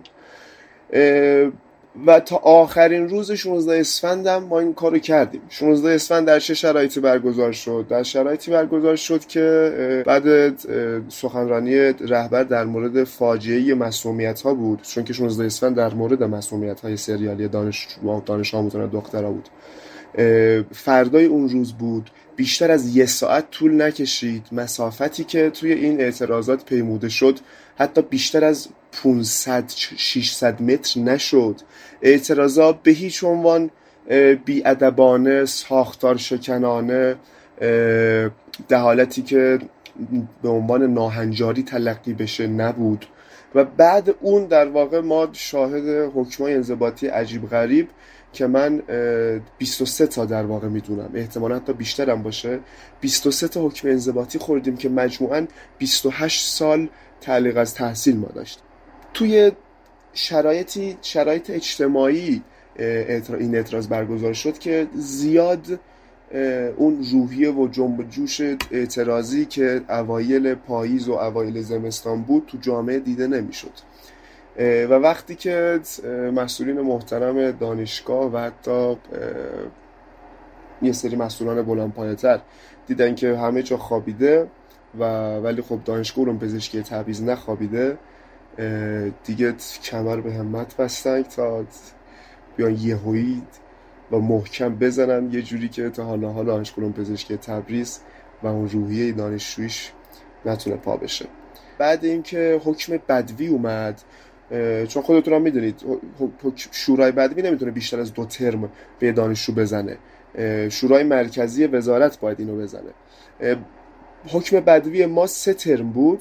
و تا آخرین روز 16 اسفند هم ما این کارو کردیم. 16 اسفند در چه شرایطی برگزار شد؟ در شرایطی برگزار شد که بعد سخنرانی رهبر در مورد فاجعه مسمومیت‌ها بود، چون که 16 اسفند در مورد مسمومیت‌های سریالی دانش آموزان دخترها بود. فردای اون روز بود. بیشتر از 1 ساعت طول نکشید. مسافتی که توی این اعتراضات پیموده شد حتی بیشتر از 500-600 متر نشد. اعتراضات به هیچ عنوان بی‌ادبانه، ساختار شکنانه، در حالتی که به عنوان ناهنجاری تلقی بشه نبود. و بعد اون در واقع ما شاهد حکمای انضباطی عجیب غریب که من 23 تا در واقع میدونم، احتمالاً حتی بیشترم باشه، 23 تا حکم انضباطی خوردیم که مجموعاً 28 سال تعلیق از تحصیل ما داشت. توی شرایط اجتماعی این اعتراض برگزار شد که زیاد اون روحیه و جنب و جوش اعتراضی که اوایل پاییز و اوایل زمستان بود تو جامعه دیده نمیشد. و وقتی که مسئولین محترم دانشگاه و حتی یه سری مسئولان بلندپایه‌تر دیدن که همه جا خوابیده ولی خب دانشگاه علوم پزشکی تبریز نخوابیده، دیگه کمر به همت بستن تا بیان یهویی و محکم بزنن یه جوری که تا حالا دانشگاه علوم پزشکی تبریز و اون روحیه دانشجویش نتونه پا بشه. بعد اینکه حکم بدوی اومد، چون خودتون هم میدونید شورای بدوی نمیتونه بیشتر از 2 ترم به دانشجو بزنه، شورای مرکزی وزارت باید اینو بزنه. حکم بدوی ما 3 ترم بود،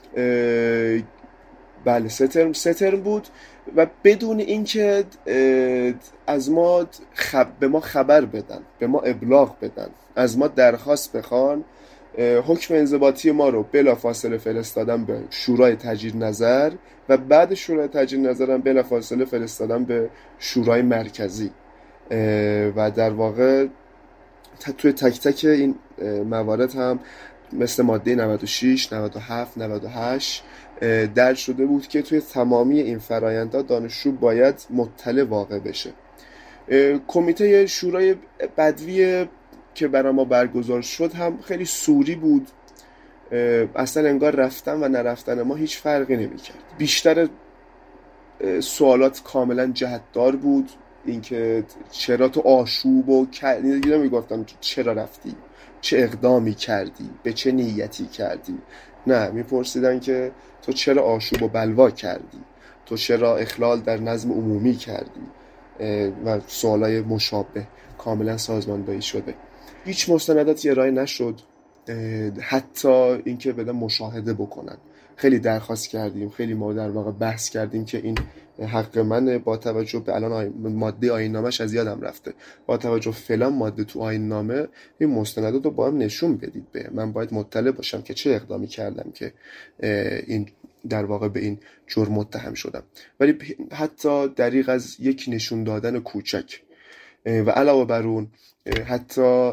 بله 3 ترم بود و بدون اینکه از ما به ما خبر بدن، به ما ابلاغ بدن، از ما درخواست بخوان، حکم انضباطی ما رو بلافاصله فرستادن به شورای تجدید نظر و بعد شورای تجدید نظر هم بلافاصله فرستادن به شورای مرکزی و در واقع توی تک تک این موارد هم مثل ماده 96 97 98 درج شده بود که توی تمامی این فرآیندها دانشجو باید مطلع واقع بشه. کمیته شورای بدوی که برای ما برگزار شد هم خیلی سوری بود، اصلا انگار رفتن و نرفتن ما هیچ فرقی نمی‌کرد. بیشتر سوالات کاملا جهتدار بود، اینکه چرا تو آشوب و نمیگفتن چرا رفتی، چه اقدامی کردی، به چه نیتی کردی، نه میپرسیدن که تو چرا آشوب و بلوا کردی، تو چرا اخلال در نظم عمومی کردی و سوالای مشابه کاملا سازماندهی شده. هیچ مستنداتی ارائه نشد، حتی اینکه بدن مشاهده بکنن. خیلی درخواست کردیم، خیلی ما در واقع بحث کردیم که این حق من با توجه به الان ماده آیین نامش از یادم رفته، با توجه فلان ماده تو آیین نامه این مستندات رو با هم نشون بدید به من، باید مطلع باشم که چه اقدامی کردم که این در واقع به این جرم متهم شدم. ولی حتی دریغ از یک نشون دادن کوچک و علاوه بر اون حتی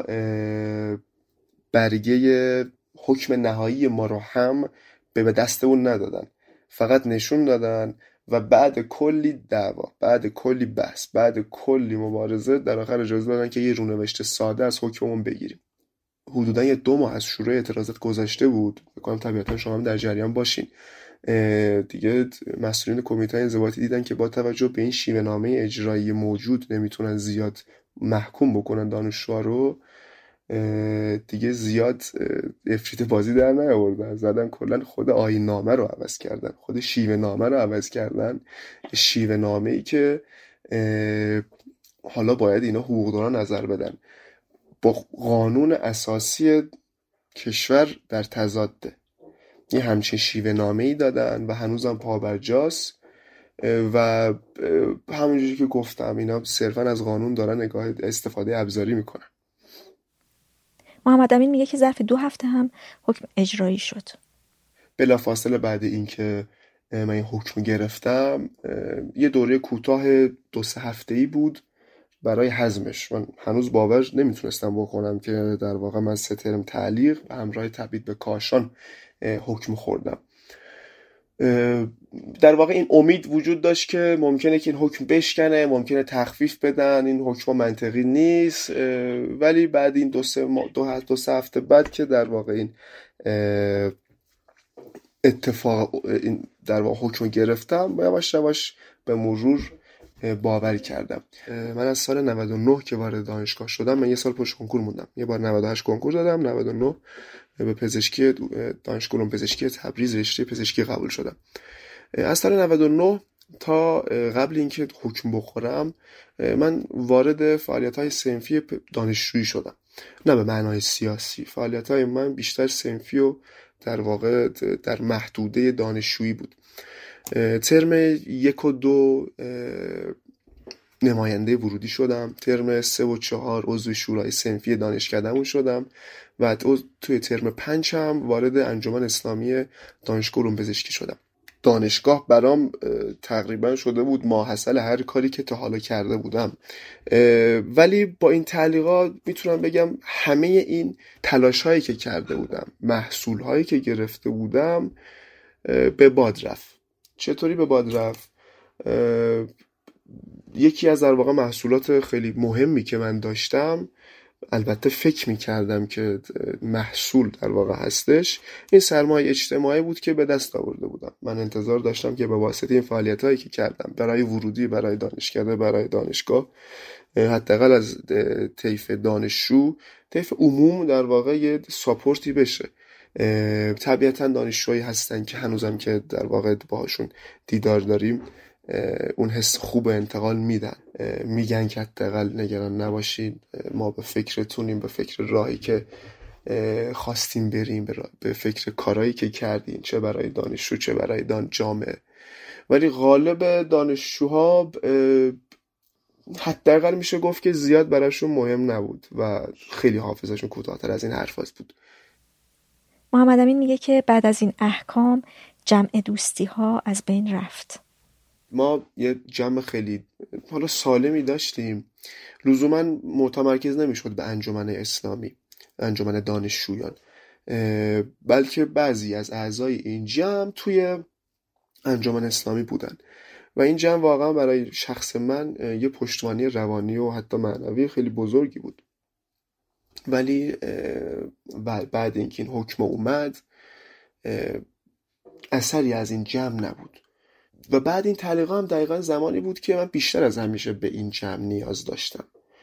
برگه حکم نهایی ما رو هم به دست اون ندادن، فقط نشون دادن و بعد کلی دعوا، بعد کلی بحث، بعد کلی مبارزه در آخر اجازه دادن که یه رونوشت ساده از حکممون بگیریم. حدوداً 2 ماه از شروع اعتراضات گذشته بود، بکنم طبیعتا شما هم در جریان باشین. دیگه مسئولین کمیته انضباطی دیدن که با توجه به این شیوه نامه اجرایی موجود نمیتونن زیاد محکوم بکنن دانشجوها رو، دیگه زیاد افریت بازی در نیاوردن، زدن کلا خود آیین نامه رو عوض کردن، خود شیوه نامه رو عوض کردن. شیوه نامه‌ای که حالا باید اینا حقوقداران نظر بدن، با قانون اساسی کشور در تضاده. یه همچین شیوه نامه‌ای دادن و هنوزم پابرجاست و همونجوری که گفتم اینا صرفا از قانون دارن نگاه استفاده ابزاری میکنن. محمد امین میگه که ظرف 2 هفته هم حکم اجرایی شد. بلافاصله بعد این که من این حکم گرفتم یه دوره کوتاه 2-3 هفته‌ای بود برای هضمش. من هنوز باور نمیتونستم بکنم که در واقع من 3 ترم تعلیق به همراه تبعید به کاشان حکم خوردم. در واقع این امید وجود داشت که ممکنه که این حکم بشکنه، ممکنه تخفیف بدن، این حکم منطقی نیست. ولی بعد این 2-3 هفته بعد که در واقع این اتفاق این در واقع حکم گرفتم، یواش یواش به مرور باور کردم. من از سال 99 که وارد دانشگاه شدم، من یه سال پشت کنکور موندم. یه بار 98 کنکور دادم، 99 به پزشکی دانشگاه علوم پزشکی تبریز رشته پزشکی قبول شدم. از سال 99 تا قبل اینکه حکم بخورم من وارد فعالیت‌های صنفی دانشجویی شدم، نه به معنای سیاسی. فعالیت‌های من بیشتر صنفی و در واقع در محدوده دانشجویی بود. ترم 1 و 2 نماینده ورودی شدم، ترم 3 و 4 عضو شورای صنفی دانشکدهمون شدم و توی ترم 5 هم وارد انجمن اسلامی دانشگاه علوم پزشکی شدم. دانشگاه برام تقریبا شده بود ماحصل هر کاری که تا حالا کرده بودم. ولی با این تعلیقات میتونم بگم همه این تلاش هایی که کرده بودم، محصول هایی که گرفته بودم به باد رفت. چطوری به باد رفت؟ یکی از در واقع محصولات خیلی مهمی که من داشتم، البته فکر می‌کردم که محصول در واقع هستش، این سرمایه اجتماعی بود که به دست آورده بودم. من انتظار داشتم که به واسطه این فعالیتایی که کردم برای ورودی، برای دانشکده، برای دانشگاه، حداقل از طیف دانشجو، طیف عموم در واقع یه ساپورتی بشه. طبیعتا دانشجویی هستن که هنوزم که در واقع باهاشون دیدار داریم اون حس خوب انتقال میدن، میگن که حداقل نگران نباشین، ما به فکرتونیم، به فکر راهی که خواستیم بریم، به فکر کارهایی که کردین، چه برای دانشجو چه برای جامعه. ولی غالب دانشجوها حداقل میشه گفت که زیاد براشون مهم نبود و خیلی حافظشون کوتاه‌تر از این حرفاست بود. محمد امین میگه که بعد از این احکام جمع دوستی ها از بین رفت. ما یه جمع خیلی حالا سالمی داشتیم، لزوما متمرکز نمیشد به انجمن اسلامی، انجمن دانشجویان، بلکه بعضی از اعضای این جمع توی انجمن اسلامی بودن و این جمع واقعا برای شخص من یه پشتوانه روانی و حتی معنوی خیلی بزرگی بود. ولی بعد اینکه این حکم اومد اثری از این جمع نبود و بعد این تعلیقا هم دقیقا زمانی بود که من بیشتر از همیشه به این جمع نیاز داشتم،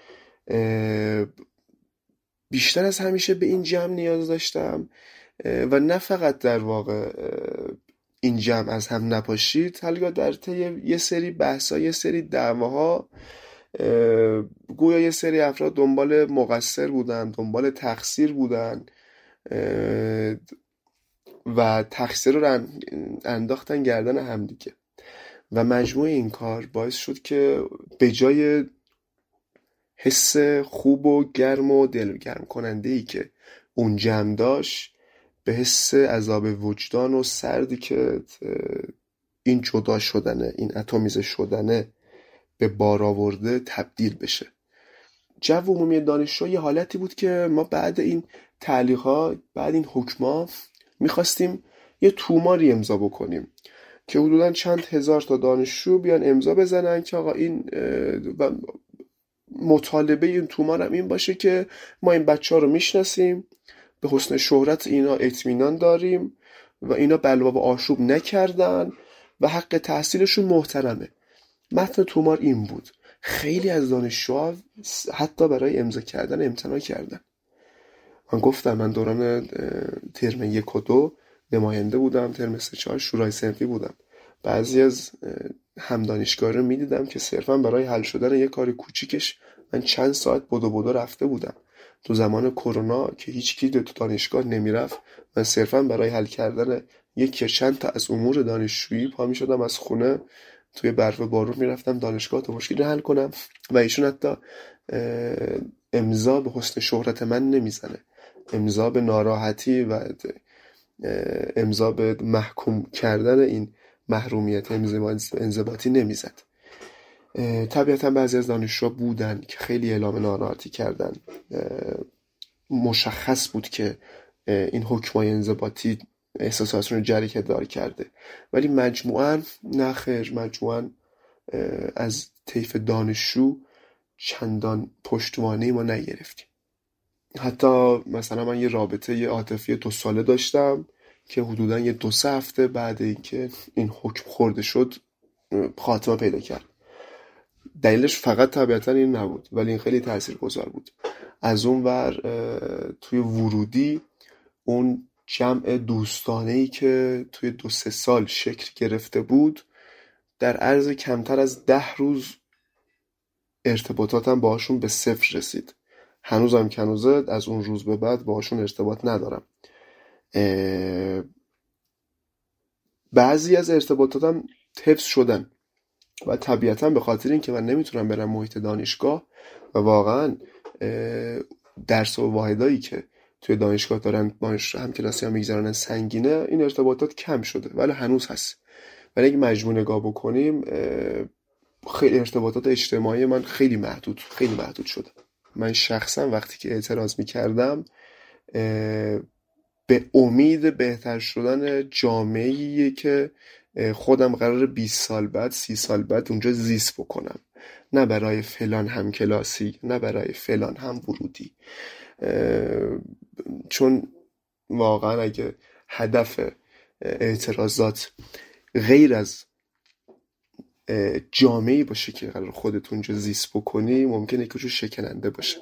بیشتر از همیشه به این جمع نیاز داشتم و نه فقط در واقع این جمع از هم نپاشید، حالا در طی یه سری بحث‌ها، یه سری دعواها، گویا یه سری افراد دنبال مقصر بودن، دنبال تقصیر بودن و تقصیر رو انداختن گردن همدیگه و مجموع این کار باعث شد که به جای حس خوب و گرم و دلگرم کننده‌ای که اون جمع داشت، به حس عذاب وجدان و سردی که این جدا شدنه، این اتمیزه شدنه به بار آورده تبدیل بشه. جو عمومی دانشجو یه حالتی بود که ما بعد این تعلیق‌ها، بعد این حکم‌ها میخواستیم یه توماری امضا بکنیم که حدوداً چند هزار تا دانشجو بیان امضا بزنن که آقا این مطالبه این تومار هم این باشه که ما این بچه‌ها رو میشناسیم، به حسن شهرت اینا اطمینان داریم و اینا بلوا و آشوب نکردن و حق تحصیلشون محترمه. متن تومار این بود. خیلی از دانشجوها حتی برای امضا کردن امتناع کردن. من گفتم من دوران ترم 1 و 2 نماینده بودم، ترم 3-4 شورای صنفی بودم. بعضی از همدانشگاه رو میدیدم که صرفا برای حل شدن یک کار کوچیکش من چند ساعت بدو رفته بودم. تو زمان کرونا که هیچ کی تو دانشگاه نمیرفت، من صرفا برای حل کردن یک چند تا از امور دانشجویی پا میشدم از خونه توی برف و بارون میرفتم دانشگاه تا مشکل حل کنم و ایشون حتی امضا به حسن شهرت من نمیزنه، امضا به ناراحتی و امضا به محکوم کردن این محرومیت انضباطی نمیزد. طبیعتا بعضی از دانشجوها بودن که خیلی اعلام ناراحتی کردن. مشخص بود که این حکمای انضباطی احساساتشون رو جریکه دار کرده، ولی مجموعاً نخیر، مجموعاً از طیف دانشجو چندان پشتوانه‌ای ما نگرفتیم. حتی مثلا من یه رابطه عاطفی 2 ساله داشتم که حدوداً یه 2-3 هفته بعد اینکه این حکم خورده شد خاتمه پیدا کرد. دلیلش فقط طبیعتاً این نبود، ولی این خیلی تاثیرگذار بود. از اون ور توی ورودی اون جمع دوستانه‌ای که توی 2-3 سال شکل گرفته بود در عرض کمتر از 10 روز ارتباطاتم باهاشون به 0 رسید. هنوزم کنوزه از اون روز به بعد باهاشون ارتباط ندارم. بعضی از ارتباطاتم حفظ شدن و طبیعتا به خاطر این که من نمیتونم برم محیط دانشگاه و واقعا درس و واحدایی که توی دانشگاه دارن همکلاسی ها میگذارن سنگینه، این ارتباطات کم شده ولی هنوز هست. ولی اگه مجموع نگاه بکنیم خیلی ارتباطات اجتماعی من خیلی محدود شده. من شخصا وقتی که اعتراض میکردم به امید بهتر شدن جامعه‌ای که خودم قراره 20 سال بعد 30 سال بعد اونجا زیست بکنم، نه برای فلان همکلاسی، نه برای فلان هم ورودی. چون واقعا اگه هدف اعتراضات غیر از جامعه‌ای باشه که قرار خودتون اونجا زیست بکنی، ممکنه که شکننده باشه.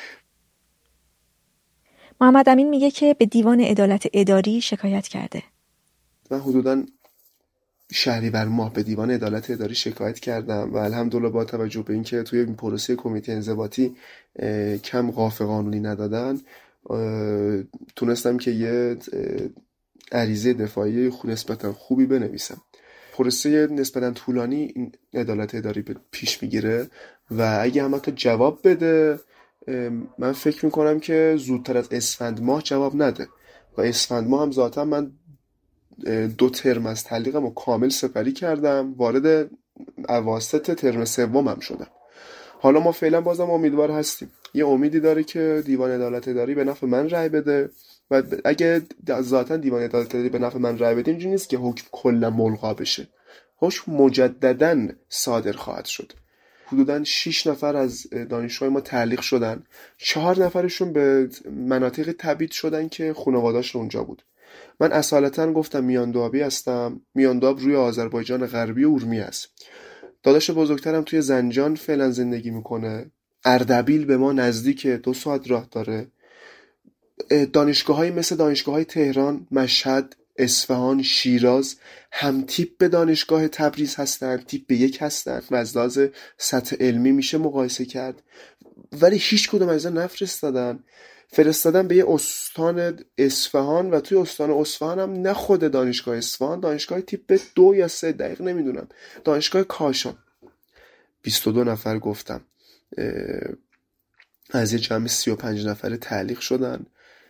محمد امین میگه که به دیوان عدالت اداری شکایت کرده. من حدوداً شهریور ماه به دیوان عدالت اداری شکایت کردم و الحمدلله با توجه به اینکه توی این پروسه کمیته انضباطی کم قاف قانونی ندادن، تونستم که یه عریضه دفاعی نسبتاً خوبی بنویسم. پروسه نسبتاً طولانی این عدالت اداری پیش میگیره و اگه هم حتی جواب بده، من فکر میکنم که زودتر از اسفند ماه جواب نده و اسفند ماه هم ذاتا من 2 ترم از تعلیقم رو کامل سپری کردم، وارد اواسط ترم 3 هم شدم. حالا ما فعلا بازم امیدوار هستیم، یه امیدی داره که دیوان عدالت اداری به نفع من رأی بده و اگه ذاتا دیوان عدالت اداری به نفع من رأی بده اینجوری نیست که حکم کلا ملغا بشه، حکم مجدداً صادر خواهد شد. حدوداً 6 نفر از دانشجوهای ما تعلیق شدن، 4 نفرشون به مناطق تبعید شدن که خانواده‌شون اونجا بود. من اصالتاً گفتم میاندوابی هستم. میاندواب روی آذربایجان غربی و اورمی است. داداش بزرگترم توی زنجان فعلا زندگی میکنه. اردبیل به ما نزدیک 2 ساعت راه داره. دانشگاه‌های مثل دانشگاه‌های تهران، مشهد، اصفهان، شیراز هم تیپ به دانشگاه تبریز هستن، تیپ 1 هستن و از لحاظ سطح علمی میشه مقایسه کرد، ولی هیچ کدوم از اینا فرستادن به یه استان اصفهان و توی استان اصفهان هم نه خود دانشگاه اصفهان، دانشگاه تیپ 2 یا 3 دقیق نمیدونم، دانشگاه کاشان. 22 نفر گفتم از یه جمع 35 نفره تعلیق شدن.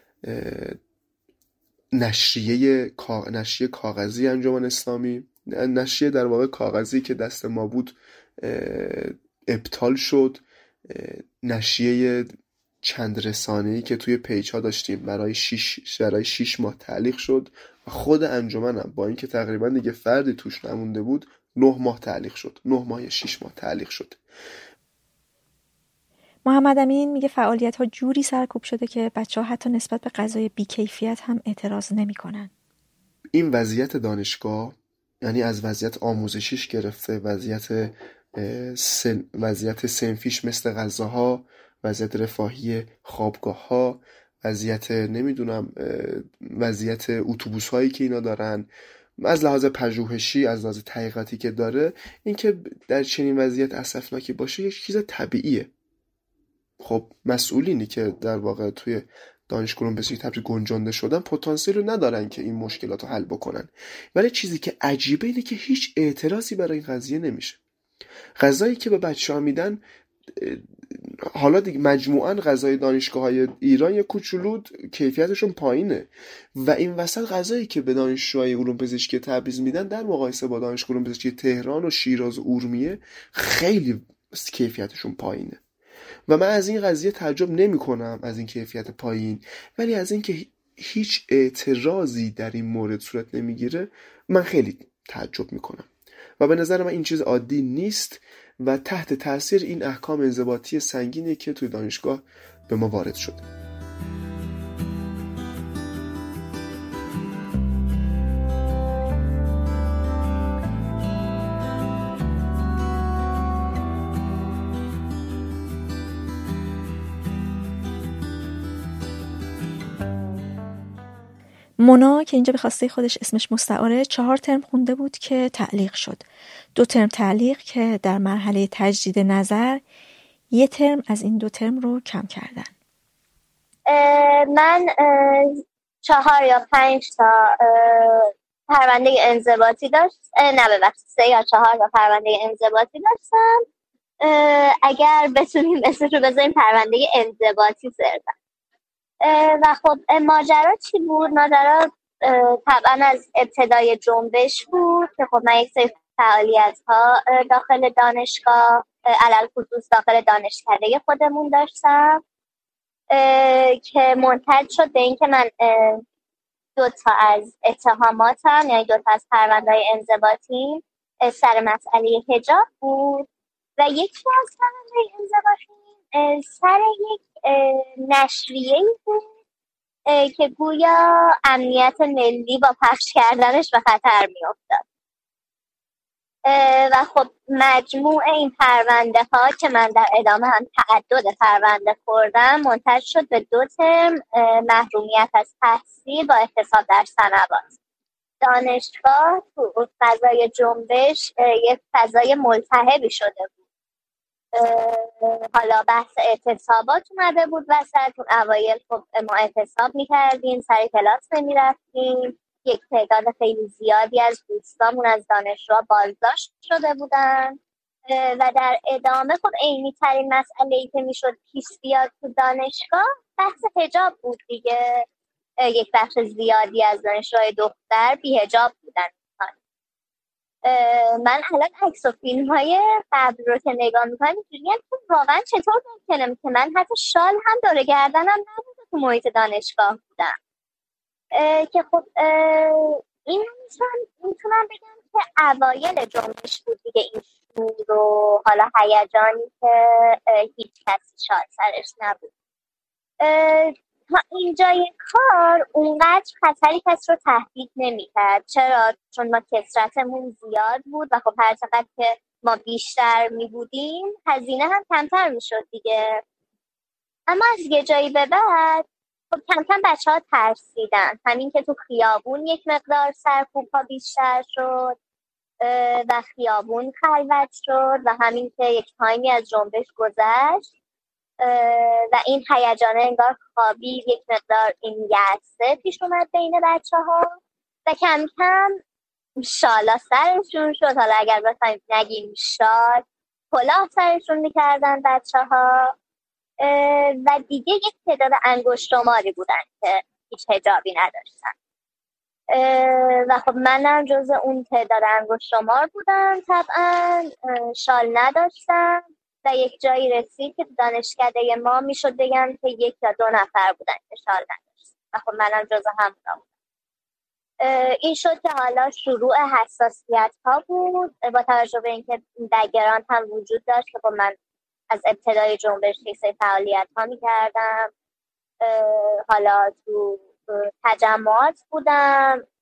نشریه کاغذی انجمن اسلامی، نشریه در واقع کاغذی که دست ما بود ابطال شد. نشریه چند رسانه‌ای که توی پیج ها داشتیم برای 6 ماه تعلیق شد و خود انجمنم با اینکه تقریبا دیگه فردی توش نمونده بود 9 ماه تعلیق شد. 9 ماه 6 ماه تعلیق شد. محمد امین میگه فعالیت‌ها جوری سرکوب شده که بچه‌ها حتی نسبت به غذای بی‌کیفیت هم اعتراض نمی‌کنن. این وضعیت دانشگاه، یعنی از وضعیت آموزشیش گرفته وضعیت صنفیش مثل غذاها، وضعیت رفاهی خوابگاه‌ها، وضعیت اتوبوس‌هایی که اینا دارن، از لحاظ پژوهشی، از لحاظ تحقیقاتی که داره، اینکه در چنین وضعیت اسفناکی باشه یک چیز طبیعیه. خب مسئولینی که در واقع توی دانشگاه علوم پزشکی تبریز گنجانده شدن پتانسیل رو ندارن که این مشکلات رو حل بکنن. ولی چیزی که عجیبه اینه که هیچ اعتراضی برای این قضیه نمیشه. غذایی که به بچه‌ها میدن، حالا دیگه مجموعاً غذای دانشگاه‌های ایران یا کوچولو کیفیتشون پایینه و این وسط غذایی که به دانشجوهای علوم پزشکی تبریز میدن در مقایسه با دانشگاه علوم پزشکی تهران و شیراز و ارومیه خیلی کیفیتشون پایینه. و من از این قضیه تعجب نمی کنم، از این کیفیت پایین، ولی از این که هیچ اعتراضی در این مورد صورت نمیگیره من خیلی تعجب می کنم و به نظر من این چیز عادی نیست و تحت تاثیر این احکام انضباطی سنگینی که توی دانشگاه به ما وارد شده. مونا که اینجا به خواسته خودش اسمش مستعاره 4 ترم خونده بود که تعلیق شد. 2 ترم تعلیق که در مرحله تجدید نظر 1 ترم از این 2 ترم رو کم کردن. من 4 یا 5 تا پرونده انضباطی داشت، نه ببخشید 3 یا 4 تا پرونده انضباطی داشتم. اگر بتونیم اسمش رو بذاریم پرونده انضباطی صرفا. و خب ماجرا چی بود؟ ماجرا طبعا از ابتدای جنبش بود که خب من یک سری فعالیت ها داخل دانشگاه علل خصوص داخل دانشکده خودمون داشتم که منتج شد به این که من 2 تا از اتهاماتم، یعنی 2 تا از پرونده‌های انضباطی سر مسئله حجاب بود و یکی از پرونده‌های انضباطی سر یک نشریه‌ای بود که گویا امنیت ملی با پخش کردنش به خطر می‌افتاد. و خب مجموع این پرونده ها که من در ادامه هم تعدد پرونده خوردم منتج شد به 2 ترم محرومیت از تحصیل با احتساب در سنوات. دانشگاه تو فضای جنبش یک فضای ملتهبی شده بود. حالا بحث اعتصابات اومده بود وسط. اون اوایل خب ما اعتصاب میکردیم، سر کلاس نمیرفتیم. یک تعداد خیلی زیادی از دوستامون از دانشجوها بازداشت شده بودن و در ادامه خب عینی ترین مسئله‌ای که میشد پیش بیاد تو دانشگاه بحث حجاب بود دیگه. یک بخش زیادی از دانشجوهای دختر بی حجاب بودن. من الان عکس و فیلم های قبل رو که نگاه میکنم اینجوریه که واقعا چطور ممکنه که من حتی شال هم دور گردنم نبوده تو محیط دانشگاه بودم. که خب این میتونم بگم که اوایل جنبش بود دیگه، این شور و حالا هیجانی که هیچ کسی شال سرش نبود. تا اینجای کار اونقدر خطری کس رو تهدید نمی‌کرد. چرا؟ چون ما کثرتمون زیاد بود و خب هر چقدر که ما بیشتر می‌بودیم هزینه هم کمتر می‌شد دیگه. اما از یه جایی به بعد خب کم کم بچه‌ها ترسیدن. همین که تو خیابون یک مقدار سرکوب‌ها بیشتر شد و خیابون خلوت شد و همین که یک تایمی از جنبش گذشت و این هیجان انگار خوابید، یک مقدار این یأسه پیش اومد بین بچه‌ها و کم کم شالا سرشون شد. حالا اگر بخوایم نگیم شال، کلاه سرشون میکردن بچه‌ها و دیگه یک تعداد انگشت‌شماری بودن که هیچ حجابی نداشتن و خب منم جز اون تعداد انگشت‌شمار بودم. طبعا شال نداشتم و یک جایی رسید که دانشکده ما میشد بگم که 1 یا 2 نفر بودن که شال نداشت و خب منم جز همون بودم. این شد که حالا شروع حساسیت ها بود با توجه به اینکه بک‌گراند هم وجود داشت که خب من از ابتدای جنبش یک فعالیت ها میکردم. حالا تو تجمعات بودم،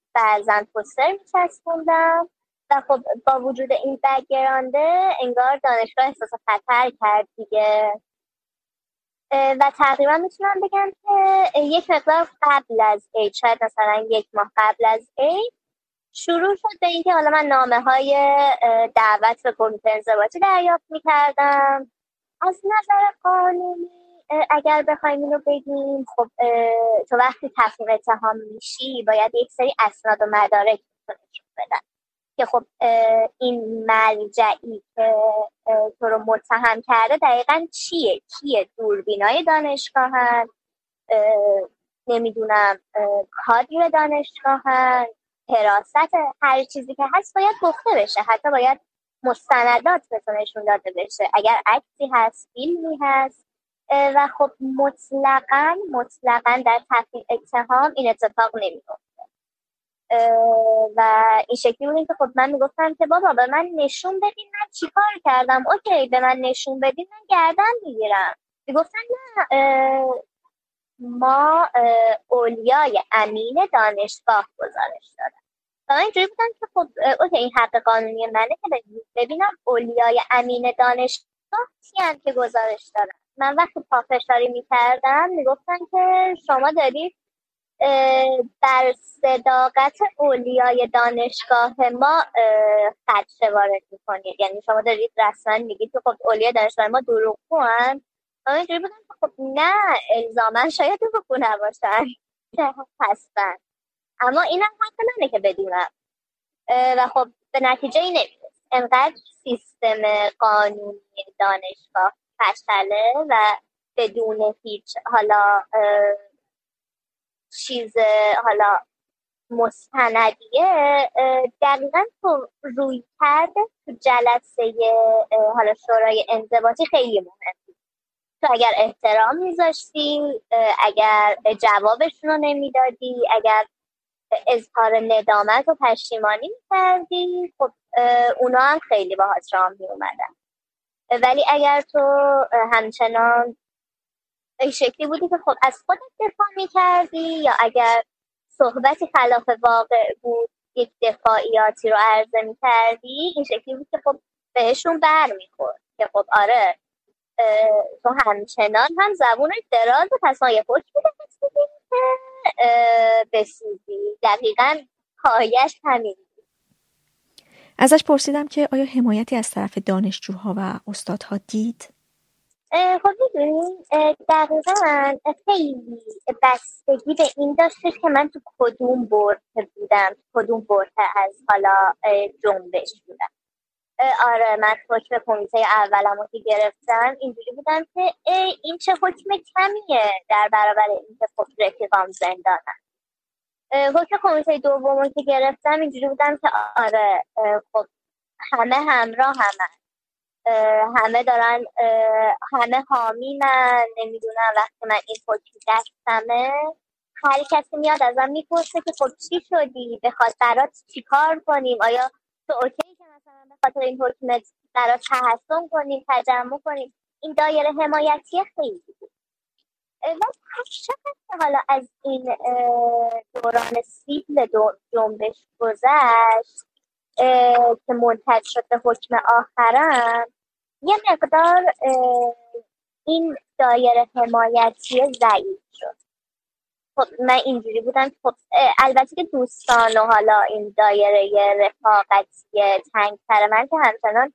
بعضا پوستر می‌چسبوندم و خب با وجود این بک‌گراند انگار دانشگاه احساس خطر کرد دیگه. و تقریبا میتونم بگم که یک مقدار قبل از عید، شاید مثلا 1 ماه قبل از عید، شروع شد به اینکه حالا من نامه‌های دعوت به کمیته انضباطی دریافت می‌کردم. از نظر قانونی اگر بخوایم اینو بگیم، خب تو وقتی تفریق اتهام میشی باید یک سری اسناد و مدارک نشون بدن که خب این مرجعی که تو رو متهم کرده دقیقاً کیه دوربینای دانشگاهن، نمیدونم کادر دانشگاهن، حراست، هر چیزی که هست باید گفته بشه. حتی باید مستندات بهتون نشون داده بشه اگر عکسی هست، فیلمی هست. و خب مطلقاً در تفریق اتهام این اتفاق نمیفته. و این شکلی بود که خب من میگفتم که بابا به من نشون بدین من چی کار کردم، اوکی به من نشون بدین من گردن میگیرم. میگفتن نه، ما اولیای امین دانشگاه گزارش دادن. و من اینجوری بودم که خب اوکی این حق قانونی منه که ببینم اولیای امین دانشگاه کیان که گزارش دادن. من وقتی پافشاری میکردم میگفتن که شما دارید بر صداقت اولیای دانشگاه ما خدشه وارد میکنید، یعنی شما دارید رسما میگید که خب اولیای دانشگاه ما دروغگوان. من اینجوری بودم که خب نه، الزاما شاید دروغگو نباشن هستن، اما اینم حق منه که بدونم. و خب به نتیجه این نمیرسه. انقدر سیستم قانونی دانشگاه فشله و بدون هیچ حالا چیز حالا مستندیه، دقیقا تو روی کرده تو جلسه حالا شورای انضباطی خیلی مهمه. تو اگر احترام میذاشتی، اگر جوابشون رو نمیدادی، اگر اظهار ندامت و پشیمانی میکردی، خب اونا هم خیلی باهات راه میومدن. ولی اگر تو همچنان این شکلی بودی که خب از خودت دفاع میکردی یا اگر صحبتی خلاف واقع بود یک دفاعیاتی رو عرضه میکردی، این شکلی بود که خب بهشون بر میخورد که خب آره تو همچنان هم زبونت درازه، پس ما یه حکمی درست بودیم که بسیزی. دقیقا پایش همین. ازش پرسیدم که آیا حمایتی از طرف دانشجوها و استادها دید؟ خب میدونیم دقیقا خیلی بستگی به این داشتش که من تو کدوم برهه بودم، کدوم برهه از حالا جنبش بودم. آره من حکم کمیته اولمو که گرفتم اینجوری بودم که این چه حکم کمیه در برابر این که خب رفیقام زندانم. حکم کمیته دومو که گرفتم اینجوری بودم که آره خب همه همراه همه دارن، همه حامی من، نمیدونم وقتی من این حکم دستمه هر کسی میاد ازم میپرسه که خب چی شدی، بخواد برات چی کار کنیم، آیا تو اوکی که مثلا به خاطر این حکم برات تحسن کنیم، تجمع کنیم. این دایره حمایتی خیلی بود. و چقدر حالا از این دوران سیبل جنبش گذشت که منتج شد به حکم آخرم، یه مقدار این دایره حمایتی ضعیف شد. خب من اینجوری بودم، خب البته که دوستان و حالا این دایره رفاقتی تنگتر من که همچنان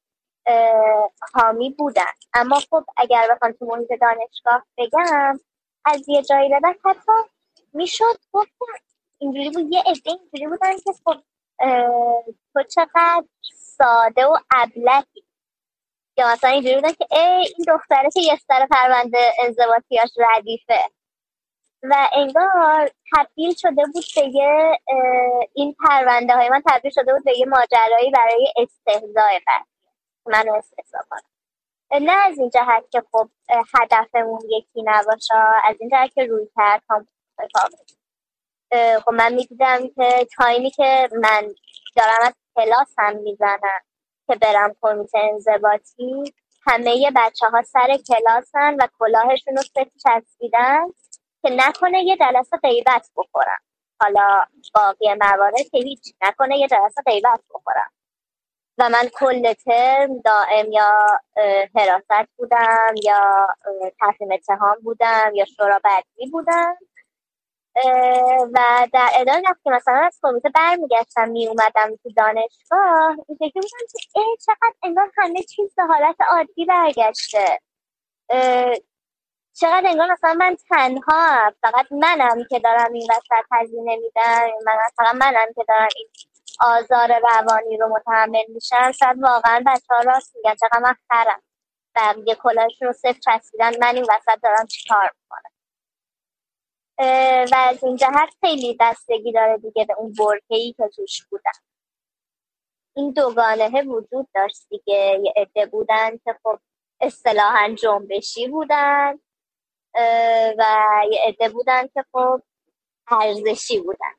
حامی بودن، اما خب اگر بخوام تو محیط دانشگاه بگم از یه جایی به بعد حتی میشد گفتم اینجوری بود، یه عده اینجوری بودن که خب تو چقدر ساده و ابلهی، یا مثلا اینجوری بودن که این دختره که یه سر پرونده انضباطیاش ردیفه، و انگار تبدیل شده بود به یه این پرونده های من تبدیل شده بود به یه ماجرایی برای استهزاء منو استهزا کنم. نه از این جهت که خب هدفمون یکی نباشه، از این جهت که روی کرد هم خب من میدیدم که تایمی که من دارم از کلاس هم میزنم که برم کمیته انضباطی، همه بچه ها سر کلاسن و کلاهشون رو صرف چسبیدن که نکنه یه جلسه غیبت بخورم. حالا باقی موارد که هیچ نکنه یه جلسه غیبت بخورم. و من کل ترم دائم یا حراست بودم یا تحریم اتهام بودم یا شورا بدبی بودم. و در ادامه وقتی مثلا از کمیته برمیگشتم میومدم تو دانشگاه این فکر بودم که چقدر انگار همه چیز به حالت عادی برگشته، چقدر انگار مثلا من تنها فقط منم که دارم این وسط هزینه میدم، فقط منم که دارم این آزار روانی رو متحمل میشم. شاید واقعا بچه ها راست میگن، چقدر من خرم بقیه کلاشون رو صفر چسبیدن، من این وسط دارم چیکار میکنم. و از این جهت خیلی بستگی داره دیگه به اون برهه‌ای که توش بودم. این دوگانه وجود داشت دیگه، یه عده بودن که خب اصطلاحاً جنبشی بودن و یه عده بودن که خب ارزشی بودن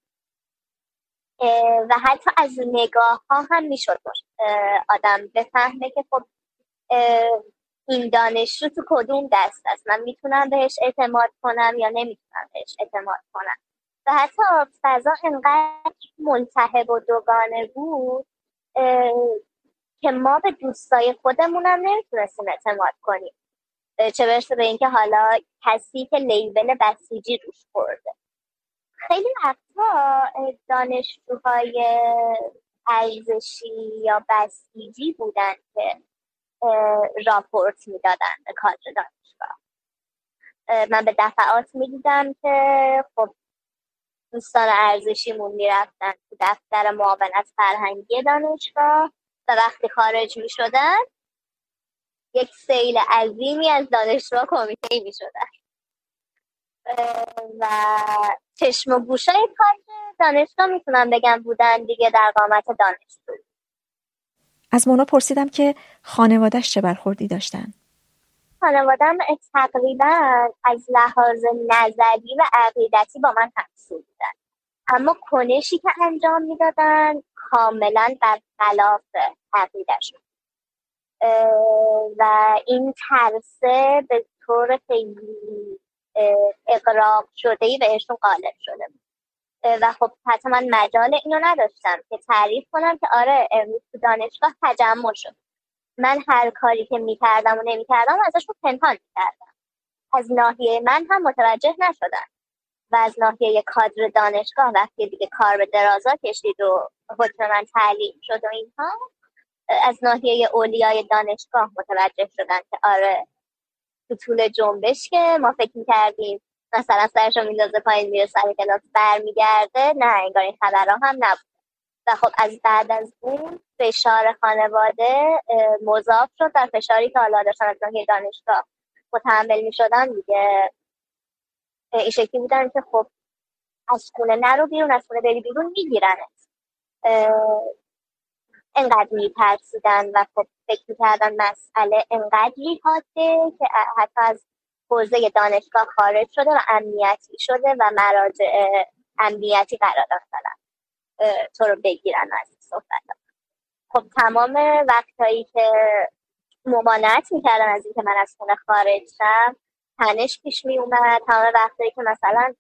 و حتی از نگاه ها هم میشد آدم بفهمه که خب این دانشجو تو کدوم دست است، من میتونم بهش اعتماد کنم یا نمیتونم بهش اعتماد کنم. و حتی فضا انقدر ملتهب و دوگانه بود که ما به دوستای خودمونم نمیتونستیم اعتماد کنیم، چه برسه به اینکه حالا کسی که لیبل بسیجی روش خورده. خیلی وقتا دانشجوهای ارزشی یا بسیجی بودن که راپورت میدادن به کادر دانشگاه. من به دفعات میدیدم که خب دوستان ارزشیمون میرفتن تو دفتر معاونت فرهنگی دانشگاه و وقتی خارج میشدن یک سیل عظیمی از دانشجوها کمیته میشدن و چشم و گوشای کادر دانشگاه میتونم بگم بودن دیگه در قامت دانشجو. از مونا پرسیدم که خانواده‌اش چه برخوردی داشتن؟ خانواده‌ام تقریبا از لحاظ نظری و عقیدتی با من همسو بودن، اما کنشی که انجام میدادن کاملا برخلاف عقیده‌شون و این ترسه به طور خیلی اغراق شده‌ای بهشون غالب شده بود و خب حتی من مجال اینو نداشتم که تعریف کنم که آره امروز تو دانشگاه تجمع شد. من هر کاری که میکردم و نمیکردم ازشون پنهان میکردم، از ناحیه من هم متوجه نشدن و از ناحیه کادر دانشگاه وقتی دیگه کار به درازا کشید و حکم من تعلیم شد و اینها، از ناحیه اولیای دانشگاه متوجه شدن که آره تو طول جنبش که ما فکر میکردیم مثلا سرشو میندازه پایین میره سر کلاس برمیگرده، نه انگار این خبرها هم نبود و خب از بعد از اون فشار خانواده مضاف شد در فشاری که حالا داشتن از ناحیه دانشگاه متحمل میشدن دیگه. این شکلی بودن که خب از خونه نرو بیرون، از خونه بری بیرون میگیرنت. انقدر میترسیدن و خب فکر میکردن مسئله انقدری حاده که حتی از حوزه دانشگاه خارج شده و امنیتی شده و مراجع امنیتی قرار دادن تو رو بگیرن از این صحبت. خب تمام وقتایی که ممانعت میکردن از اینکه من از خونه خارج شم تنش پیش میومد. تمام وقتایی که مثلا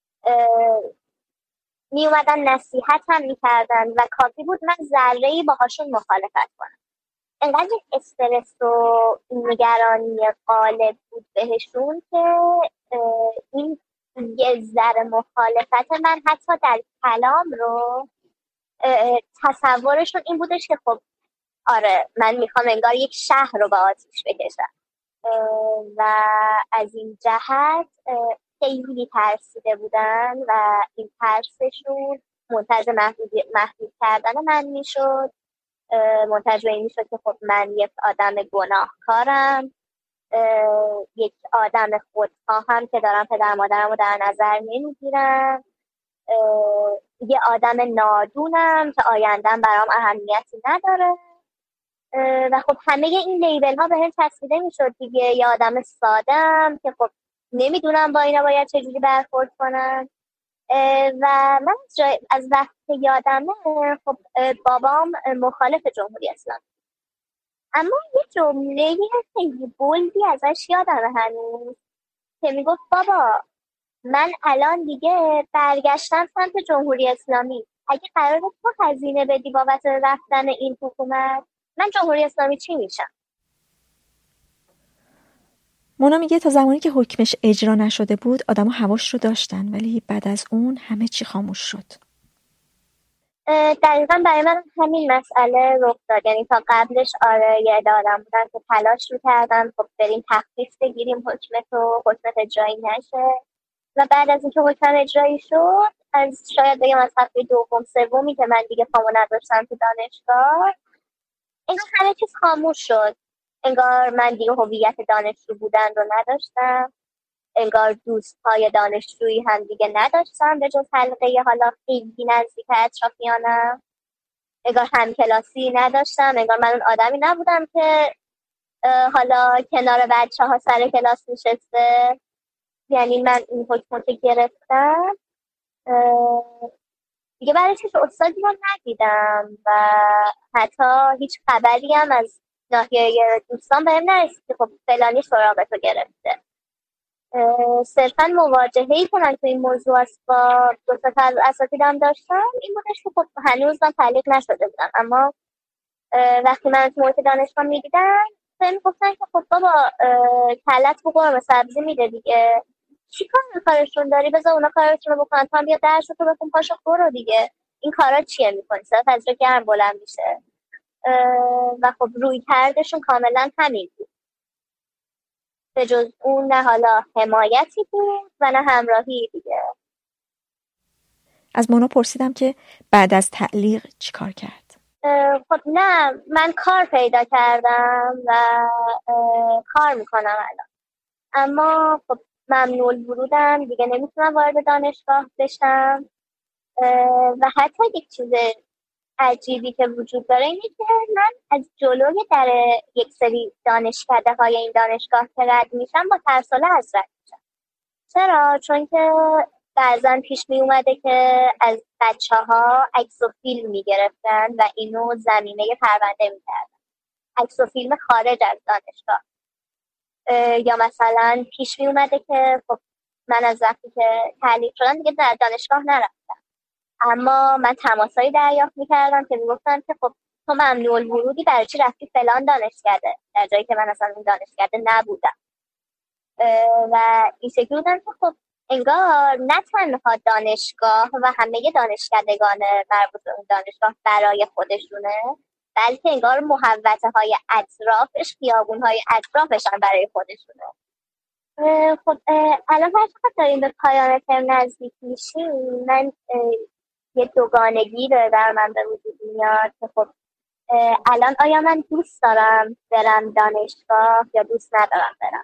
میومدن نصیحت هم میکردن و کافی بود من ذره‌ای باهاشون مخالفت کنم. انقدر استرس و نگرانی غالب بود بهشون که این یه ذره مخالفت من حتی در کلام رو تصورشون این بودش که خب آره من میخوام انگار یک شهر رو به آتیش بکشم و از این جهت خیلی ترسیده بودن و این ترسشون منتج محدود کردن من میشد، منتج به این میشد که خب من یک آدم گناهکارم، یک آدم خودخواهم که دارم پدر مادرم رو در نظر نمیگیرم، یه آدم نادونم که آیندم برام اهمیتی نداره و خب همه این لیبل ها به هم چسبیده میشد دیگه. یه آدم سادم که خب نمیدونم با اینا باید چجوری برخورد کنم و من از وقتی یادمه خب بابام مخالف جمهوری اسلامی، اما یه جمله خیلی بولدی ازش یادمه هنوز که میگفت بابا من الان دیگه برگشتم سمت جمهوری اسلامی. اگه قراره تو هزینه بدی بابت رفتن این حکومت، من جمهوری اسلامی چی میشم؟ مونا میگه تا زمانی که حکمش اجرا نشده بود آدم حواش رو داشتن، ولی بعد از اون همه چی خاموش شد. دقیقا برای من همین مسئله رخ داد. یعنی تا قبلش آره یه عده آدم بودن که تلاش رو کردن خب بریم تخفیف بگیریم حکمت اجرایی نشه، و بعد از اینکه حکم اجرایی شد، از شاید بگم از هفته دوم سومی که من دیگه پامو نداشتم تو دانشگاه، انگار همه چیز خاموش شد. انگار من دیگه هویت دانشجو بودن رو نداشتم، انگار دوست‌های دانشجویی هم دیگه نداشتم به جز حلقه حالا خیلی نزدیک اطرافیانم، انگار همکلاسی نداشتم، انگار من اون آدمی نبودم که حالا کنار بچه‌ها سر کلاس نشسته. یعنی من این حکم که گرفتم دیگه برای چیز استادی رو ندیدم و حتی هیچ خبری هم از ناحیه دوستان بهم نرسید که خب فلانی سراغتو گرفته. صرفا مواجهه‌ای که من تو این موضوع با دو تا از اساتیدم داشتم این بودش که خب هنوز من تعلیق نشده بودم، اما وقتی من تو محیط دانشگاه میدیدم فهم گفتن که خب بابا کلت به قرمه سبزی میده دیگه، چی کارشون داری؟ بذار اونا کارشون رو بکنن، تو هم بیا درس تو بخون پاشو برو دیگه، این کارا چیه میکنی؟ صرف از رو گرم بلند میشه. و خب روی کردشون کاملا همین بود، به جز اون نه حالا حمایتی بود و نه همراهی دیگه. از مونا پرسیدم که بعد از تعلیق چی کار کرد؟ خب نه، من کار پیدا کردم و کار میکنم الان، اما خب ممنوع الورودم دیگه، نمیتونم وارد دانشگاه بشم. و حتی یک چیز عجیبی که وجود داره اینه که من از جلوی در یک سری دانشکده های این دانشگاه که رد میشم با ترس و لرز رد میشم. چرا؟ چون که بعضا پیش می اومده که از بچه ها عکس و فیلم میگرفتن و اینو زمینه پرونده میکردن، عکس و فیلم خارج از دانشگاه. یا مثلا پیش می اومده که خب من از وقتی که تعلیق شدم دیگه در دانشگاه نرفتم، اما من تماسایی دریافت میکردم که میگفتن که خب تو ممنوع الورودی، برای چی رفتی فلان دانشکده، در جایی که من اصلا اون دانشکده نبودم. و این شکلی بودن که خب انگار نه تنها دانشگاه و همه دانشکدگان مربوط به اون دانشگاه برای خودشونه، بلکه انگار محوطه های اطرافش، خیابون های اطرافش هم برای خودشونه. خب الان هر چقدر داریم به پایان ترم نزدیک میشیم، من یه دوگانگی داره در من به وجود میاد که خب الان آیا من دوست دارم برم دانشگاه یا دوست ندارم برم.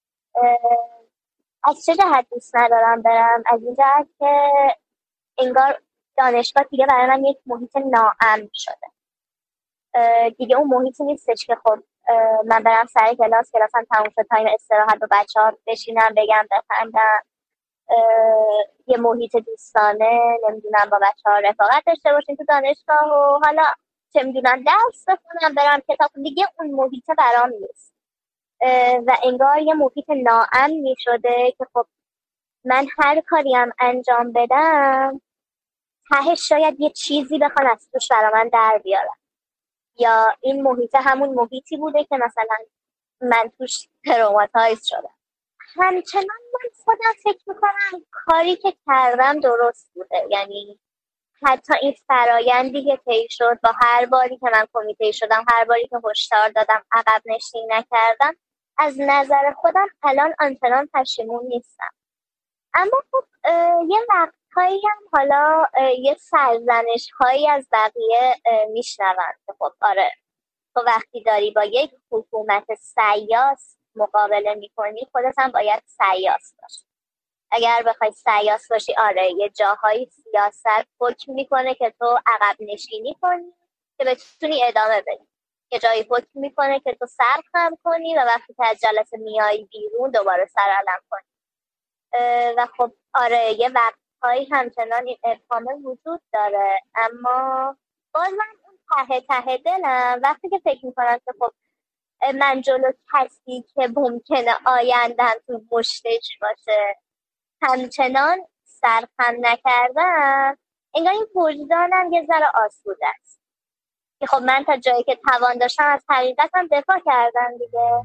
از چه جهت دوست ندارم برم؟ از این جهت که انگار دانشگاه دیگه برای من یک محیط ناامن شده. دیگه اون محیطی نیستش که خب من برم سر کلاسم تموم شد، تایم استراحت با بچه‌ها بشینم بگم بخندم، یه محیط دوستانه نمیدونم با بچه‌ها رفاقت داشته باشیم تو دانشگاه و حالا چه میدونم درس بخونم برم کتاب، دیگه اون محیط برام نیست و انگار یه محیط ناامنی شده که خب من هر کاری هم انجام بدم تهش شاید یه چیزی بخوان از توش برا من در بیارم، یا این محیط همون محیطی بوده که مثلا من توش تروماتایز شدم. همچنان من خودم فکر میکنم کاری که کردم درست بوده، یعنی حتی این فرایندی که طی شد با هر باری که من کمیته شدم، هر باری که هشدار دادم عقب نشینی نکردم، از نظر خودم الان آنچنان پشیمون نیستم. اما خب یه وقتهایی هم حالا یه سرزنش هایی از بقیه میشنون که خب آره تو وقتی داری با یک حکومت سیاس مقابله میکنی خودت هم باید سیاس باشی. اگر بخوای سیاس باشی آره یه جاهای سیاست حکم میکنه که تو عقب نشینی کنی که بتونی ادامه بدی، یه جایی حکم میکنه که تو سر خم کنی و وقتی که از جلسه میای بیرون دوباره سرعلم کنی. و خب آره یه وقتهایی همچنان این ابهام وجود داره، اما باز من اون ته دلم وقتی که فکر میکنم که خب من جلو کسی که ممکنه آیندن تو مشتش باشه همچنان سرخم نکردم، انگار این وجدانم یه ذره آسوده است که خب من تا جایی که توان داشتم از حقیقتم دفاع کردم دیگه.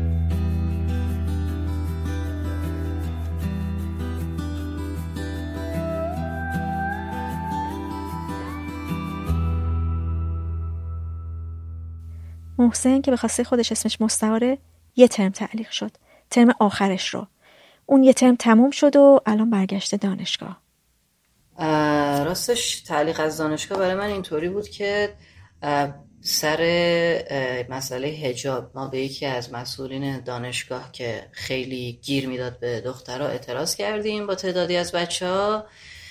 محسن که به خواسته خودش اسمش مستعاره یه ترم تعلیق شد، ترم آخرش رو. اون یه ترم تموم شد و الان برگشته دانشگاه. راستش تعلیق از دانشگاه برای من اینطوری بود که سر مسئله حجاب ما به یکی از مسئولین دانشگاه که خیلی گیر میداد به دخترها اعتراض کردیم با تعدادی از بچه‌ها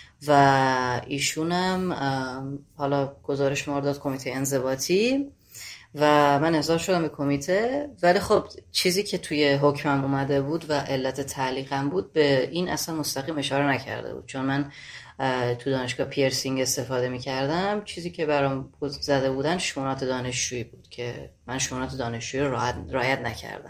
و ایشونم حالا گزارش ما رو داد کمیته انضباطی و من احضار شدم به کمیته. ولی خب چیزی که توی حکمم اومده بود و علت تعلیقم بود به این اصلا مستقیم اشاره نکرده بود، چون من تو دانشگاه پیرسینگ استفاده میکردم. چیزی که برام زده بودن شونات دانشجویی بود که من شونات دانشجویی رو رعایت نکردم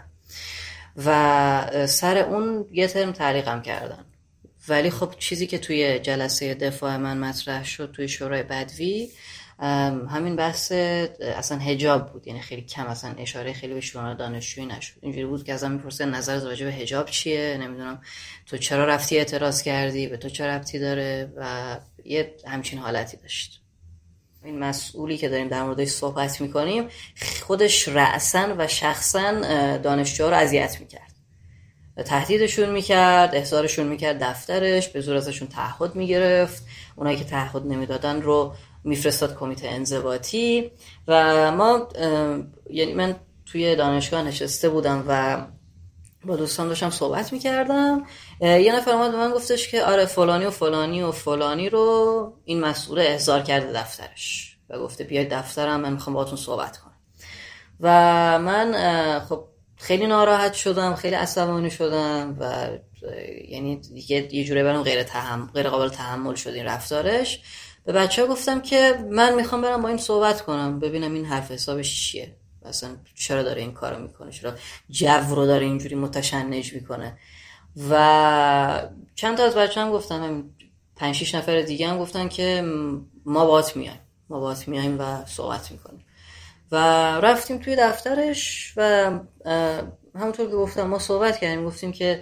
و سر اون یه ترم تعلیقم کردن. ولی خب چیزی که توی جلسه دفاع من مطرح شد توی شورای بدوی همین بحث اصلا حجاب بود، یعنی خیلی کم اصلا اشاره خیلی به شونات دانشجویی نشد. اینجوری بود که ازم میپرسن نظرت راجع به حجاب چیه، نمیدونم تو چرا رفتی اعتراض کردی، به تو چه ربطی داره و یه همچین حالتی داشت. این مسئولی که داریم در موردش صحبت میکنیم خودش رأساً و شخصاً دانشجوها رو اذیت میکرد، تهدیدشون میکرد، احضارشون میکرد دفترش، به زور ازشون تعهد میگرفت، اونایی که تعهد نمیدادن رو میفرستاد کمیته انضباطی. و ما یعنی من توی دانشگاه نشسته بودم و با دوستان داشتم صحبت میکردم، یه نفر اومد به من گفتش که آره فلانی و فلانی و فلانی رو این مسئول احضار کرده دفترش و گفته بیاید دفترم، من میخوام باهاتون صحبت کنم. و من خب خیلی ناراحت شدم، خیلی عصبانی شدم و یعنی دیگه یه جوری برام غیر قابل تحمل شد این رفتارش. به بچه‌ها گفتم که من میخوام برم با این صحبت کنم، ببینم این حرف حسابش چیه، اصلا چرا داره این کارو میکنه، چرا جو رو داره اینجوری متشنج میکنه. و چند تا از بچه‌ها هم گفتن، همین 5-6 نفر دیگه هم گفتن که ما باهات میایم و صحبت میکنیم. و رفتیم توی دفترش و همونطور که گفتم ما صحبت کردیم، گفتیم که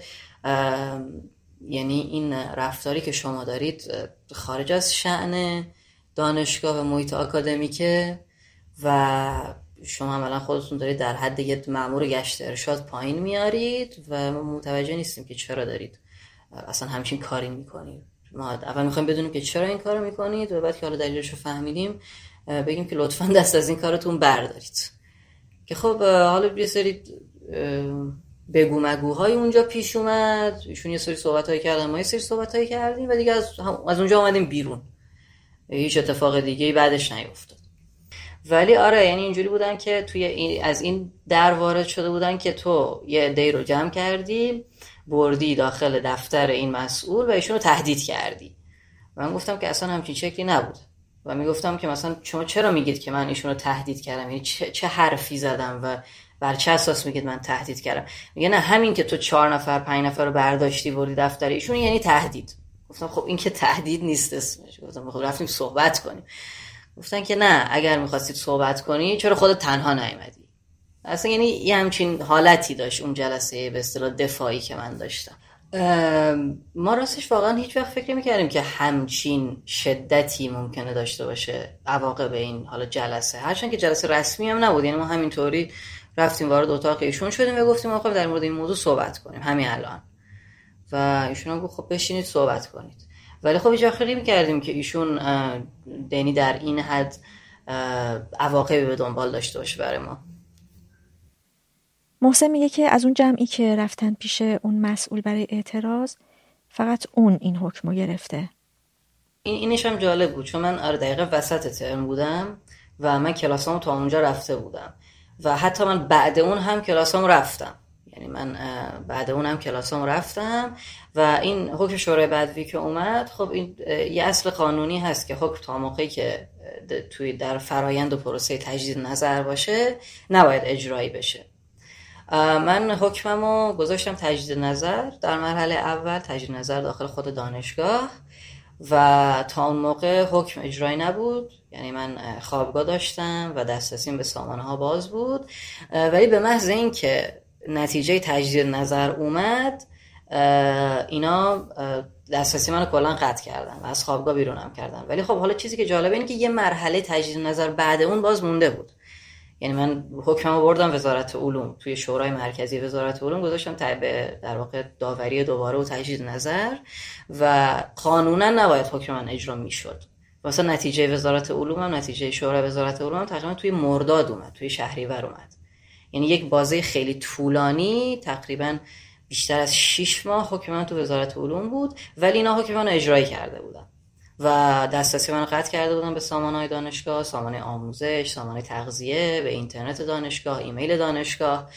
یعنی این رفتاری که شما دارید خارج از شأن دانشگاه و محیط آکادمیکه و شما عملا خودتون دارید در حد یه مأمور گشت ارشاد پایین میارید و ما متوجه نیستیم که چرا دارید اصلا همچین کاری میکنید. ما اول میخوایم بدونیم که چرا این کارو میکنید و بعد که حالا دلیلش رو فهمیدیم بگیم که لطفاً دست از این کارتون بردارید. که خب حالا یه سری بگو مگوهای اونجا پیش اومد، ایشون یه سری صحبت‌هایی کردن، ما یه سری صحبت‌هایی کردیم و دیگه از اونجا اومدیم بیرون، هیچ اتفاق دیگه‌ای بعدش نیفتاد. ولی آره یعنی اینجوری بودن که توی از این در وارد شده بودن که تو یه عده‌ای رو جمع کردی بردی داخل دفتر این مسئول و ایشون رو تهدید کردی. من گفتم که اصلا همچین شکلی نبود و میگفتم که مثلا شما چرا میگید که من ایشون رو تهدید کردم، یعنی چه حرفی زدم و بر چه اساس میگید من تهدید کردم؟ میگه نه همین که تو 4 نفر 5 نفر رو برداشتی بردی دفتر ایشون یعنی تهدید. گفتم خب این که تهدید نیست اسمش. گفتم خب رفتیم صحبت کنیم. گفتن که نه اگر می‌خواستید صحبت کنی چرا خودت تنها نیومدی؟ اصلا یعنی یه همچین حالتی داشت اون جلسه به اصطلاح دفاعی که من داشتم. ما راستش واقعا هیچ وقت فکر نمی‌کردیم که همچین شدتی ممکنه داشته باشه عواقب این حالا جلسه، هرچند که جلسه رسمی هم نبود. یعنی ما همینطوری رفتیم وارد اتاق ایشون شدیم و گفتیم آقا در مورد این موضوع صحبت کنیم همین الان. و ایشون هم گفت خب بشینید صحبت کنید. ولی خب هیچ وقت نمی‌کردیم که ایشون یعنی در این حد عواقبی به دنبال داشته باشه برای ما. محسن میگه که از اون جمعی که رفتن پیش اون مسئول برای اعتراض فقط اون این حکمو گرفته. اینش هم جالب بود چون من دقیقاً وسط ترم بودم و من کلاسامو تا اونجا رفته بودم و حتی من بعد اون هم کلاسامو رفتم. یعنی من بعد اون هم کلاسامو رفتم و این حکم شورای بدوی که اومد، خب این یه اصل قانونی هست که حکم تا موقعی که توی در فرایند و پروسه تجدید نظر باشه نباید اجرایی بشه. من حکممو گذاشتم تجدید نظر. در مرحله اول تجدید نظر داخل خود دانشگاه و تا اون موقع حکم اجرایی نبود، یعنی من خوابگاه داشتم و دسترسیم به سامانه ها باز بود، ولی به محض این که نتیجه تجدید نظر اومد اینا دسترسی منو کلا قطع کردن و از خوابگاه بیرونم کردن. ولی خب حالا چیزی که جالبه اینه که یه مرحله تجدید نظر بعد اون باز مونده بود. یعنی من حکممو بردم وزارت علوم، توی شورای مرکزی وزارت علوم گذاشتم در واقع داوری دوباره و تجدید نظر و قانونا نباید حکم من اجرا میشد. واسه نتیجه وزارت علوم هم نتیجه شورای وزارت علوم هم تقریبا توی مرداد اومد، توی شهریور اومد. یعنی یک بازه خیلی طولانی، تقریبا بیشتر از 6 ماه حکم من تو وزارت علوم بود، ولی اینا حکم من اجرایی کرده بودن و دسترسی من قطع کرده بودن به سامانه‌های دانشگاه، سامانه آموزش، سامانه تغذیه، به اینترنت دانشگاه، ایمیل دانشگاه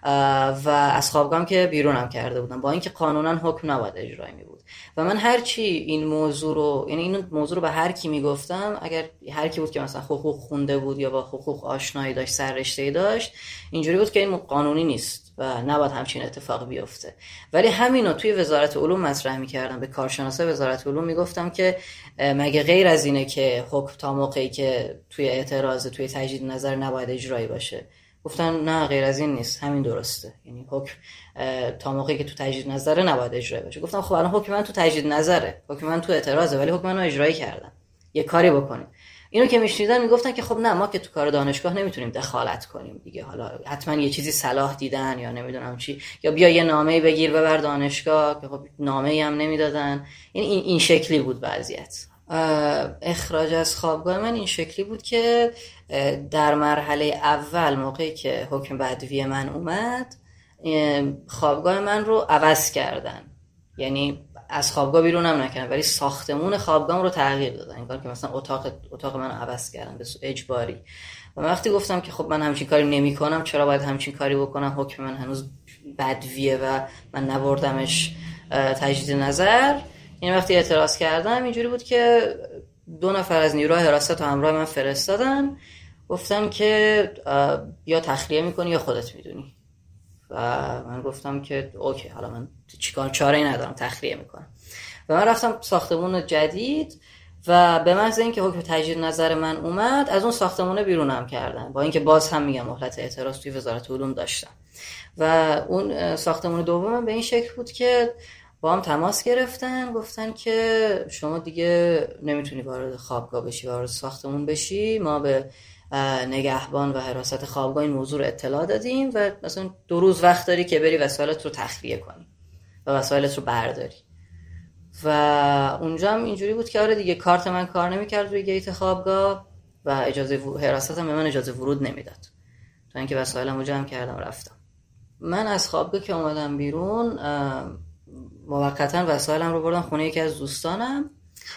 و از خوابگاهم که بیرونم کرده بودن، با اینکه قانونا حکم نباید اجرایی می بود. و من هرچی این موضوع رو به هر کی میگفتم، اگر هر کی بود که مثلا حقوق خونده بود یا با حقوق آشنایی داشت، سررشته‌ای داشت، اینجوری بود که این قانونی نیست و نباید همچین اتفاق بیفته. ولی همینو توی وزارت علوم مطرح می‌کردم، به کارشناسای وزارت علوم میگفتم که مگه غیر از اینه که حکم تا موقعی که توی اعتراض، توی تجدید نظر نباید اجرایی باشه؟ گفتن نه، غیر از این نیست، همین درسته. یعنی حکم تا موقعی که تو تجدید نظره نباید اجرایی باشه. گفتم خب الان حکم من تو تجدید نظره، حکم من تو اعتراضه، ولی حکم منو اجرایی کردن، یه کاری بکنید. اینو که میشنیدن میگفتن که خب نه، ما که تو کار دانشگاه نمیتونیم دخالت کنیم دیگه، حالا حتما یه چیزی صلاح دیدن یا نمیدونم چی، یا بیا یه نامه‌ای بگیر ببر دانشگاه، که خب نامه‌ای هم نمیدادن. یعنی این شکلی بود وضعیت. اخراج از خوابگاه من این شکلی بود که در مرحله اول موقعی که حکم بدوی من اومد، خوابگاه من رو عوض کردن. یعنی از خوابگاه بیرونم نکردن، ولی ساختمون خوابگاهم رو تغییر دادن. این کار که مثلا اتاق من رو عوض کردن به صورت اجباری. و من وقتی گفتم که خب من همچین کاری نمی‌کنم، چرا باید همچین کاری بکنم، حکم من هنوز بدویه و من نبردمش تجدید نظر، این وقتی اعتراض کردم اینجوری بود که 2 نفر از نیروهای حراست رو همراه من فرستادن، گفتن که یا تخلیه میکنی یا خودت میدونی. و من گفتم که اوکی، حالا من چاره‌ای ندارم، تخلیه میکنم. و من رفتم ساختمون جدید و به محض اینکه حکم تجدید نظر من اومد، از اون ساختمون بیرونم کردن، با اینکه باز هم میگم مهلت اعتراض توی وزارت علوم داشتم. و اون ساختمون دومم به این شکل بود که با هم تماس گرفتن، گفتن که شما دیگه نمیتونی وارد خوابگاه بشی، وارد ساختمون بشی. ما به نگهبان و حراست خوابگاه این موضوع رو اطلاع دادیم و مثلا 2 روز وقت داری که بری وسایلت رو تخلیه کنی و وسایلت رو برداری. و اونجا هم اینجوری بود که آره دیگه، کارت من کار نمیکرد روی گیت خوابگاه و اجازه حراست هم به من اجازه ورود نمیداد، تا اینکه وسایلم رو جمع کردم رفتم. من از خوابگاه که اومدم بیرون، موقتا وسایلم رو بردم خونه یکی از دوستانم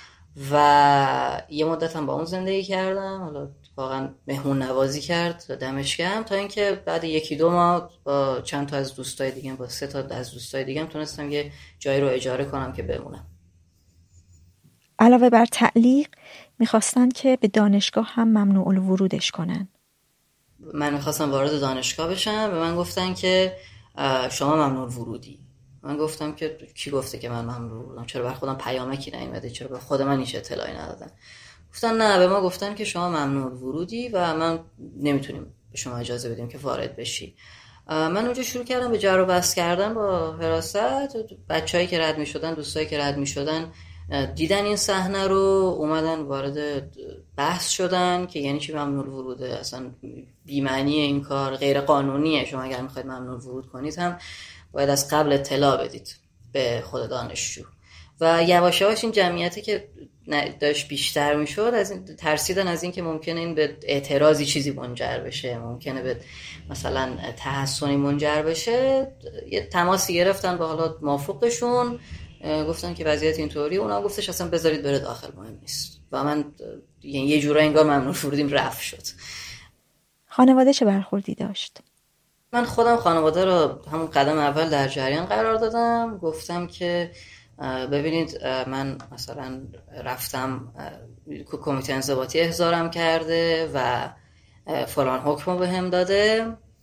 و یه مدت هم با اون زندگی کردم. حالا واقعا مهمون نوازی کرد دمش گرم، تا اینکه بعد 1-2 ماه با چند تا از دوستای دیگه، با 3 تا از دوستای دیگه تونستم یه جایی رو اجاره کنم که بمونم. علاوه بر تعلیق میخواستن که به دانشگاه هم ممنوع الورودش کنن. من میخواستم وارد دانشگاه بشم، به من گفتن که شما ممنوع ورودی. من گفتم که کی گفته که من ممنوع بودم؟ چرا بر خودم پیامکی نیومده؟ چرا به خود من هیچ اطلاعی ندادن؟ گفتن نه، به ما گفتن که شما ممنوع ورودی و من نمیتونیم به شما اجازه بدیم که وارد بشی. من اونجا شروع کردم به جر و بحث کردن با حراست. بچه‌ای که رد می‌شدن، دوستایی که رد می‌شدن دیدن این صحنه رو، اومدن وارد بحث شدن که یعنی چی ممنوع وروده، اصلا بی‌معنی این کار، غیر قانونیه. شما اگر می‌خواید ممنوع ورود کنید هم باید از قبل اطلاع بدید به خود دانشجو. و یواش یواش این جمعیتی که داشت بیشتر میشد، از این ترسیدن از این که ممکنه این به اعتراضی چیزی منجر بشه، ممکنه به مثلا تحسنی منجر بشه. یه تماسی گرفتن با حالا موافقشون، گفتن که وضعیت اینطوری، اونا گفتش اصلا بذارید بره داخل، مهم نیست. و من یعنی یه جورایی انگار ممنوع ورودیم رفع شد. خانواده چه برخوردی داشت؟ من خودم خانواده رو همون قدم اول در جریان قرار دادم. گفتم که ببینید من مثلا رفتم کمیته انضباطی احضارم کرده و فلان حکم رو بهم داده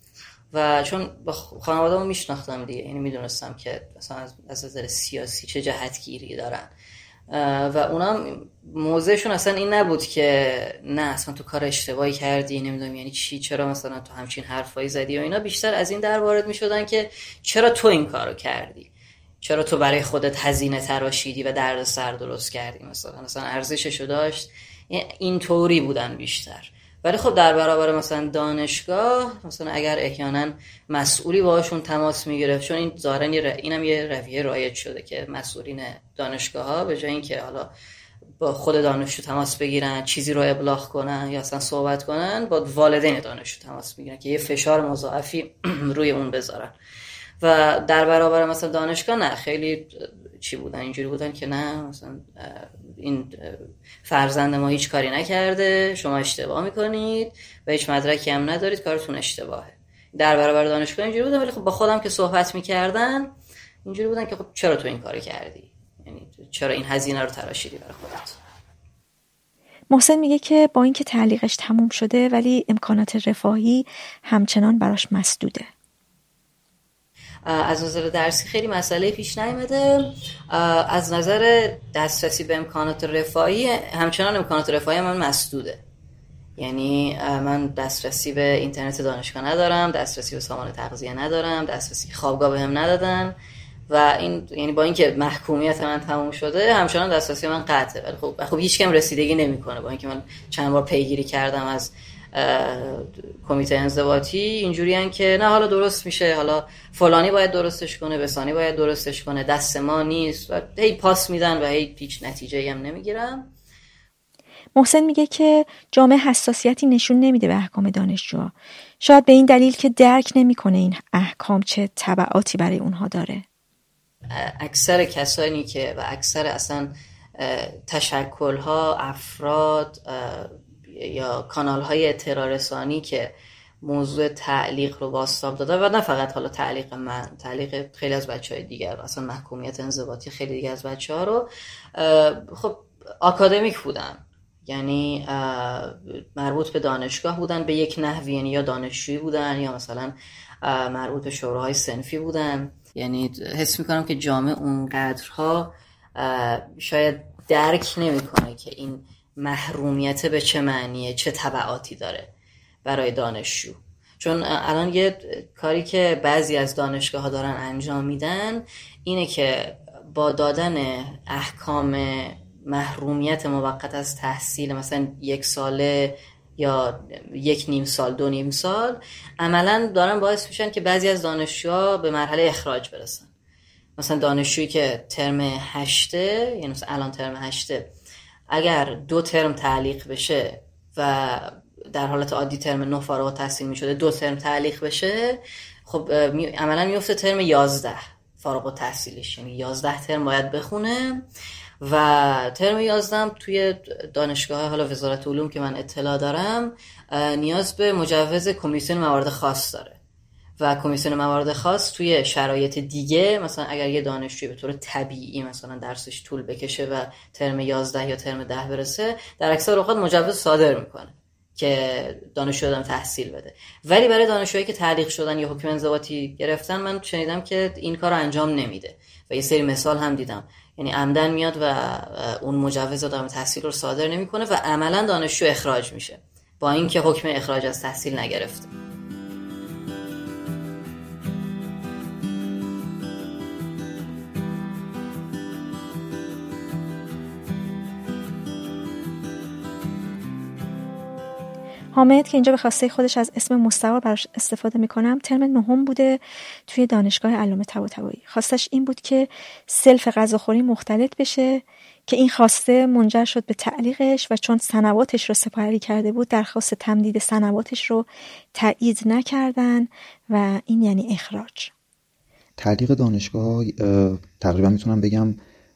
و چون با خانواده‌مو میشناختم دیگه، یعنی میدونستم که مثلا از نظر سیاسی چه جهتگیری دارن و اونام موضعشون اصلا این نبود که نه اصلا تو کار اشتباهی کردی، نمیدونم یعنی چی، چرا مثلا تو همچین حرفایی زدی و اینا. بیشتر از این در وارد میشدن که چرا تو این کارو کردی، چرا تو برای خودت هزینه تراشیدی و دردسر درست کردی، مثلا ارزششو داشت. این طوری بودن بیشتر. ولی خب در برابر مثلا دانشگاه، مثلا اگر احیانا مسئولی باهاشون تماس میگرفت، چون این ظاهرا اینم یه رویه رایج شده که مسئولین دانشگاه ها به جای اینکه حالا با خود دانشجو تماس بگیرن، چیزی رو ابلاغ کنن یا اصلا صحبت کنن، با والدین دانشجو تماس میگیرن که یه فشار مضاعفی روی اون بذارن. و در برابر مثلا دانشگاه نه، خیلی چی بودن، اینجوری بودن که نه مثلا این فرزند ما هیچ کاری نکرده، شما اشتباه میکنید و هیچ مدرکی هم ندارید، کارتون اشتباهه. در برابر دانشگاه اینجوری بودن. ولی خب با خودم که صحبت میکردن اینجوری بودن که خب چرا تو این کاری کردی، یعنی چرا این هزینه رو تراشیدی برای خودت. محسن میگه که با اینکه تعلیقش تموم شده ولی امکانات رفاهی همچنان براش مسدوده. از نظر درسی خیلی مسئله پیش نیامده. از نظر دسترسی به امکانات رفاهی همچنان امکانات رفاهی من مسدوده. یعنی من دسترسی به اینترنت دانشگاه ندارم، دسترسی به سامان تغذیه ندارم، دسترسی خوابگاه بهم ندادن و این یعنی با اینکه محکومیت من تموم شده همچنان دسترسی من قطعه. ولی خب هیچ کم رسیدگی نمیکنه. با اینکه من چند بار پیگیری کردم از کمیته انضباطی، اینجوری ان که نه حالا درست میشه، حالا فلانی باید درستش کنه، بسانی باید درستش کنه، دست ما نیست و هی پاس میدن و هیچ نتیجه‌ای هم نمیگیرم. محسن میگه که جامعه حساسیتی نشون نمیده به احکام دانشجوها، شاید به این دلیل که درک نمیکنه این احکام چه تبعاتی برای اونها داره. اکثر کسانی که و اکثر اصلا تشکل‌ها، افراد یا کانال‌های اطلاع رسانی که موضوع تعلیق رو بازتاب داده و نه فقط حالا تعلیق من، تعلیق خیلی از بچه‌های دیگر، اصلا محکومیت انضباطی خیلی دیگه از بچه‌ها رو خب آکادمیک بودن، یعنی مربوط به دانشگاه بودن به یک نحوی، یعنی یا دانشجویی بودن یا مثلا مربوط به شوراهای صنفی بودن. یعنی حس می‌کنم که جامعه اونقدرها شاید درک نمی‌کنه که این محرومیت به چه معنیه، چه تبعاتی داره برای دانشجو. چون الان یه کاری که بعضی از دانشگاه ها دارن انجام میدن اینه که با دادن احکام محرومیت موقت از تحصیل، مثلا 1 ساله یا 1.5 سال 2.5 سال، عملا دارن باعث میشن که بعضی از دانشجوها به مرحله اخراج برسن. مثلا دانشجویی که ترم 8، یعنی مثلا الان ترم 8، اگر 2 ترم تعلیق بشه و در حالت عادی ترم 9 فارغ التحصیل میشده، 2 ترم تعلیق بشه، خب عملا میفته ترم 11 فارغ التحصیلش، یعنی 11 ترم باید بخونه و ترم 11 هم توی دانشگاه حالا وزارت علوم که من اطلاع دارم نیاز به مجوز کمیسیون موارد خاص داره و کمیسیون موارد خاص توی شرایط دیگه، مثلا اگر یه دانشجوی به طور طبیعی مثلا درسش طول بکشه و ترم 11 یا ترم 10 برسه، در اکثر اوقات مجوز صادر میکنه که دانشجو آدم تحصیل بده. ولی برای دانشجویی که تعلیق شدن یا حکم انضباطی گرفتن، من شنیدم که این کارو انجام نمیده و یه سری مثال هم دیدم، یعنی عمدن میاد و اون مجوز آدم تحصیل رو صادر نمیکنه و عملا دانشجو اخراج میشه با اینکه حکم اخراج از تحصیل نگرفته. حامد که اینجا به خواسته خودش از اسم مستعار براش استفاده میکنم، ترم 9 بوده توی دانشگاه علامه طباطبایی. خواستش این بود که سلف غذاخوری مختلط بشه که این خواسته منجر شد به تعلیقش و چون سنواتش رو سپری کرده بود درخواست تمدید سنواتش رو تایید نکردن و این یعنی اخراج. تعلیق دانشگاه تقریبا میتونم بگم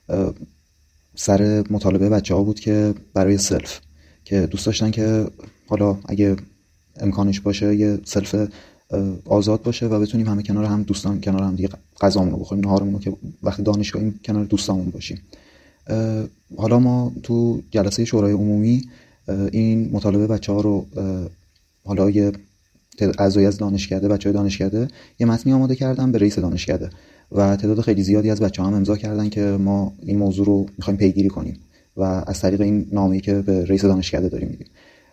سر مطالبه بچه‌ها بود که برای سلف که دوست داشتن که حالا اگه امکانش باشه یه سلف آزاد باشه و بتونیم همه کنار هم دوستان کنار هم دیگه غذامون رو بخوریم، نهارمون رو که وقتی دانشگاهیم کنار دوستامون باشیم. حالا ما تو جلسه شورای عمومی این مطالبه بچه‌ها رو حالا یه اعضای از دانشکده، بچهای دانشکده یه متنی آماده کردن به رئیس دانشکده و تعداد خیلی زیادی از بچه‌ها هم امضا کردن که ما این موضوع رو می‌خوایم پیگیری کنیم و از طریق این نامه‌ای که به رئیس دانشکده داریم میدیم.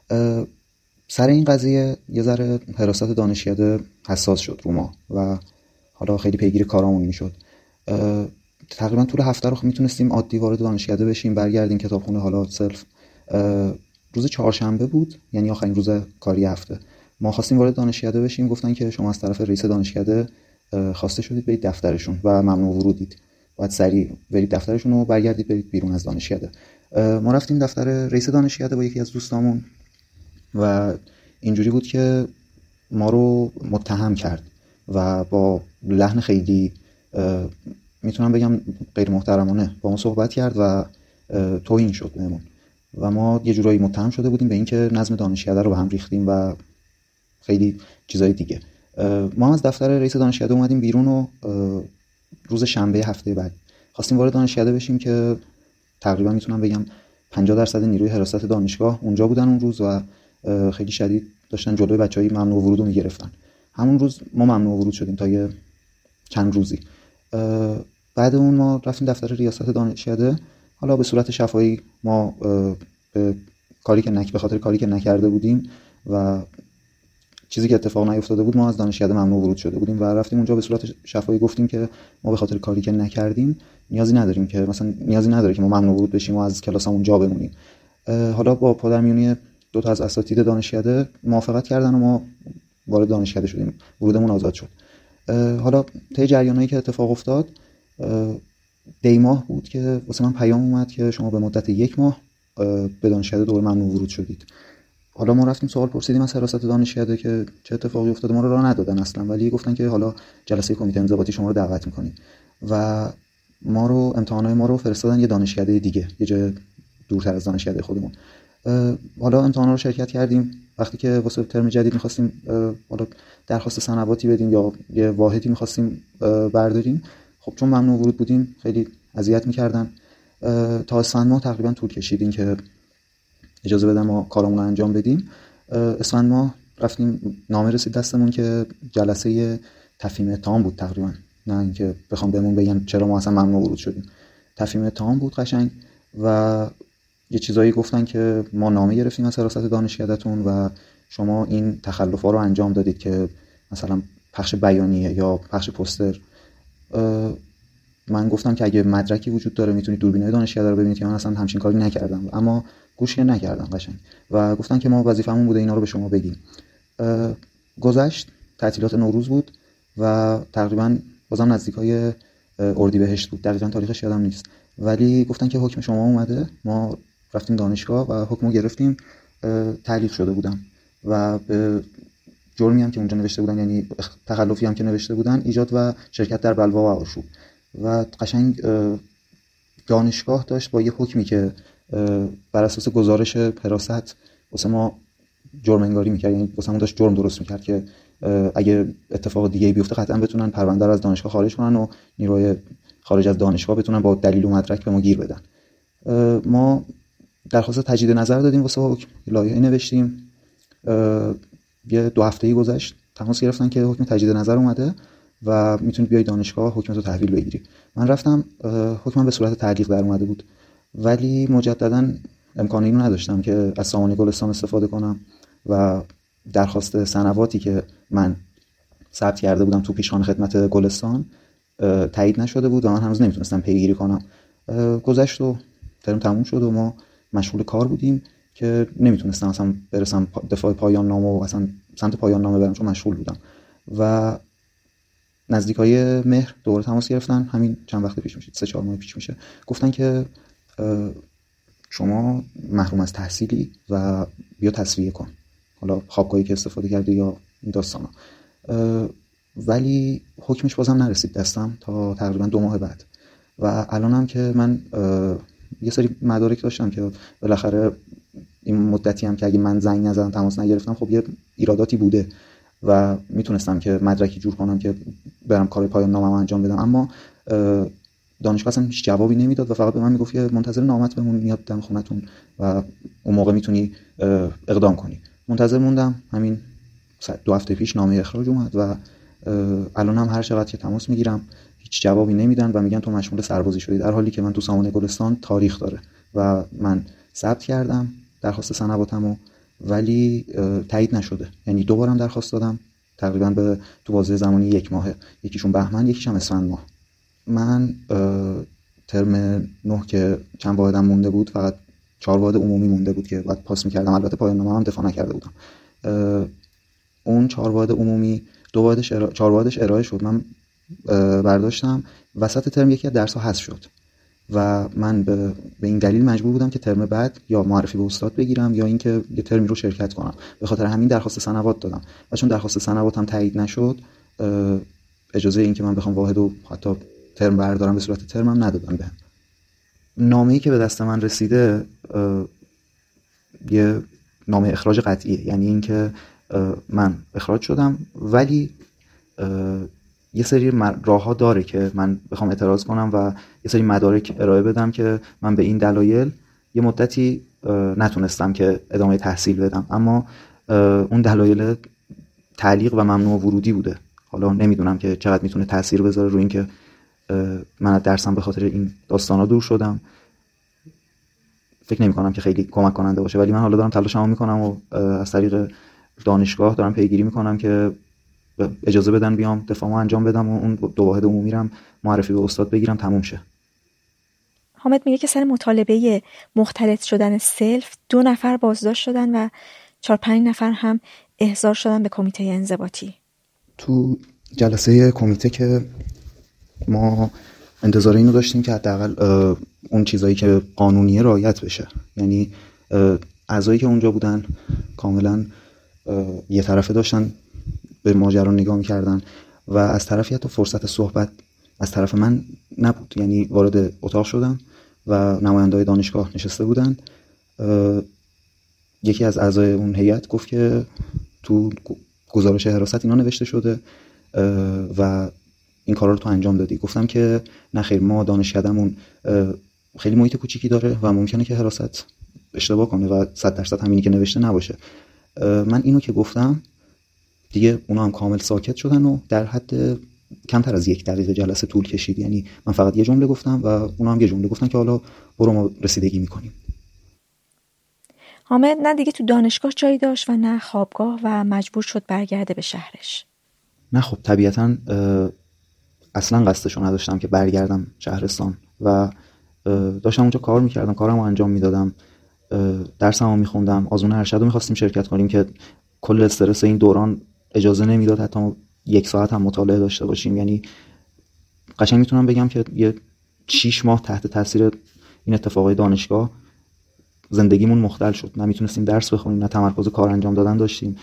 سر این قضیه یه ذره حراست دانشکده حساس شد رو ما و حالا خیلی پیگیری کارامون میشد. تقریبا طول هفته رو میتونستیم عادی وارد دانشکده بشیم، برگردیم کتابخونه، حالا سلف. روز چهارشنبه بود، یعنی آخرین روز کاری هفته. ما خواستیم وارد دانشکده بشیم، گفتن که شما از طرف رئیس دانشکده خواسته شدید برید دفترشون و ممنوع ورودید. باید سریع برید دفترشون و برگردید برید بیرون از دانشکده. ما رفتیم دفتر رئیس دانشکده با یکی از دوستامون و اینجوری بود که ما رو متهم کرد و با لحن خیلی میتونم بگم غیر محترمانه با ما صحبت کرد و توهین شد بهمون و ما یه جورایی متهم شده بودیم به اینکه نظم دانشکده رو به هم ریختیم و خیلی چیزای دیگه. ما از دفتر رئیس دانشکده اومدیم بیرون و روز شنبه هفته بعد خواستیم وارد دانشکده بشیم که تقریبا میتونم بگم 50% نیروی حراست دانشگاه اونجا بودن اون روز و خیلی شدید داشتن جلوی بچهای ممنوع ورود رو میگرفتن. همون روز ما ممنوع ورود شدیم تا یه چند روزی. بعد اون ما رفتیم دفتر ریاست دانشکده. حالا به صورت شفاهی ما به خاطر کاری که نکرده بودیم و چیزی که اتفاق نیفتاده بود ما از دانشکده ممنوع ورود شده بودیم و رفتیم اونجا به صورت شفاهی گفتیم که ما به خاطر کاری که نکردیم نیازی نداره که ما ممنوع ورود بشیم و از کلاسمون جا بمونیم. حالا با پادرمیونی دو تا از اساتید دانشکده موافقت کردن و ما وارد دانشکده شدیم، ورودمون آزاد شد. حالا طی جریانایی که اتفاق افتاد دیماه بود که واسه من پیام اومد که شما به مدت 1 ماه به دانشکده دوباره ممنوع ورود شدید. حالا ما رفتیم سوال پرسیدیم از حراست دانشکده که چه اتفاقی افتاده. ما رو راه ندادن اصلا، ولی گفتن که حالا جلسه کمیته انضباطی شما رو دعوت می‌کنیم و امتحانات ما رو فرستادن یه دانشکده دیگه، یه جای دورتر از دانشکده خودمون. حالا امتحانا رو شرکت کردیم. وقتی که واسه ترم جدید می‌خواستیم حالا درخواست سنواتی بدیم یا یه واحدی می‌خواستیم برداریم، خب چون ممنوع ورود بودیم خیلی اذیت می‌کردن. تا اسفند ماه تقریبا طول کشید این که اجازه بدن ما کارمون رو انجام بدیم. اسفند ماه رفتیم، نامه رسید دستمون که جلسه تفهیم اتهام بود تقریبا، نه اینکه بخوام بهمون بگن چرا ما اصلا ممنوع ورود شدیم. تفهیم اتهام بود قشنگ و یه چیزایی گفتن که ما نامه گرفتیم از حراست دانشکده‌تون و شما این تخلف‌ها رو انجام دادید که مثلا پخش بیانیه یا پخش پوستر. من گفتم که اگه مدرکی وجود داره میتونید دوربینای دانشکده رو ببینید که من اصلا همچین کاری نکردم، اما گوش نکردم قشنگ و گفتن که ما وظیفمون بوده اینا رو به شما بگیم. گذشت، تعطیلات نوروز بود و تقریبا بازم نزدیکای اردیبهشت بود، دقیقاً تاریخش یادم نیست، ولی گفتن که حکم شما اومده. ما رفتیم دانشگاه و حکمو گرفتیم. تعلیق شده بودم و به جرمی هم که اونجا نوشته بودن، یعنی تخلفی هم که نوشته بودن، ایجاد و شرکت در بلوا و آشوب. و قشنگ دانشگاه داشت با یه حکمی که بر اساس گزارش حراست واسه ما جرم انگاری می‌کرد، یعنی واسه ما داشت جرم درست می‌کرد که اگه اتفاق دیگه بیفته قطعا بتونن پرونده رو از دانشگاه خارج کنن و نیروی خارج از دانشگاه بتونن با دلیل و مدرک به ما گیر بدن. ما درخواست تجدید نظر دادیم واسه حکم، لایحه نوشتیم. یه 2 هفته‌ای گذشت، تماس گرفتن که حکم تجدید نظر اومده و میتونید بیاید دانشگاه حکمتو تحویل بگیری. من رفتم، حکمم به صورت تعلیق در اومده بود، ولی مجددا امکان اینو نداشتم که از سامانه گلستان استفاده کنم و درخواست سنواتی که من ثبت کرده بودم تو پیشخوان خدمت گلستان تایید نشده بود و من هنوز نمیتونستم پیگیری کنم. گذشت و ترم تموم شد و ما مشغول کار بودیم که نمیتونستم اصلا برسم دفاع پایان نامه و اصلا سمت پایان نامه برم چون مشغول بودم. و نزدیکای مهر دوباره تماس گرفتن، همین چند وقت پیش میشه، 3-4 ماه پیش میشه، گفتن که شما محروم از تحصیلی و بیا تصفیه کن، حالا خوابگاهی که استفاده کردی یا این داستانا. ولی حکمش بازم نرسید دستم تا تقریبا 2 ماه بعد. و الانم که من یه سری مدارک داشتم که بالاخره این مدتی هم که اگه من زنگ نزدم تماس نگرفتم، خب یه ایراداتی بوده و میتونستم که مدرکی جور کنم که برم کار پایان نامه‌مو انجام بدم، اما دانشگاه اصلا هیچ جوابی نمیداد و فقط به من میگفت که منتظر نامت بمون، میاد دم خونتون و اون موقع میتونی اقدام کنی. منتظر موندم، همین 2 هفته پیش نامه اخراج اومد و الان هم هر چقدر که تماس میگیرم هیچ جوابی نمیدن و میگن تو مشمول سربازی شدی، در حالی که من تو سامانه گلستان تاریخ داره و من ثبت کردم درخواست سنواتمو ولی تایید نشده. یعنی 2 بارم درخواست دادم تقریبا به تو بازه زمانی 1 ماهه، یکیشون بهمن یکیشم اسفند ماه. من ترم 9 که چند واحدم مونده بود، فقط 4 واحد عمومی مونده بود که بعد پاس می‌کردم، البته پایان نامه هم دفاع نکرده بودم. اون 4 واحد عمومی 4 واحدش ارائه شد، من برداشتم، وسط ترم یکی از درس‌ها حذف شد و من به این دلیل مجبور بودم که ترم بعد یا معرفی به استاد بگیرم یا اینکه یه ترمی رو شرکت کنم. به خاطر همین درخواست سنوات دادم و چون درخواست سنواتم تایید نشد، اجازه این که من بخوام واحد و حتی ترم بردارم به صورت ترمم ندادن بهم. نامه‌ای که به دست من رسیده یه نامه اخراج قطعیه، یعنی اینکه من اخراج شدم ولی یه سری راه‌ها داره که من بخوام اعتراض کنم و یه سری مدارک ارائه بدم که من به این دلایل یه مدتی نتونستم که ادامه تحصیل بدم، اما اون دلایل تعلیق و ممنوع ورودی بوده. حالا نمیدونم که چقدر میتونه تاثیر بذاره روی این که من از درسم به خاطر این داستانا دور شدم. فکر نمی‌کنم که خیلی کمک کننده باشه، ولی من حالا دارم تلاشمو میکنم و از طریق دانشگاه دارم پیگیری میکنم که اجازه بدن بیام دفاعمو انجام بدم و اون 2 واحد عمومی رم معرفی به استاد بگیرم تموم شه. حامد میگه که سر مطالبه مختلط شدن سلف 2 نفر بازداشت شدن و 4-5 نفر هم احضار شدن به کمیته انضباطی. تو جلسه کمیته که ما انتظار اینو داشتیم که حداقل اون چیزایی که قانونیه رعایت بشه، یعنی اعضایی که اونجا بودن کاملا یه طرفه داشتن به ماجرا نگاه می‌کردن و از طرفی حتی فرصت صحبت از طرف من نبود. یعنی وارد اتاق شدم و نماینده‌های دانشگاه نشسته بودن. یکی از اعضای اون هیئت گفت که تو گزارش حراست اینا نوشته شده و این کارا رو تو انجام دادی. گفتم که نه خیر، ما دانشکدهمون خیلی محیط کوچیکی داره و ممکنه که حراست اشتباه کنه و 100% همینی که نوشته نباشه. من اینو که گفتم دیگه اونا هم کامل ساکت شدن و در حد کمتر از 1 دقیقه جلسه طول کشید. یعنی من فقط یه جمله گفتم و اونا هم یه جمله گفتن که حالا برو ما رسیدگی میکنیم. حامد نه دیگه تو دانشگاه جایی داشت و نه خوابگاه و مجبور شد برگرده به شهرش. نه خب طبیعتاً اصلا قصدشو نداشتم که برگردم شهرستان و داشتم اونجا کار میکردم، کارمو انجام میدادم، درسمو میخوندم، آزمون ارشدو میخواستیم شرکت کنیم که کل استرس این دوران اجازه نمیداد حتی 1 ساعت هم مطالعه داشته باشیم. یعنی قشنگ میتونم بگم که یه 6 ماه تحت تاثیر این اتفاقای دانشگاه زندگیمون مختل شد. نه میتونستیم درس بخونیم، نه تمرکز کار انجام دادن داشتیم.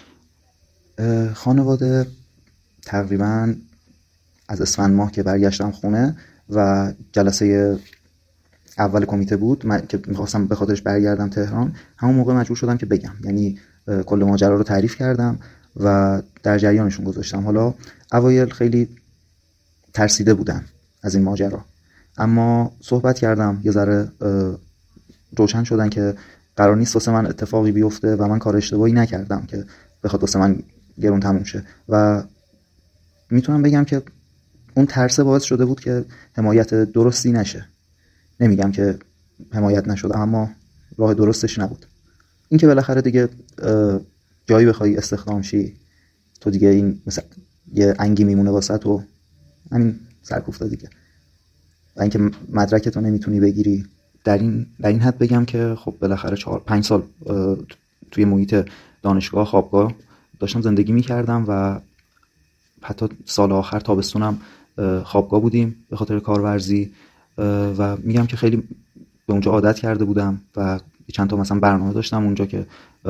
خانواده تقریبا از اسفند ماه که برگشتم خونه و جلسه اول کمیته بود من که می‌خواستم به خاطرش برگردم تهران، همون موقع مجبور شدم که بگم. یعنی کل ماجرا رو تعریف کردم و در جریانشون گذاشتم. حالا اوایل خیلی ترسیده بودن از این ماجرا، اما صحبت کردم، یه ذره روشن شدن که قرار نیست واسه من اتفاقی بیفته و من کار اشتباهی نکردم که بخواد واسه من گرون تموم شه. و میتونم بگم که اون ترس باعث شده بود که حمایت درستی نشه. نمیگم که حمایت نشد، اما راه درستش نبود. این که بالاخره دیگه جایی بخوای استخدام شی تو دیگه این مثلا یه انگی میمونه واسه تو، همین سرکوفته دیگه. و اینکه مدرکتو نمیتونی بگیری، در این حد بگم که خب بالاخره 4-5 سال توی محیط دانشگاه خوابگاه داشتم زندگی میکردم و حتی سال آخر تابستونم خوابگاه بودیم به خاطر کارورزی و میگم که خیلی به اونجا عادت کرده بودم و چند تا مثلا برنامه داشتم اونجا که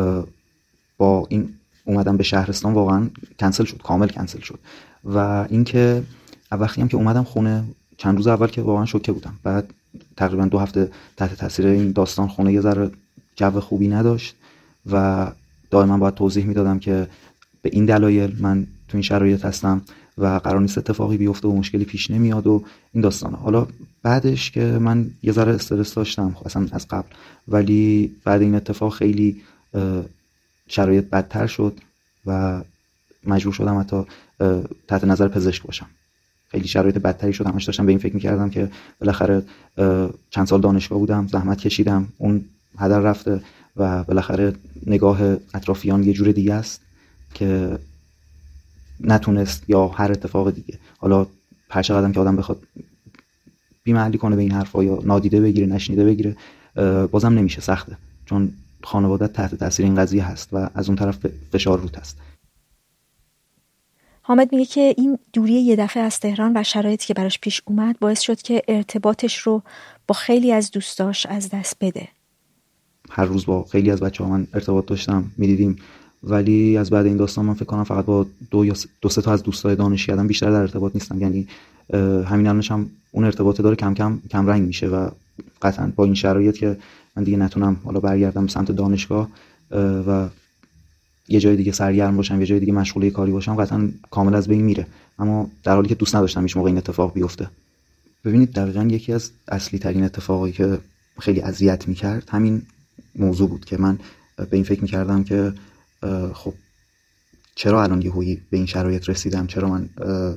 با این اومدم به شهرستان واقعا کنسل شد، کامل کنسل شد. و اینکه وقتی هم که اومدم خونه چند روز اول که واقعا شوکه بودم، بعد تقریبا 2 هفته تحت تاثیر این داستان خونه یه ذره جو خوبی نداشت و دائما باید توضیح میدادم که به این دلایل من تو این شرایط هستم و قرار نیست اتفاقی بیفته و مشکلی پیش نمیاد و این داستانه. حالا بعدش که من یه ذره استرس داشتم اصلا از قبل، ولی بعد این اتفاق خیلی شرایط بدتر شد و مجبور شدم حتی تحت نظر پزشک باشم. خیلی شرایط بدتری شد. همش داشتم به این فکر می‌کردم که بالاخره چند سال دانشگاه بودم، زحمت کشیدم، اون هدر رفته و بالاخره نگاه اطرافیان یه جور دیگه است که نتونست یا هر اتفاق دیگه، حالا هر چقدر که آدم بخواد بی‌محلی کنه به این حرفا یا نادیده بگیره، نشنیده بگیره، بازم نمیشه، سخته، چون خانواده‌ات تحت تاثیر این قضیه هست و از اون طرف فشار روت هست. حامد میگه که این دوری یه دفعه از تهران و شرایطی که براش پیش اومد باعث شد که ارتباطش رو با خیلی از دوستاش از دست بده. هر روز با خیلی از بچه‌ها من ارتباط داشتم، می‌دیدیم، ولی از بعد این داستان من فکر کنم فقط با دو سه تا از دوستای دانشگاهی بیشتر در ارتباط نیستم. یعنی همین الانش هم اون ارتباط داره کم رنگ میشه و قطعا با این شرایط که من دیگه نتونم حالا برگردم به سمت دانشگاه و یه جای دیگه سرگرم باشم، یه جای دیگه مشغول کاری باشم، قطعا کامل از بین میره. اما در حالی که دوست نداشتم هیچ موقع این اتفاق بیفته. ببینید دقیقاً یکی از اصلی ترین اتفاقایی که خیلی اذیت میکرد همین موضوع بود که من به این فکر میکردم که خب چرا الان یهویی به این شرایط رسیدم، چرا من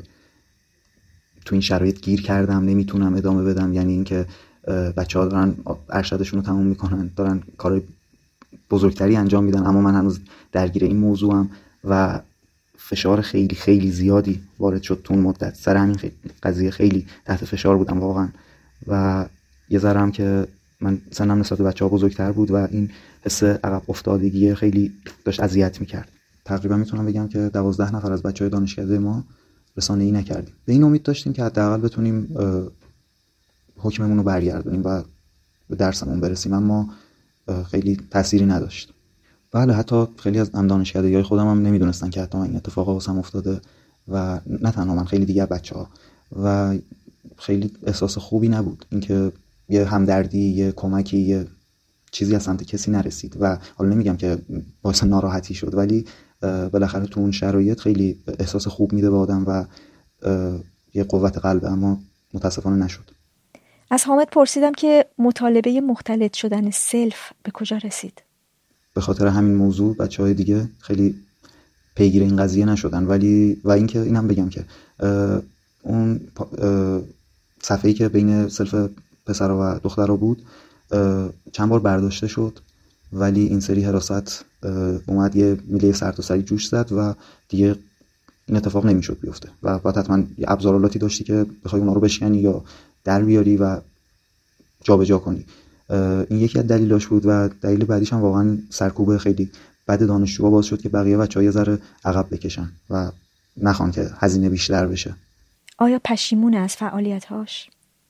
تو این شرایط گیر کردم، نمیتونم ادامه بدم. یعنی اینکه بچه‌ها دارن ارشدشون رو تموم میکنن، دارن کار بزرگتری انجام میدن، اما من هنوز درگیر این موضوعم و فشار خیلی خیلی زیادی وارد شد تو اون مدت. سر همین قضیه خیلی تحت فشار بودم واقعا و یه ذره هم که من سنم نسبت به بچه‌ها بزرگتر بود و این حس عقب افتادگی خیلی داشت اذیت میکرد. تقریبا میتونم بگم که 12 نفر از بچه‌های دانشکده ما رسانه‌ای نکردیم. به این امید داشتیم که حداقل بتونیم حکممون رو برگردونیم و به درسمون برسیم، اما خیلی تأثیری نداشت. بله، حتی خیلی از دانشکده‌های خودم هم نمیدونستن که حتی این اتفاق واسم افتاده و نه تنها من، خیلی دیگه بچه‌ها، و خیلی احساس خوبی نبود اینکه یه همدردی، یه کمکی، یه چیزی از سمت کسی نرسید. و حالا نمیگم که باعث ناراحتی شد، ولی بالاخره تو اون شرایط خیلی احساس خوب میده به آدم و یه قوت قلب، اما متاسفانه نشد. از حامد پرسیدم که مطالبه مختلط شدن سلف به کجا رسید. به خاطر همین موضوع بچه‌های دیگه خیلی پیگیر این قضیه نشدن، ولی و اینکه اینم بگم که اون صفحه‌ای که بین سلف پسرا و دخترا بود چند بار برداشته شد، ولی این سری حراست اومد یه میله سرتاسری جوش زد و دیگه این اتفاق نمیشد بیفته و بعد حتما یه ابزارالاتی داشتی که بخوای اونا رو بشکنی یا در بیاری و جابجا کنی. این یکی از دلیلاش بود و دلیل بعدیش هم واقعا سرکوب خیلی بد دانشجوها باعث شد که بقیه بچه‌ها یه ذره عقب بکشن و نخوان که هزینه بیشتر بشه. آیا پشیمون از فعالیت‌هاش؟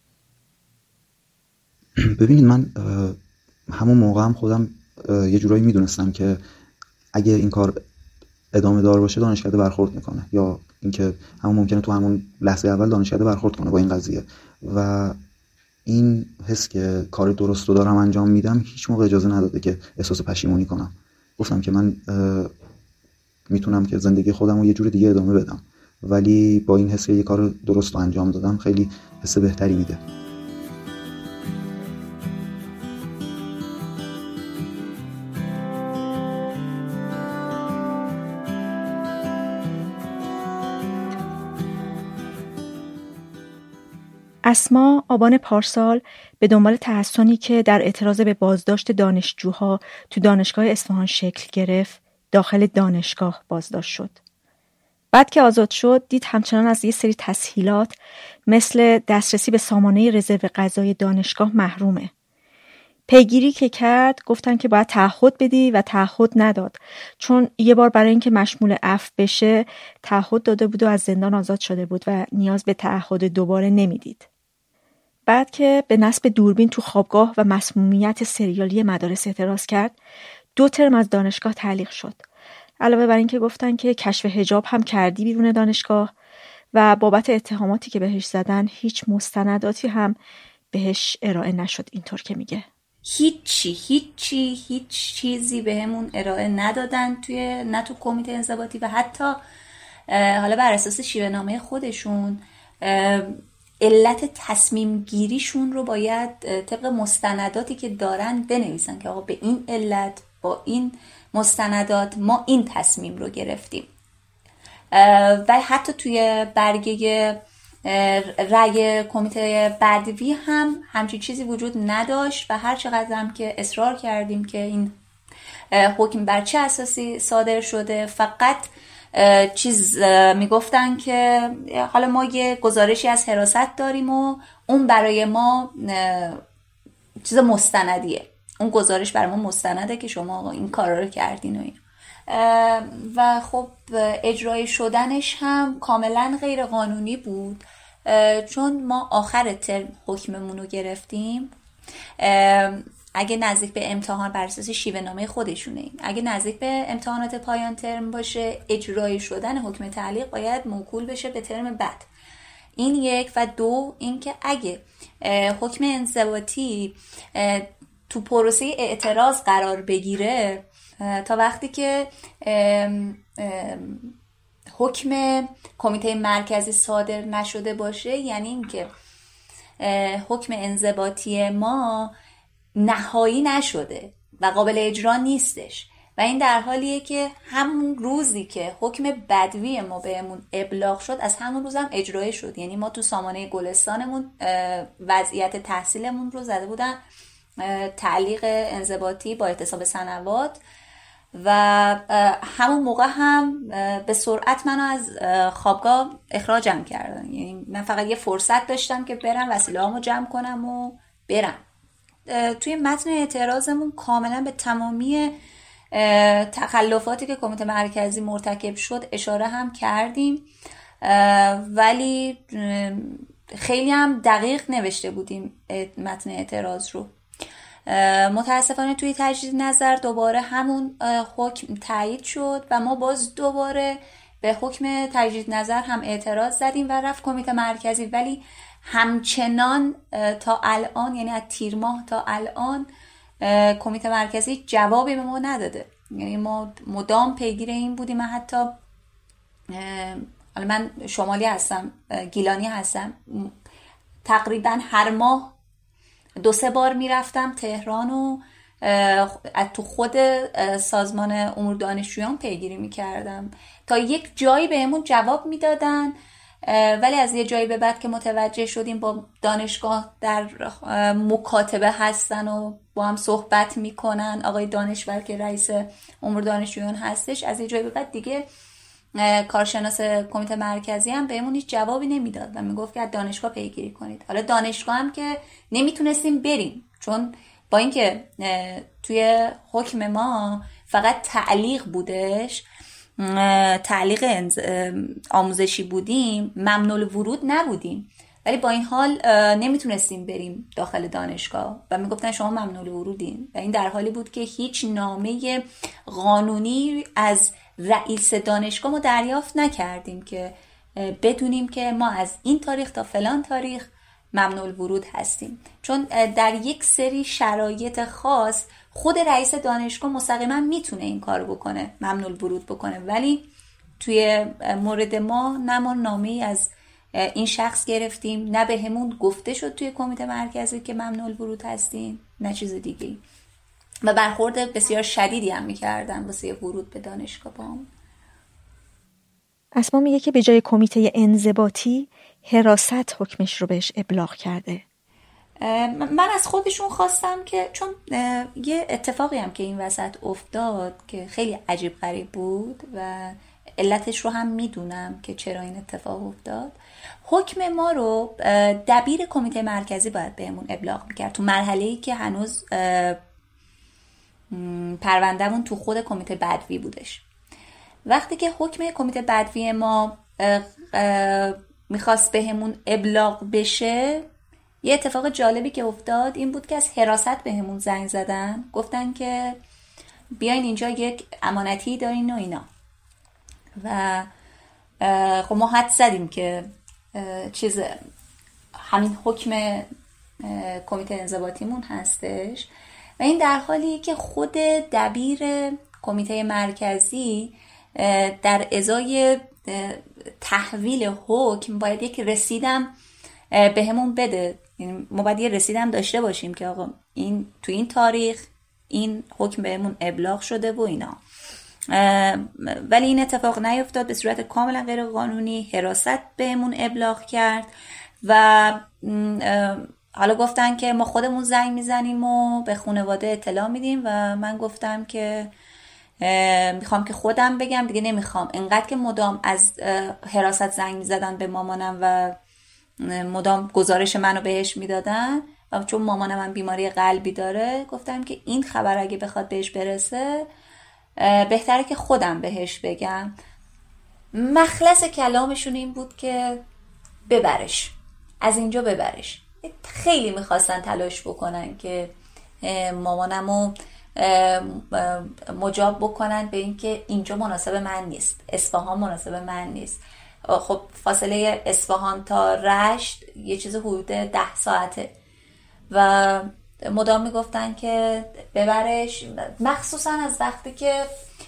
ببینید من همون موقع هم خودم یه جورایی میدونستم که اگه این کار ادامه دار باشه دانشکده برخورد میکنه، یا اینکه همون ممکنه تو همون لحظه اول دانشکده برخورد کنه با این قضیه، و این حس که کار درست رو دارم انجام میدم هیچ موقع اجازه نداده که احساس پشیمونی کنم. گفتم که من میتونم که زندگی خودم رو یه جور دیگه ادامه بدم، ولی با این حس که یه کار درست رو انجام دادم خیلی حس بهتری میده. اسما آبان پارسال به دنبال تحسنی که در اعتراض به بازداشت دانشجوها تو دانشگاه اصفهان شکل گرفت داخل دانشگاه بازداشت شد. بعد که آزاد شد دید همچنان از یه سری تسهیلات مثل دسترسی به سامانه رزرو غذای دانشگاه محرومه. پیگیری که کرد گفتن که باید تعهد بدی و تعهد نداد، چون یه بار برای اینکه مشمول عفو بشه تعهد داده بود و از زندان آزاد شده بود و نیاز به تعهد دوباره نمیدید. بعد که به نصب دوربین تو خوابگاه و مسمومیت سریالی مدارس اعتراض کرد 2 ترم از دانشگاه تعلیق شد. علاوه بر این که گفتن که کشف حجاب هم کردی بیرون دانشگاه و بابت اتهاماتی که بهش زدن هیچ مستنداتی هم بهش ارائه نشد. اینطور که میگه هیچ چیزی بهمون ارائه ندادن نه تو کمیته انضباطی و حتی حالا بر اساس شیوه نامه خودشون علت تصمیم گیریشون رو باید طبق مستنداتی که دارن بنویسن که آقا به این علت با این مستندات ما این تصمیم رو گرفتیم. و حتی توی برگه رأی کمیته بدوی هم همچین چیزی وجود نداشت و هر چقدر هم که اصرار کردیم که این حکم بر چه اساسی صادر شده، فقط چیز میگفتن که حالا ما یه گزارشی از حراست داریم و اون برای ما چیز مستندیه، اون گزارش برای ما مستنده که شما این کارا رو کردین و این. و خب اجرای شدنش هم کاملا غیر قانونی بود، چون ما آخر ترم حکممون رو گرفتیم. اگه نزدیک به امتحان بر اساس شیوه نامه خودشونه، اگه نزدیک به امتحانات پایان ترم باشه، اجرای شدن حکم تعلیق باید موکول بشه به ترم بعد. این یک. و دو، اینکه اگه حکم انضباطی تو پروسه اعتراض قرار بگیره، تا وقتی که حکم کمیته مرکزی صادر نشده باشه، یعنی اینکه حکم انضباطی ما نهایی نشده و قابل اجرا نیستش. و این در حالیه که همون روزی که حکم بدوی ما بهمون ابلاغ شد، از همون روزم اجرای شد. یعنی ما تو سامانه گلستانمون وضعیت تحصیلمون رو زده بودن تعلیق انضباطی با احتساب سنوات و همون موقع هم به سرعت منو از خوابگاه اخراجم کردن. یعنی من فقط یه فرصت داشتم که برم وسیله‌هامو جمع کنم و برم. توی متن اعتراضمون کاملا به تمامی تخلفاتی که کمیته مرکزی مرتکب شد اشاره هم کردیم، ولی خیلی هم دقیق نوشته بودیم متن اعتراض رو. متاسفانه توی تجدید نظر دوباره همون حکم تایید شد و ما باز دوباره به حکم تجدید نظر هم اعتراض زدیم و رفت کمیته مرکزی، ولی همچنان تا الان، یعنی از تیر ماه تا الان کمیته مرکزی جوابی به ما نداده. یعنی ما مدام پیگیر این بودیم. من حتی من شمالی هستم، گیلانی هستم، تقریبا هر ماه 2-3 بار میرفتم تهران و تو خود سازمان امور دانشجویان پیگیری میکردم تا یک جایی بهمون جواب میدادن، ولی از یه جایی به بعد که متوجه شدیم با دانشگاه در مکاتبه هستن و با هم صحبت میکنن، آقای دانشور که رئیس امور دانشجویان هستش، از یه جایی به بعد دیگه کارشناس کمیته مرکزی هم بهمون هیچ جوابی نمیداد و میگفت که از دانشگاه پیگیری کنید. حالا دانشگاه هم که نمیتونستیم بریم، چون با اینکه توی حکم ما فقط تعلیق بودش، تعلیق آموزشی بودیم، ممنوع الورود نبودیم، ولی با این حال نمیتونستیم بریم داخل دانشگاه و میگفتن شما ممنوع الورودین. و این در حالی بود که هیچ نامه قانونی از رئیس دانشگاه ما دریافت نکردیم که بدونیم که ما از این تاریخ تا فلان تاریخ ممنوع الورود هستیم، چون در یک سری شرایط خاص خود رئیس دانشگاه مستقیما میتونه این کار بکنه، ممنوع الورود بکنه، ولی توی مورد ما نه ما نامه‌ای از این شخص گرفتیم، نه به همون گفته شد توی کمیته مرکزی که ممنوع الورود هستیم، نه چیز دیگه. و برخورد بسیار شدیدی هم میکردن واسه ورود به دانشگاه با هم. اسما میگه که به جای کمیته انضباطی حراست حکمش رو بهش ابلاغ کرده. من از خودشون خواستم که، چون یه اتفاقی هم که این وسط افتاد که خیلی عجیب غریب بود و علتش رو هم میدونم که چرا این اتفاق افتاد، حکم ما رو دبیر کمیته مرکزی باید بهمون ابلاغ میکرد تو مرحله‌ای که هنوز پروندهمون تو خود کمیته بدوی بودش. وقتی که حکم کمیته بدوی ما میخواست بهمون ابلاغ بشه، یه اتفاق جالبی که افتاد این بود که از حراست بهمون زنگ زدن، گفتن که بیاین اینجا یک امانتی دارین و اینا. و خب ما حد زدیم که همین حکم کمیته انضباطیمون هستش و این در حالی که خود دبیر کمیته مرکزی در ازای تحویل حکم باید یک رسیدم به همون بده. ما باید یه رسیدم داشته باشیم که آقا این تو این تاریخ این حکم بهمون ابلاغ شده و اینا. ولی این اتفاق نیفتاد، به صورت کاملا غیر قانونی حراست بهمون ابلاغ کرد و حالا گفتن که ما خودمون زنگ میزنیم و به خانواده اطلاع میدیم و من گفتم که میخوام که خودم بگم، دیگه نمیخوام. انقدر که مدام از حراست زنگ میزدن به مامانم و مدام گزارش منو بهش میدادن و چون مامانم من بیماری قلبی داره گفتم که این خبر اگه بخواد بهش برسه بهتره که خودم بهش بگم. مخلص کلامشون این بود که ببرش، از اینجا ببرش. خیلی میخواستن تلاش بکنن که مامانمو مجاب بکنن به این که اینجا مناسب من نیست، اصفهان مناسب من نیست. خب فاصله اصفهان تا رشت یه چیز حدود 10 ساعته و مدام میگفتن که ببرش، مخصوصا از وقتی که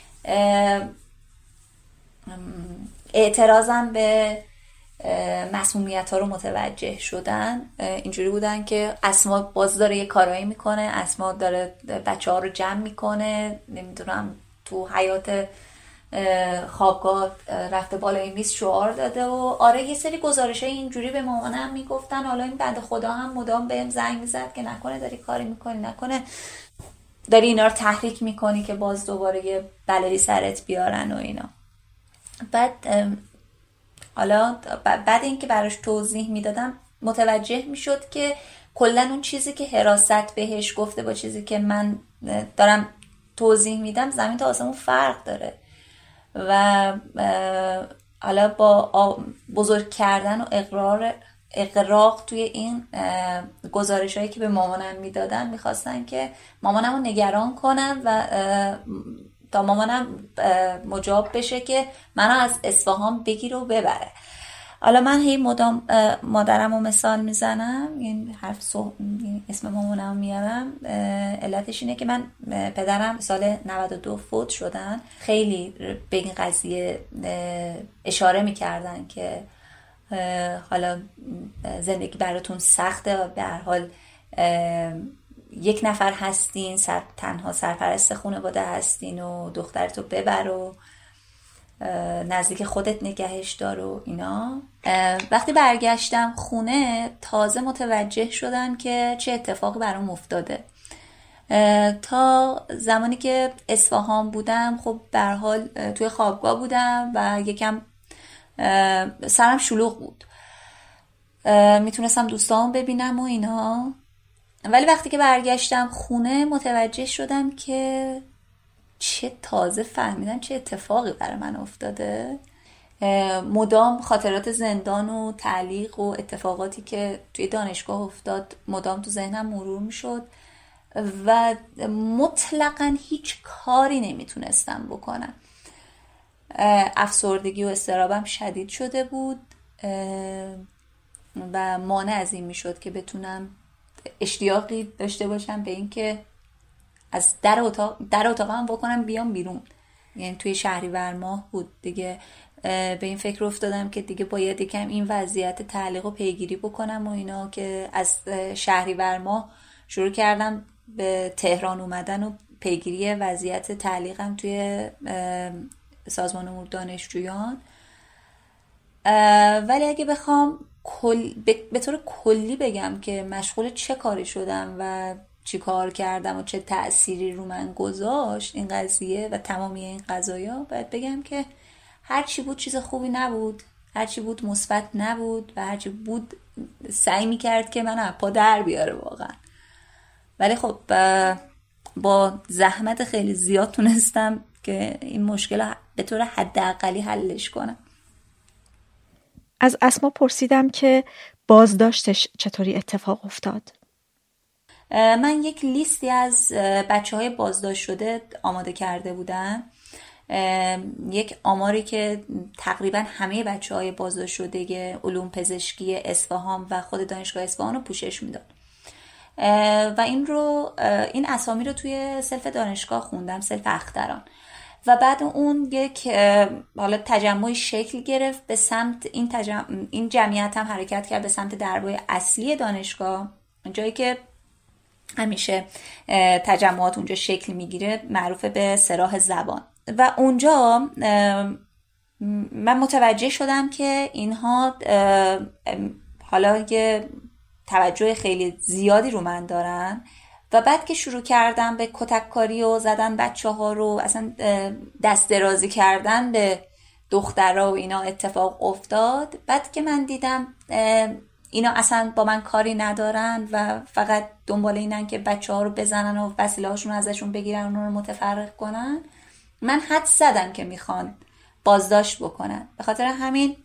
اعتراضم به مسمومیت ها رو متوجه شدن. اینجوری بودن که اسما باز داره یه کارایی میکنه، اسما داره بچه ها رو جمع میکنه، نمیدونم تو حیات خوابگاه رفته بالای میز شعار داده و آره یه سری گزارش های اینجوری به مامانم میگفتن. حالا این بنده خدا هم مدام بهم زنگ میزد که نکنه داری کاری میکنی، نکنه داری اینا رو تحریک میکنی که باز دوباره یه بلایی سرت بیارن و اینا. بعد حالا بعد اینکه براش توضیح میدادم متوجه میشد که کلا اون چیزی که حراست بهش گفته با چیزی که من دارم توضیح میدم زمین تا آسمون فرق داره و حالا با بزرگ کردن و اقراق توی این گزارش هایی که به مامانم میدادن میخواستن که مامانم رو نگران کنن و تا مامانم مجاب بشه که منو از اصفهان بگیره و ببره. حالا من هی مدام مادرم رو مثال میزنم، این اسم مامانم میارم. علتش اینه که من پدرم سال 92 فوت شدن، خیلی به این قضیه اشاره میکردن که حالا زندگی براتون سخته و به هر حال یک نفر هستین، تنها سرپرست خانواده هستین و دخترتو ببر و نزدیک خودت نگهش دار و اینا. وقتی برگشتم خونه تازه متوجه شدم که چه اتفاقی برام افتاده. تا زمانی که اصفهان بودم خب به هر حال توی خوابگاه بودم و یکم سرم شلوغ بود، میتونستم دوستان ببینم و اینا. ولی وقتی که برگشتم خونه متوجه شدم که چه تازه فهمیدم چه اتفاقی برای من افتاده. مدام خاطرات زندان و تعلیق و اتفاقاتی که توی دانشگاه افتاد مدام تو ذهنم مرور میشد و مطلقاً هیچ کاری نمیتونستم بکنم. افسردگی و اضطرابم شدید شده بود و مانع از این میشد که بتونم اشتیاقی داشته باشم به این که از در اتاقم بکنم بیام بیرون. یعنی توی شهریور ماه بود دیگه، به این فکر افتادم که دیگه باید یکم این وضعیت تعلیق و پیگیری بکنم و اینا، که از شهریور ماه شروع کردم به تهران اومدن و پیگیری وضعیت تعلیقم توی سازمان امور دانشجویان. ولی اگه بخوام به طور کلی بگم که مشغول چه کاری شدم و چی کار کردم و چه تأثیری رو من گذاشت این قضیه و تمامی این قضایا، باید بگم که هرچی بود چیز خوبی نبود، هرچی بود مثبت نبود و هرچی بود سعی میکرد که من از پا در بیاره واقعا. ولی خب با زحمت خیلی زیاد تونستم که این مشکل به طور حداقلی حلش کنم. از اسما پرسیدم که بازداشتش چطوری اتفاق افتاد. من یک لیستی از بچه‌های بازداشت شده آماده کرده بودم، یک آماری که تقریبا همه بچه‌های بازداشت شده علوم پزشکی اصفهان و خود دانشگاه اصفهان رو پوشش میداد و این اسامی رو توی سلف دانشگاه خوندم، سلف اختران. و بعد اون یک حالا تجمعی شکل گرفت به سمت این جمعیت هم حرکت کرد به سمت دربای اصلی دانشگاه، جایی که همیشه تجمعات اونجا شکل میگیره، معروف به صراح زبان. و اونجا من متوجه شدم که اینها حالا یه توجه خیلی زیادی رو من دارن و بعد که شروع کردم به کتککاری و زدن بچه‌ها رو، اصلا دست درازی کردن به دخترها و اینا اتفاق افتاد. بعد که من دیدم اینا اصلا با من کاری ندارن و فقط دنبال اینن که بچه‌ها رو بزنن و وسیله هاشون ازشون بگیرن و اونو رو متفرق کنن، من حد زدم که میخوان بازداشت بکنن. به خاطر همین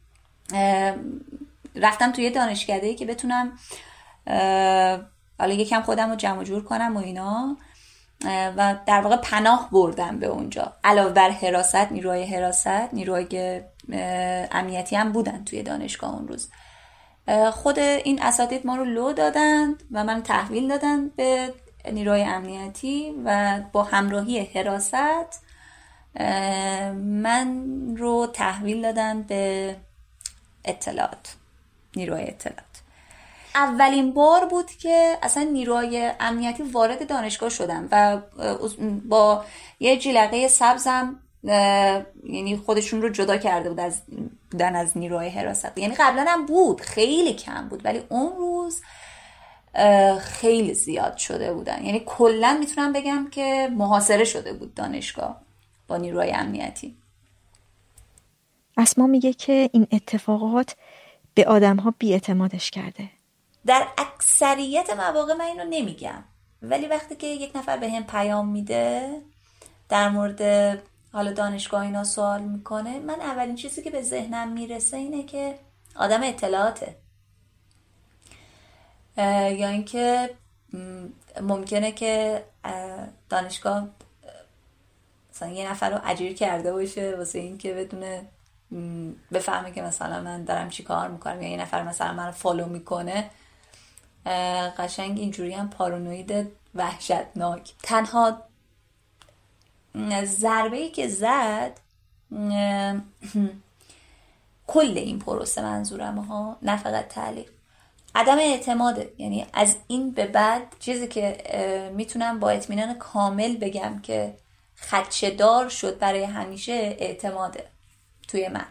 رفتم توی دانشکده‌ای که بتونم حالا یکم خودم رو جمع جور کنم و اینا، و در واقع پناه بردم به اونجا. علاوه بر حراست، نیروهای امنیتی هم بودن توی دانشگاه اون روز. خود این اساتید ما رو لو دادند و من تحویل دادن به نیروهای امنیتی و با همراهی حراست من رو تحویل دادن به اطلاعات، نیروهای اطلاعات. اولین بار بود که اصلا نیروهای امنیتی وارد دانشگاه شدن و با یه جلیقه سبزم یعنی خودشون رو جدا کرده بودن از نیروهای حراست. یعنی قبلا هم بود، خیلی کم بود، ولی اون روز خیلی زیاد شده بودن. یعنی کلا میتونم بگم که محاصره شده بود دانشگاه با نیروهای امنیتی. اسما میگه که این اتفاقات به آدم‌ها بی‌اعتمادش کرده. در اکثریت مواقع من اینو نمیگم، ولی وقتی که یک نفر به هم پیام میده در مورد حالا دانشگاه اینا سوال میکنه، من اولین چیزی که به ذهنم میرسه اینه که آدم اطلاعاته، یا اینکه ممکنه که دانشگاه مثلا یه نفر رو اجیر کرده باشه واسه این که بدونه بفهمه که مثلا من دارم چی کار میکنم، یا یه نفر مثلا من رو فالو میکنه. قشنگ اینجوری هم پارانوید وحشتناک. تنها ضربه‌ای که زد کل این پروسه، منظورم ها، نه فقط تعلیق، عدم اعتماده. یعنی از این به بعد چیزی که میتونم با اطمینان کامل بگم که خدشه‌دار شد برای همیشه، اعتماده توی من.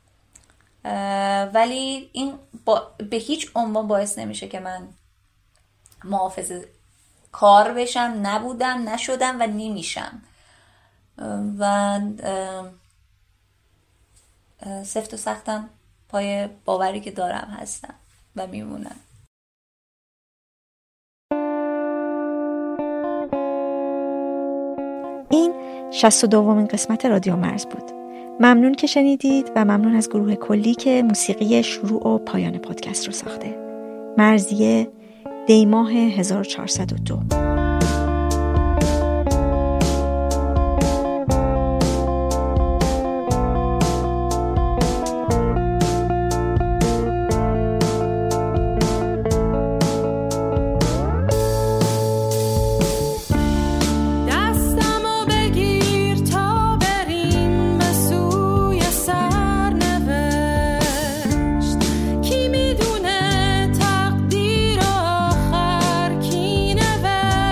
ولی این به هیچ عنوان باعث نمیشه که من محافظ کار بشم. نبودم، نشدم و نمیشم، و سفت و سختم پای باوری که دارم هستم و میمونم. این 62مین قسمت رادیو مرز بود. ممنون که شنیدید و ممنون از گروه کلی که موسیقی شروع و پایان پادکست رو ساخته. مرزیه، دیماه 1402. کی میدونه تقدیر آخر کی نوشت.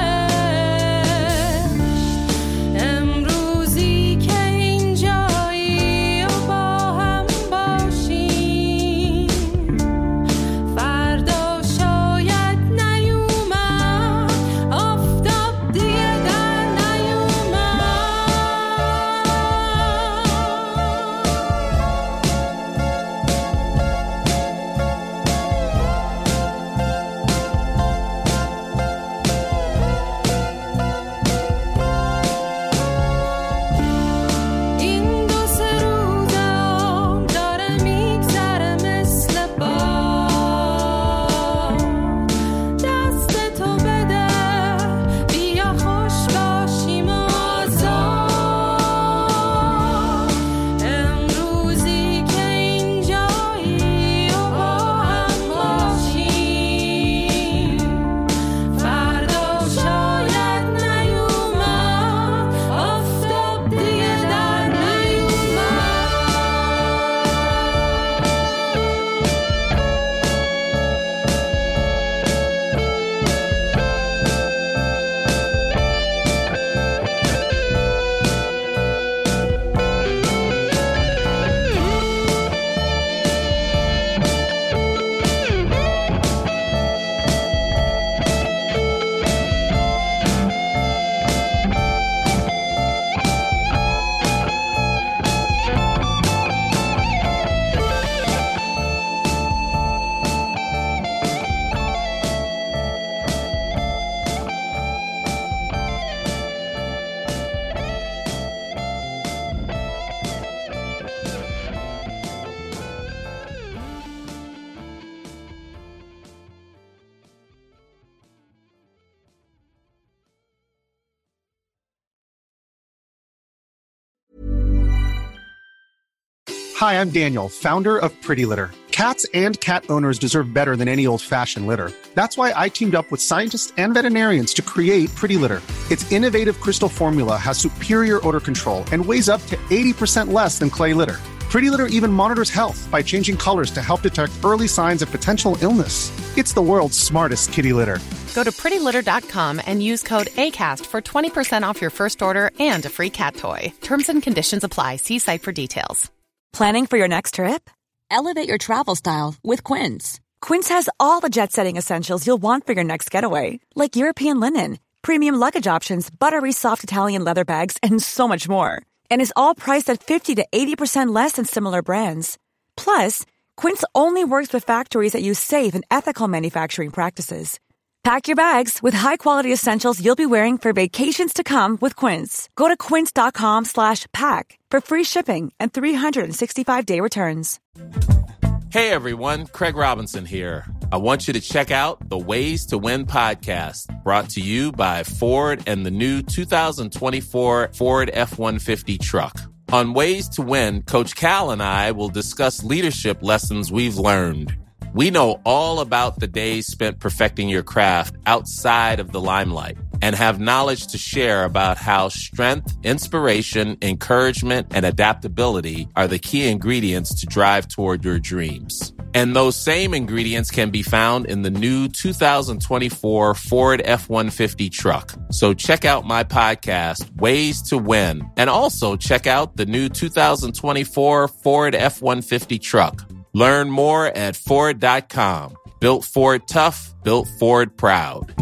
Hi, I'm Daniel, founder of Pretty Litter. Cats and cat owners deserve better than any old-fashioned litter. That's why I teamed up with scientists and veterinarians to create Pretty Litter. Its innovative crystal formula has superior odor control and weighs up to 80% less than clay litter. Pretty Litter even monitors health by changing colors to help detect early signs of potential illness. It's the world's smartest kitty litter. Go to prettylitter.com and use code ACAST for 20% off your first order and a free cat toy. Terms and conditions apply. See site for details. Planning for your next trip? Elevate your travel style with Quince. Quince has all the jet-setting essentials you'll want for your next getaway, like European linen, premium luggage options, buttery soft Italian leather bags, and so much more. And is all priced at 50 to 80% less than similar brands. Plus, Quince only works with factories that use safe and ethical manufacturing practices. Pack your bags with high-quality essentials you'll be wearing for vacations to come with Quince. Go to quince.com/pack for free shipping and 365-day returns. Hey everyone, Craig Robinson here. I want you to check out the Ways to Win podcast, brought to you by Ford and the new 2024 Ford F-150 truck. On Ways to Win, Coach Cal and I will discuss leadership lessons we've learned. We know all about the days spent perfecting your craft outside of the limelight and have knowledge to share about how strength, inspiration, encouragement, and adaptability are the key ingredients to drive toward your dreams. And those same ingredients can be found in the new 2024 Ford F-150 truck. So check out my podcast, Ways to Win, and also check out the new 2024 Ford F-150 truck. Learn more at Ford.com. Built Ford tough, built Ford proud.